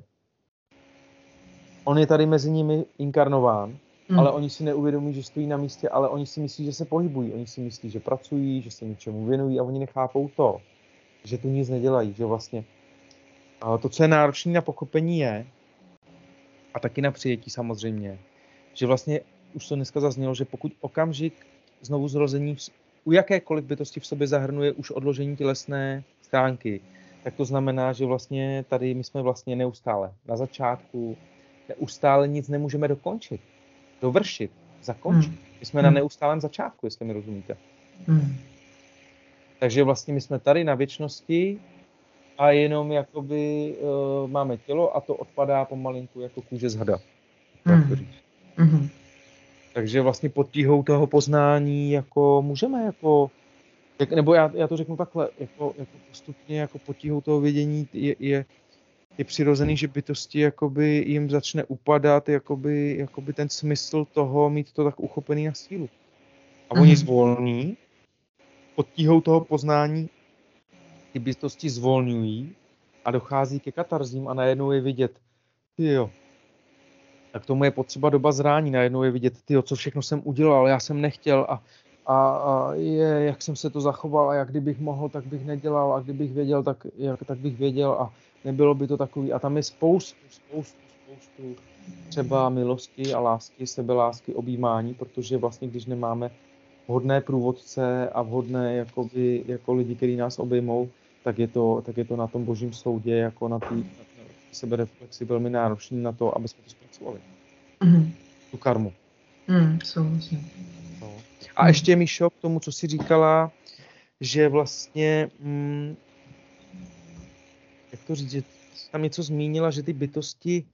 On je tady mezi nimi inkarnován, hmm. ale oni si neuvědomí, že stojí na místě, ale oni si myslí, že se pohybují. Oni si myslí, že pracují, že se něčemu věnují a oni nechápou to, že tu nic nedělají, že vlastně to, co je náročné na pochopení je, a taky na přijetí samozřejmě, že vlastně už to dneska zaznělo, že pokud okamžik znovu zrození u jakékoliv bytosti v sobě zahrnuje už odložení tělesné stránky, tak to znamená, že vlastně tady my jsme vlastně neustále na začátku, neustále nic nemůžeme dokončit, dovršit, zakončit. Hmm. My jsme hmm. na neustálém začátku, jestli mi rozumíte. Hmm. Takže vlastně my jsme tady na věčnosti a jenom jakoby uh, máme tělo a to odpadá pomalinku jako kůže z hada. Hmm. Tak to říct. Hmm. Takže vlastně pod tíhou toho poznání jako můžeme jako, jak, nebo já, já to řeknu takhle, jako, jako postupně jako pod tíhou toho vědění je, je, je přirozený, že bytosti jakoby jim začne upadat jakoby, jakoby ten smysl toho mít to tak uchopený na sílu. A oni zvolní, pod tíhou toho poznání ty bytosti zvolňují a dochází ke katarzím a najednou je vidět, tyjo, a k tomu je potřeba doba zrání, najednou je vidět, tyjo, co všechno jsem udělal, já jsem nechtěl a, a, a je, jak jsem se to zachoval a jak kdybych mohl, tak bych nedělal a kdybych věděl, tak, jak, tak bych věděl a nebylo by to takový. A tam je spoustu, spoustu, spoustu třeba milosti a lásky, sebelásky, objímání, protože vlastně, když nemáme vhodné průvodce a vhodné jakoby, jako lidi, kteří nás obejmou, tak je to, tak je to na tom božím soudě, jako na té sebereflexi velmi náročný na to, aby jsme to zpracovali. Mm. Tu karmu. Mm, souhlasím. No. A mm. ještě, Míšo, k tomu, co jsi říkala, že vlastně, mm, jak to říct, že tam něco zmínila, že ty bytosti,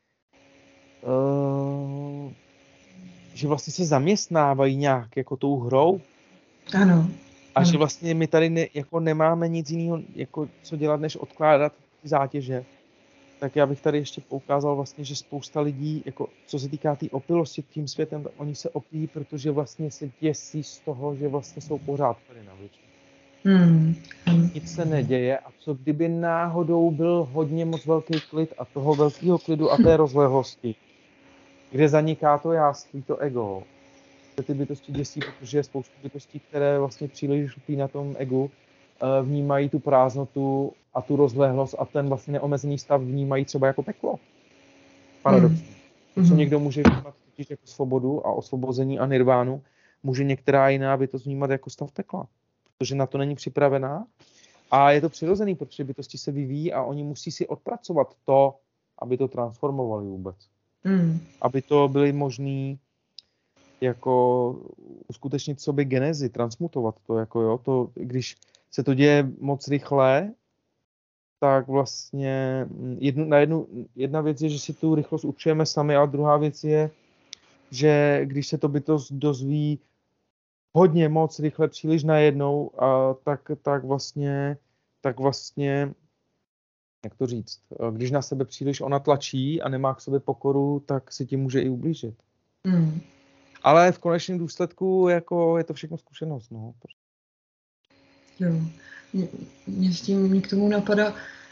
uh, že vlastně se zaměstnávají nějak jako tou hrou. Ano. A ano. že vlastně my tady ne, jako nemáme nic jiného, jako co dělat, než odkládat ty zátěže. Tak já bych tady ještě poukázal vlastně, že spousta lidí, jako co se týká té tý opilosti tím světem, tak oni se opíjí, protože vlastně se děsí z toho, že vlastně jsou pořád tady na většině. Hmm. Nic se neděje a co kdyby náhodou byl hodně moc velký klid a toho velkého klidu a té rozlehlosti, kde zaniká to jáství, to ego, že ty bytosti děsí, protože je spoustu bytostí, které vlastně příliš lpí na tom egu, vnímají tu prázdnotu a tu rozlehlost a ten vlastně neomezený stav vnímají třeba jako peklo. Paradoxně. Mm. Co někdo může vnímat totiž jako svobodu a osvobození a nirvánu, může některá jiná bytost vnímat jako stav pekla. Protože na to není připravená. A je to přirozený, protože bytosti se vyvíjí a oni musí si odpracovat to, aby to transformovali vůbec. Mm. Aby to byly možný jako uskutečnit sobě genezi, transmutovat to, jako jo, to, když se to děje moc rychle, tak vlastně jednu, na jednu, jedna věc je, že si tu rychlost určujeme sami, a druhá věc je, že když se to bytost dozví hodně moc rychle, příliš najednou, a tak, tak vlastně, tak vlastně, jak to říct, když na sebe příliš ona tlačí a nemá k sobě pokoru, tak si tím může i ublížit. Mm. Ale v konečném důsledku jako je to všechno zkušenost. No. Jo. Mě, mě s tím mě k tomu napadá,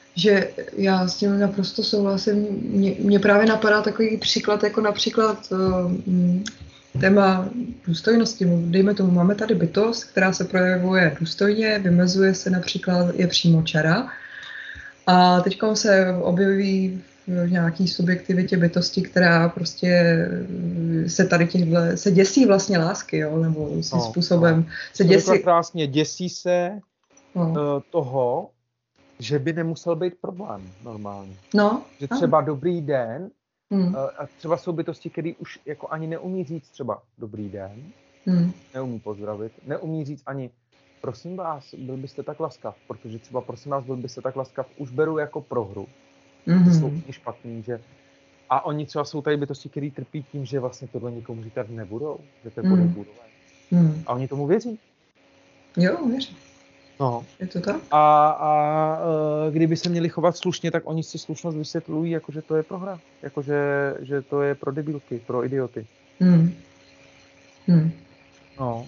že já s tím naprosto souhlasím. Mě, mě právě napadá takový příklad, jako například uh, téma důstojnosti. Dejme tomu, máme tady bytost, která se projevuje důstojně, vymezuje se například, je přímočara. A teď se objeví v nějaký subjektivitě bytosti, která prostě se tady těchhle, se děsí vlastně lásky, jo, nebo svým no, způsobem no. se děsí. Krásně, děsí se no. uh, toho, že by nemusel být problém normálně. No. Že třeba dobrý den, hmm. a třeba jsou bytosti, které už jako ani neumí říct třeba dobrý den, hmm. neumí pozdravit, neumí říct ani prosím vás, byl byste tak laskav, protože třeba prosím vás, byl byste tak laskav, už beru jako prohru. Mm-hmm. To jsou špatný, že a oni třeba jsou tady bytosti, který trpí tím, že vlastně tohle nikomu říkat nebudou, že to je mm. podle mm. A oni tomu věří. Jo, věří. No. Je to tak? A, a e, kdyby se měli chovat slušně, tak oni si slušnost vysvětlují, jako že to je prohra. Jako že, že to je pro debilky, pro idioty. Mm. Mm. No.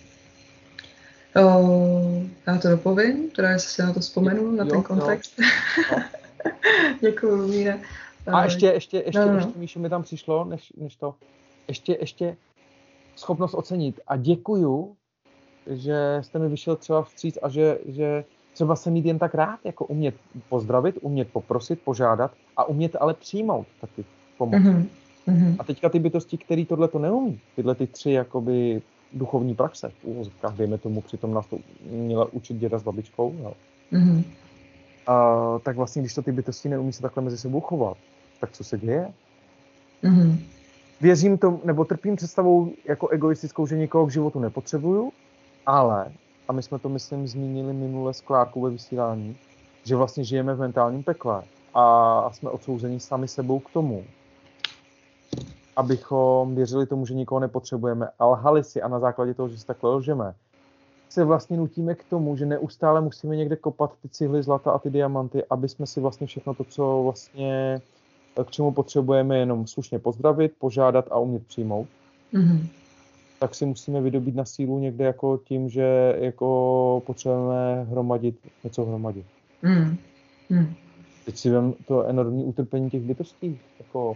O, já to dopovím, teda jestli si na to vzpomenu, na jo, ten kontext. No. Děkuju, Míre. A ještě, ještě, ještě, no, no. ještě Míšo, mi tam přišlo, než, než to, ještě, ještě schopnost ocenit. A děkuju, že jste mi vyšel třeba vstříc a že, že třeba se mít jen tak rád, jako umět pozdravit, umět poprosit, požádat a umět ale přijmout taky pomoc. Mm-hmm. A teďka ty bytosti, který tohle to neumí, tyhle ty tři jakoby duchovní praxe, v úvozovkách, dejme tomu, přitom nás to měla učit děda s babičkou, jo. Mm-hmm. A, tak vlastně, když to ty bytosti neumí se takhle mezi sebou chovat, tak co se děje? Mm-hmm. Věřím tomu, nebo trpím představou jako egoistickou, že nikoho k životu nepotřebuju, ale, a my jsme to, myslím, zmínili minule s Klárkou ve vysílání, že vlastně žijeme v mentálním pekle a jsme odsouzeni sami sebou k tomu, abychom věřili tomu, že nikoho nepotřebujeme, a lhali si a na základě toho, že si takhle lžeme, se vlastně nutíme k tomu, že neustále musíme někde kopat ty cihly zlata a ty diamanty, aby jsme si vlastně všechno to, co vlastně k čemu potřebujeme jenom slušně pozdravit, požádat a umět přijmout, mm-hmm. tak si musíme vydobít na sílu někde jako tím, že jako potřebujeme hromadit, něco hromadit. Mm. Mm. Teď si vem to enormní utrpení těch bytostí, jako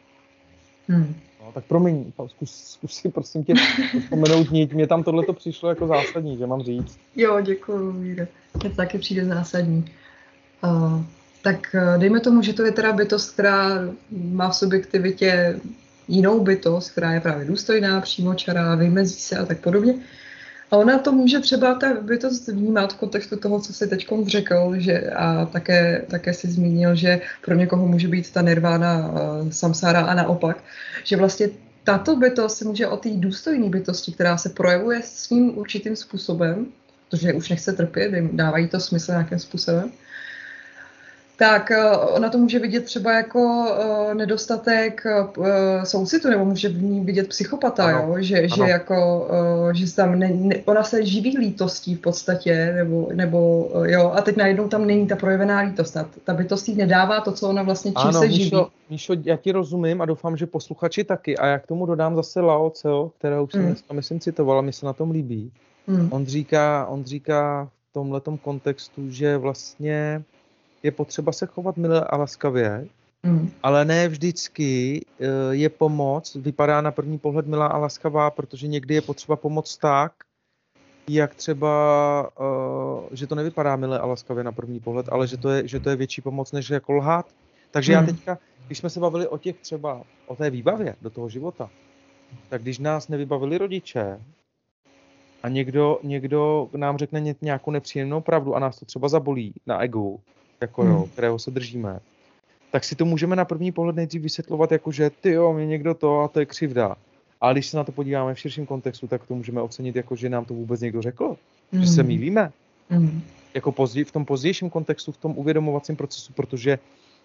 mm. no, tak promiň, zkus, zkus si prosím tě vzpomenout, mě tam tohleto přišlo jako zásadní, že mám říct. Jo, děkuju, Míre. Mně to taky přijde zásadní. Uh, tak dejme tomu, že to je teda bytost, která má v subjektivitě jinou bytost, která je právě důstojná, přímočará, vymezí se a tak podobně. A ona to může třeba ta bytost vnímat v kontextu toho, co jsi teď řekl, že a také, také si zmínil, že pro někoho může být ta nirvána uh, samsára a naopak, že vlastně tato bytost se může od té důstojné bytosti, která se projevuje svým určitým způsobem, protože už nechce trpět, dávají to smysl nějakým způsobem, tak ona to může vidět třeba jako uh, nedostatek uh, soucitu, nebo může v ní vidět psychopata, jo? Že, že, jako, uh, že tam ne, ne, ona se živí lítostí v podstatě, nebo, nebo uh, jo, a teď najednou tam není ta projevená lítost. Ta, ta bytost jí nedává to, co ona vlastně čím ano, se živí. Míšo, Míšo, já ti rozumím a doufám, že posluchači taky. A já k tomu dodám zase Lao Tse, kterého už jsem mm. dneska myslím citovala, mi se na tom líbí. Mm. On říká, on říká v tomhletom kontextu, že vlastně je potřeba se chovat milé a laskavě, mm. ale ne vždycky je pomoc, vypadá na první pohled milá a laskavá, protože někdy je potřeba pomoc tak, jak třeba, že to nevypadá milé a laskavě na první pohled, ale že to je, že to je větší pomoc, než jako lhát. Takže mm. já teďka, když jsme se bavili o těch třeba, o té výbavě do toho života, tak když nás nevybavili rodiče a někdo, někdo nám řekne nějakou nepříjemnou pravdu a nás to třeba zabolí na egu, jako jo, kterého se držíme, tak si to můžeme na první pohled nejdřív vysvětlovat jako, že ty jo, mě někdo to a to je křivda. Ale když se na to podíváme v širším kontextu, tak to můžeme ocenit jako, že nám to vůbec někdo řekl, mm. že se mýlíme. Mm. Jako později, v tom pozdějším kontextu, v tom uvědomovacím procesu, protože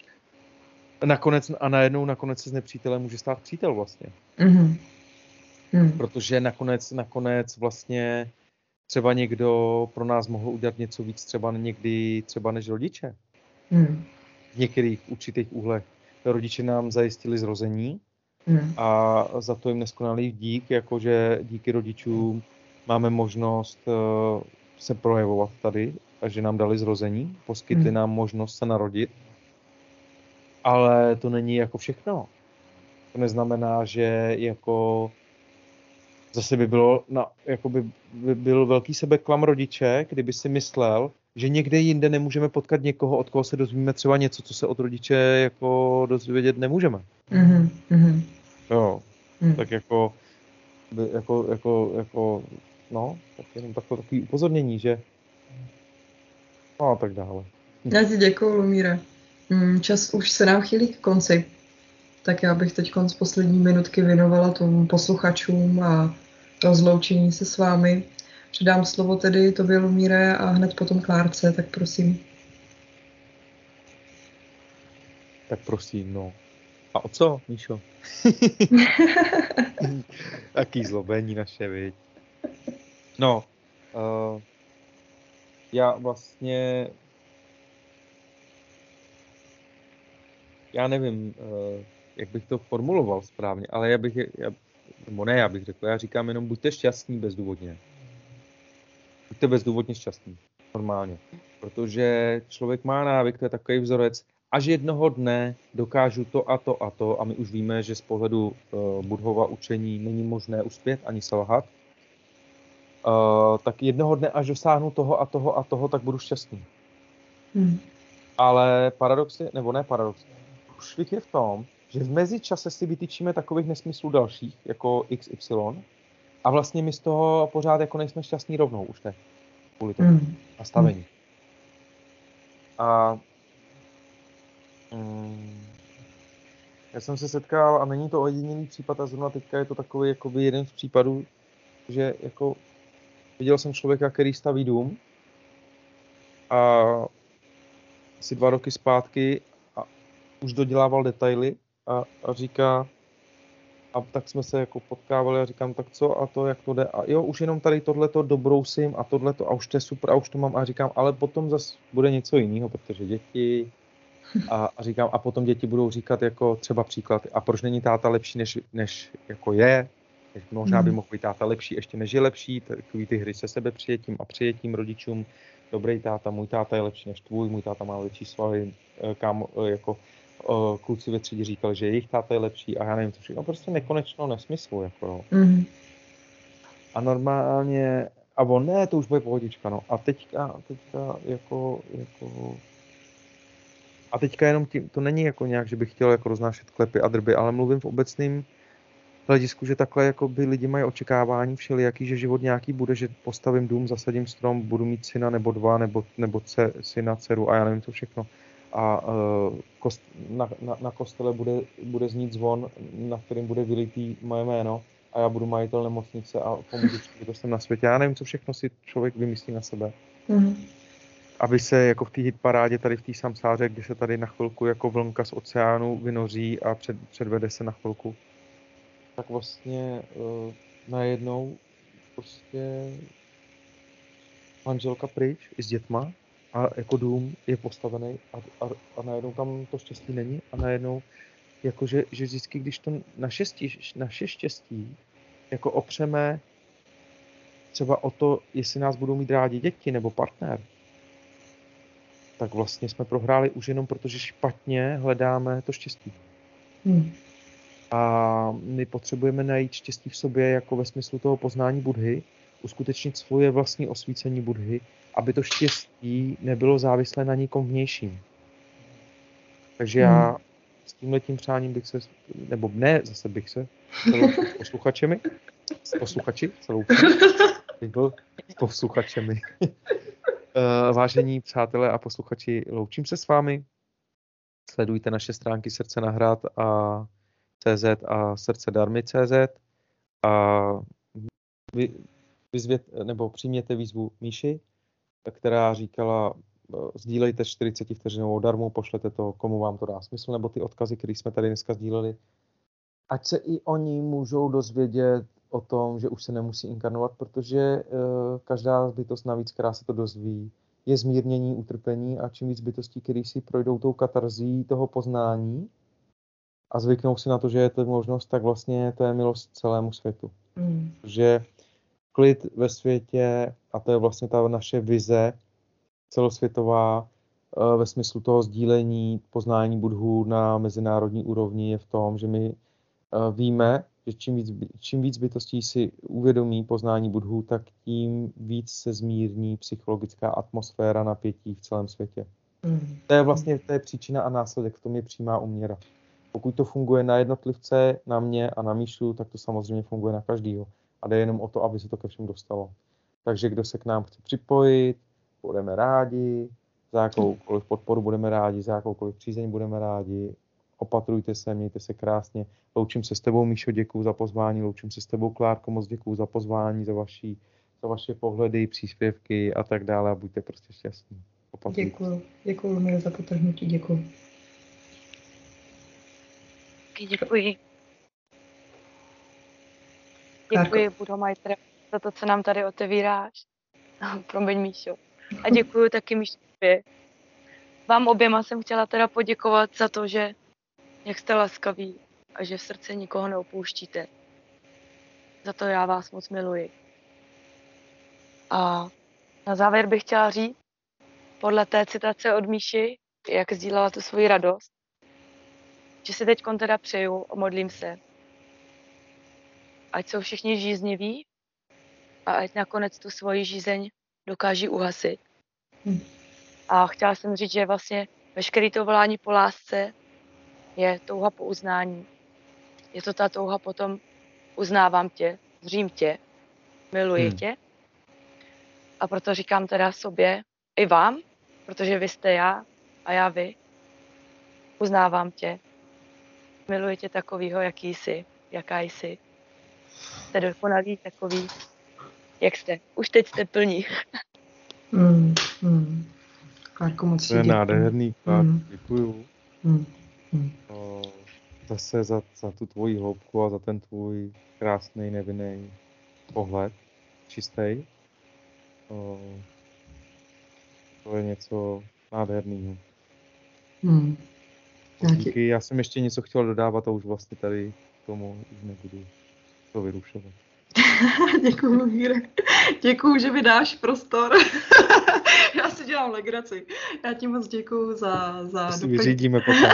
nakonec a najednou nakonec se z nepřítele může stát přítel vlastně. Mm. Mm. Protože nakonec, nakonec vlastně třeba někdo pro nás mohl udělat něco víc, třeba někdy třeba než rodiče. Hmm. V některých určitých úhlech. Rodiče nám zajistili zrození hmm. a za to jim neskonalý dík, jakože díky rodičům máme možnost uh, se projevovat tady a že nám dali zrození, poskytli hmm. nám možnost se narodit, ale to není jako všechno. To neznamená, že jako zase by bylo, na, jako by, by byl velký sebeklam rodiče, kdyby si myslel, že někde jinde nemůžeme potkat někoho, od koho se dozvíme třeba něco, co se od rodiče jako dozvědět nemůžeme. Mm-hmm. Jo, mm. tak jako, by, jako, jako, jako, no, tak jenom takové takové upozornění, že no a tak dále. Já ti děkuju, Lumíre. Čas už se nám chýlí k konci, tak já bych teď z poslední minutky věnovala tomu posluchačům a rozloučení se s vámi. Předám slovo tedy tobě, Lumíre, a hned potom Klárce, tak prosím. Tak prosím, no. A o co, Míšo? Taký zlobení naše, viď. No, uh, já vlastně, já nevím, uh, jak bych to formuloval správně, ale já bych, já, nebo ne, já bych řekl, já říkám jenom buďte šťastní bezdůvodně. Buďte bezdůvodně šťastní, normálně. Protože člověk má návyk, to je takový vzorec, až jednoho dne dokážu to a to a to, a my už víme, že z pohledu uh, Buddhova učení není možné uspět ani selhat, uh, tak jednoho dne, až dosáhnu toho a toho a toho, tak budu šťastný. Hmm. Ale paradox je, nebo ne paradox, švih je v tom, že v mezičase si vytyčíme takových nesmyslů dalších, jako iks ypsilon, a vlastně my z toho pořád jako nejsme šťastní rovnou už teď, kvůli tomu mm. nastavení. A mm, já jsem se setkal, a není to ojedinělý případ, a zrovna teďka je to takový jakoby jeden z případů, že jako viděl jsem člověka, který staví dům a asi dva roky zpátky a už dodělával detaily a, a říká, a tak jsme se jako potkávali a říkám, tak co a to, jak to jde, a jo, už jenom tady tohleto dobrousím a tohleto a už to je super a už to mám, a říkám, ale potom zase bude něco jiného, protože děti a, a říkám, a potom děti budou říkat jako třeba příklad, a proč není táta lepší, než, než jako je, možná by mohl být táta lepší, ještě než je lepší, takový ty hry se sebe přijetím a přijetím rodičům, dobrý táta, můj táta je lepší než tvůj, můj táta má lepší svaly, kam jako kluci ve třídě říkali, že jejich táta je lepší a já nevím, co všechno, prostě nekonečno nesmyslu, jako mm. A normálně, a on, ne, to už bude pohodička, no, a teďka, teďka, jako, jako, a teďka jenom tím, to není jako nějak, že bych chtěl jako roznášet klepy a drby, ale mluvím v obecném hledisku, že takhle jako by lidi mají očekávání všelijaký, že život nějaký bude, že postavím dům, zasadím strom, budu mít syna nebo dva, nebo, nebo ce, syna, dceru a já nevím co všechno. A uh, kost, na, na, na kostele bude, bude znít zvon, na kterým bude vylitý moje jméno a já budu majitel nemocnice a pomůžu, to jsem na světě. Já nevím, co všechno si člověk vymyslí na sebe. Mm. Aby se jako v té hitparádě tady v té samsáře, kde se tady na chvilku jako vlnka z oceánu vynoří a před, předvede se na chvilku, tak vlastně uh, najednou prostě manželka pryč i s dětma a jako dům je postavený a, a, a najednou tam to štěstí není a najednou jakože, že vždycky, když to naše, stěž, naše štěstí jako opřeme třeba o to, jestli nás budou mít rádi děti nebo partner, tak vlastně jsme prohráli už jenom protože špatně hledáme to štěstí. Hmm. A my potřebujeme najít štěstí v sobě jako ve smyslu toho poznání Buddhy, uskutečnit svoje vlastní osvícení Buddhy, aby to štěstí nebylo závislé na nikom vnějším. Takže hmm. já s tímhletím přáním bych se, nebo ne, zase bych se, s posluchačemi, s posluchači, celou bych byl s posluchačemi. Vážení přátelé a posluchači, loučím se s vámi. Sledujte naše stránky Srdce na hrad a cé zet a srdce darmy tečka cé zet a vy, vyzvět, nebo přijměte výzvu Míši, která říkala, sdílejte čtyřicet vteřinovou darmu, pošlete to, komu vám to dá smysl, nebo ty odkazy, které jsme tady dneska sdíleli. Ať se i oni můžou dozvědět o tom, že už se nemusí inkarnovat, protože uh, každá bytost navíc, která se to dozví, je zmírnění utrpení a čím víc bytostí, které si projdou tou katarzí toho poznání a zvyknou si na to, že je to možnost, tak vlastně to je milost celému světu. Mm. Že klid ve světě, a to je vlastně ta naše vize, celosvětová ve smyslu toho sdílení poznání Budhu na mezinárodní úrovni je v tom, že my víme, že čím víc, čím víc bytostí si uvědomí poznání Budhu, tak tím víc se zmírní psychologická atmosféra napětí v celém světě. Mm. To je vlastně to je příčina a následek, v tom je přímá úměra. Pokud to funguje na jednotlivce, na mě a na Míšu, tak to samozřejmě funguje na každýho. A jde jenom o to, aby se to ke všem dostalo. Takže kdo se k nám chce připojit, budeme rádi, za jakoukoliv podporu budeme rádi, za jakoukoliv přízeň budeme rádi. Opatrujte se, mějte se krásně. Loučím se s tebou, Míšo, děkuju za pozvání. Loučím se s tebou, Klárko, moc děkuju za pozvání, za, vaši, za vaše pohledy, příspěvky a tak dále. A buďte prostě šťastní. Opatrujte. Děkuju. Děkuju, Lumíro, za potrhnutí. Děkuju. Děkuji. Děkuji, Budhomajtre, za to, co nám tady otevíráš. Promiň, Míšo. A děkuji taky, Míšo. Vám oběma jsem chtěla teda poděkovat za to, že jak jste laskaví a že v srdci nikoho neopouštíte. Za to já vás moc miluji. A na závěr bych chtěla říct, podle té citace od Míši, jak sdílela tu svoji radost, že si teď teda přeju a modlím se, ať jsou všichni žízniví a ať nakonec tu svoji žízeň dokáží uhasit. Hmm. A chtěla jsem říct, že vlastně veškeré to volání po lásce je touha po uznání. Je to ta touha potom uznávám tě, zřím tě, miluji hmm. tě. A proto říkám teda sobě i vám, protože vy jste já a já vy. Uznávám tě, miluji tě takovýho, jaký jsi, jaká jsi. Jste dokonalý takový, jak jste. Už teď jste plní. Hmm. Hmm. Klárko, moc to je děkuji. nádherný, Klárko, mm. děkuju. Mm. Mm. O, zase za, za tu tvoji hloubku a za ten tvůj krásný, nevinný pohled, čistý. O, to je něco nádherného. Mm. Já, díky, já jsem ještě něco chtěl dodávat a už vlastně tady k tomu už nebudu to vyrušovat. Děkuju, Míre. Děkuju, že mi dáš prostor. Já si dělám legraci. Já ti moc děkuju za... za to si vyřídíme potom.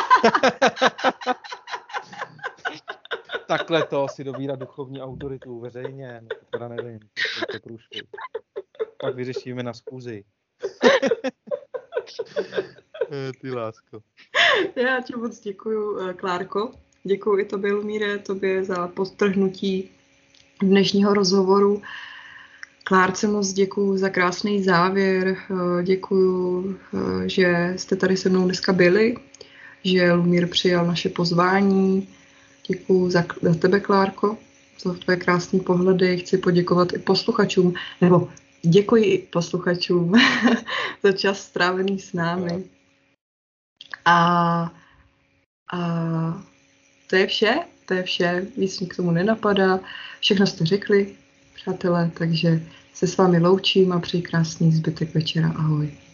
Takhle to si dobírat duchovní autoritu veřejně, no to teda nevím, to je průšvih. Pak vyřešíme na schůzi. Ty lásko. Já ti moc děkuju, Klárko. Děkuju i tobě, Lumíre, tobě za podtrhnutí dnešního rozhovoru. Klárce moc děkuju za krásný závěr. Děkuju, že jste tady se mnou dneska byli, že Lumír přijal naše pozvání. Děkuju za, za tebe, Klárko, za tvoje krásné pohledy. Chci poděkovat i posluchačům, nebo děkuji i posluchačům za čas strávený s námi. A, a to je vše, to je vše, víc mi k tomu nenapadá. Všechno jste řekli, přátelé, takže se s vámi loučím a přeji krásný zbytek večera. Ahoj.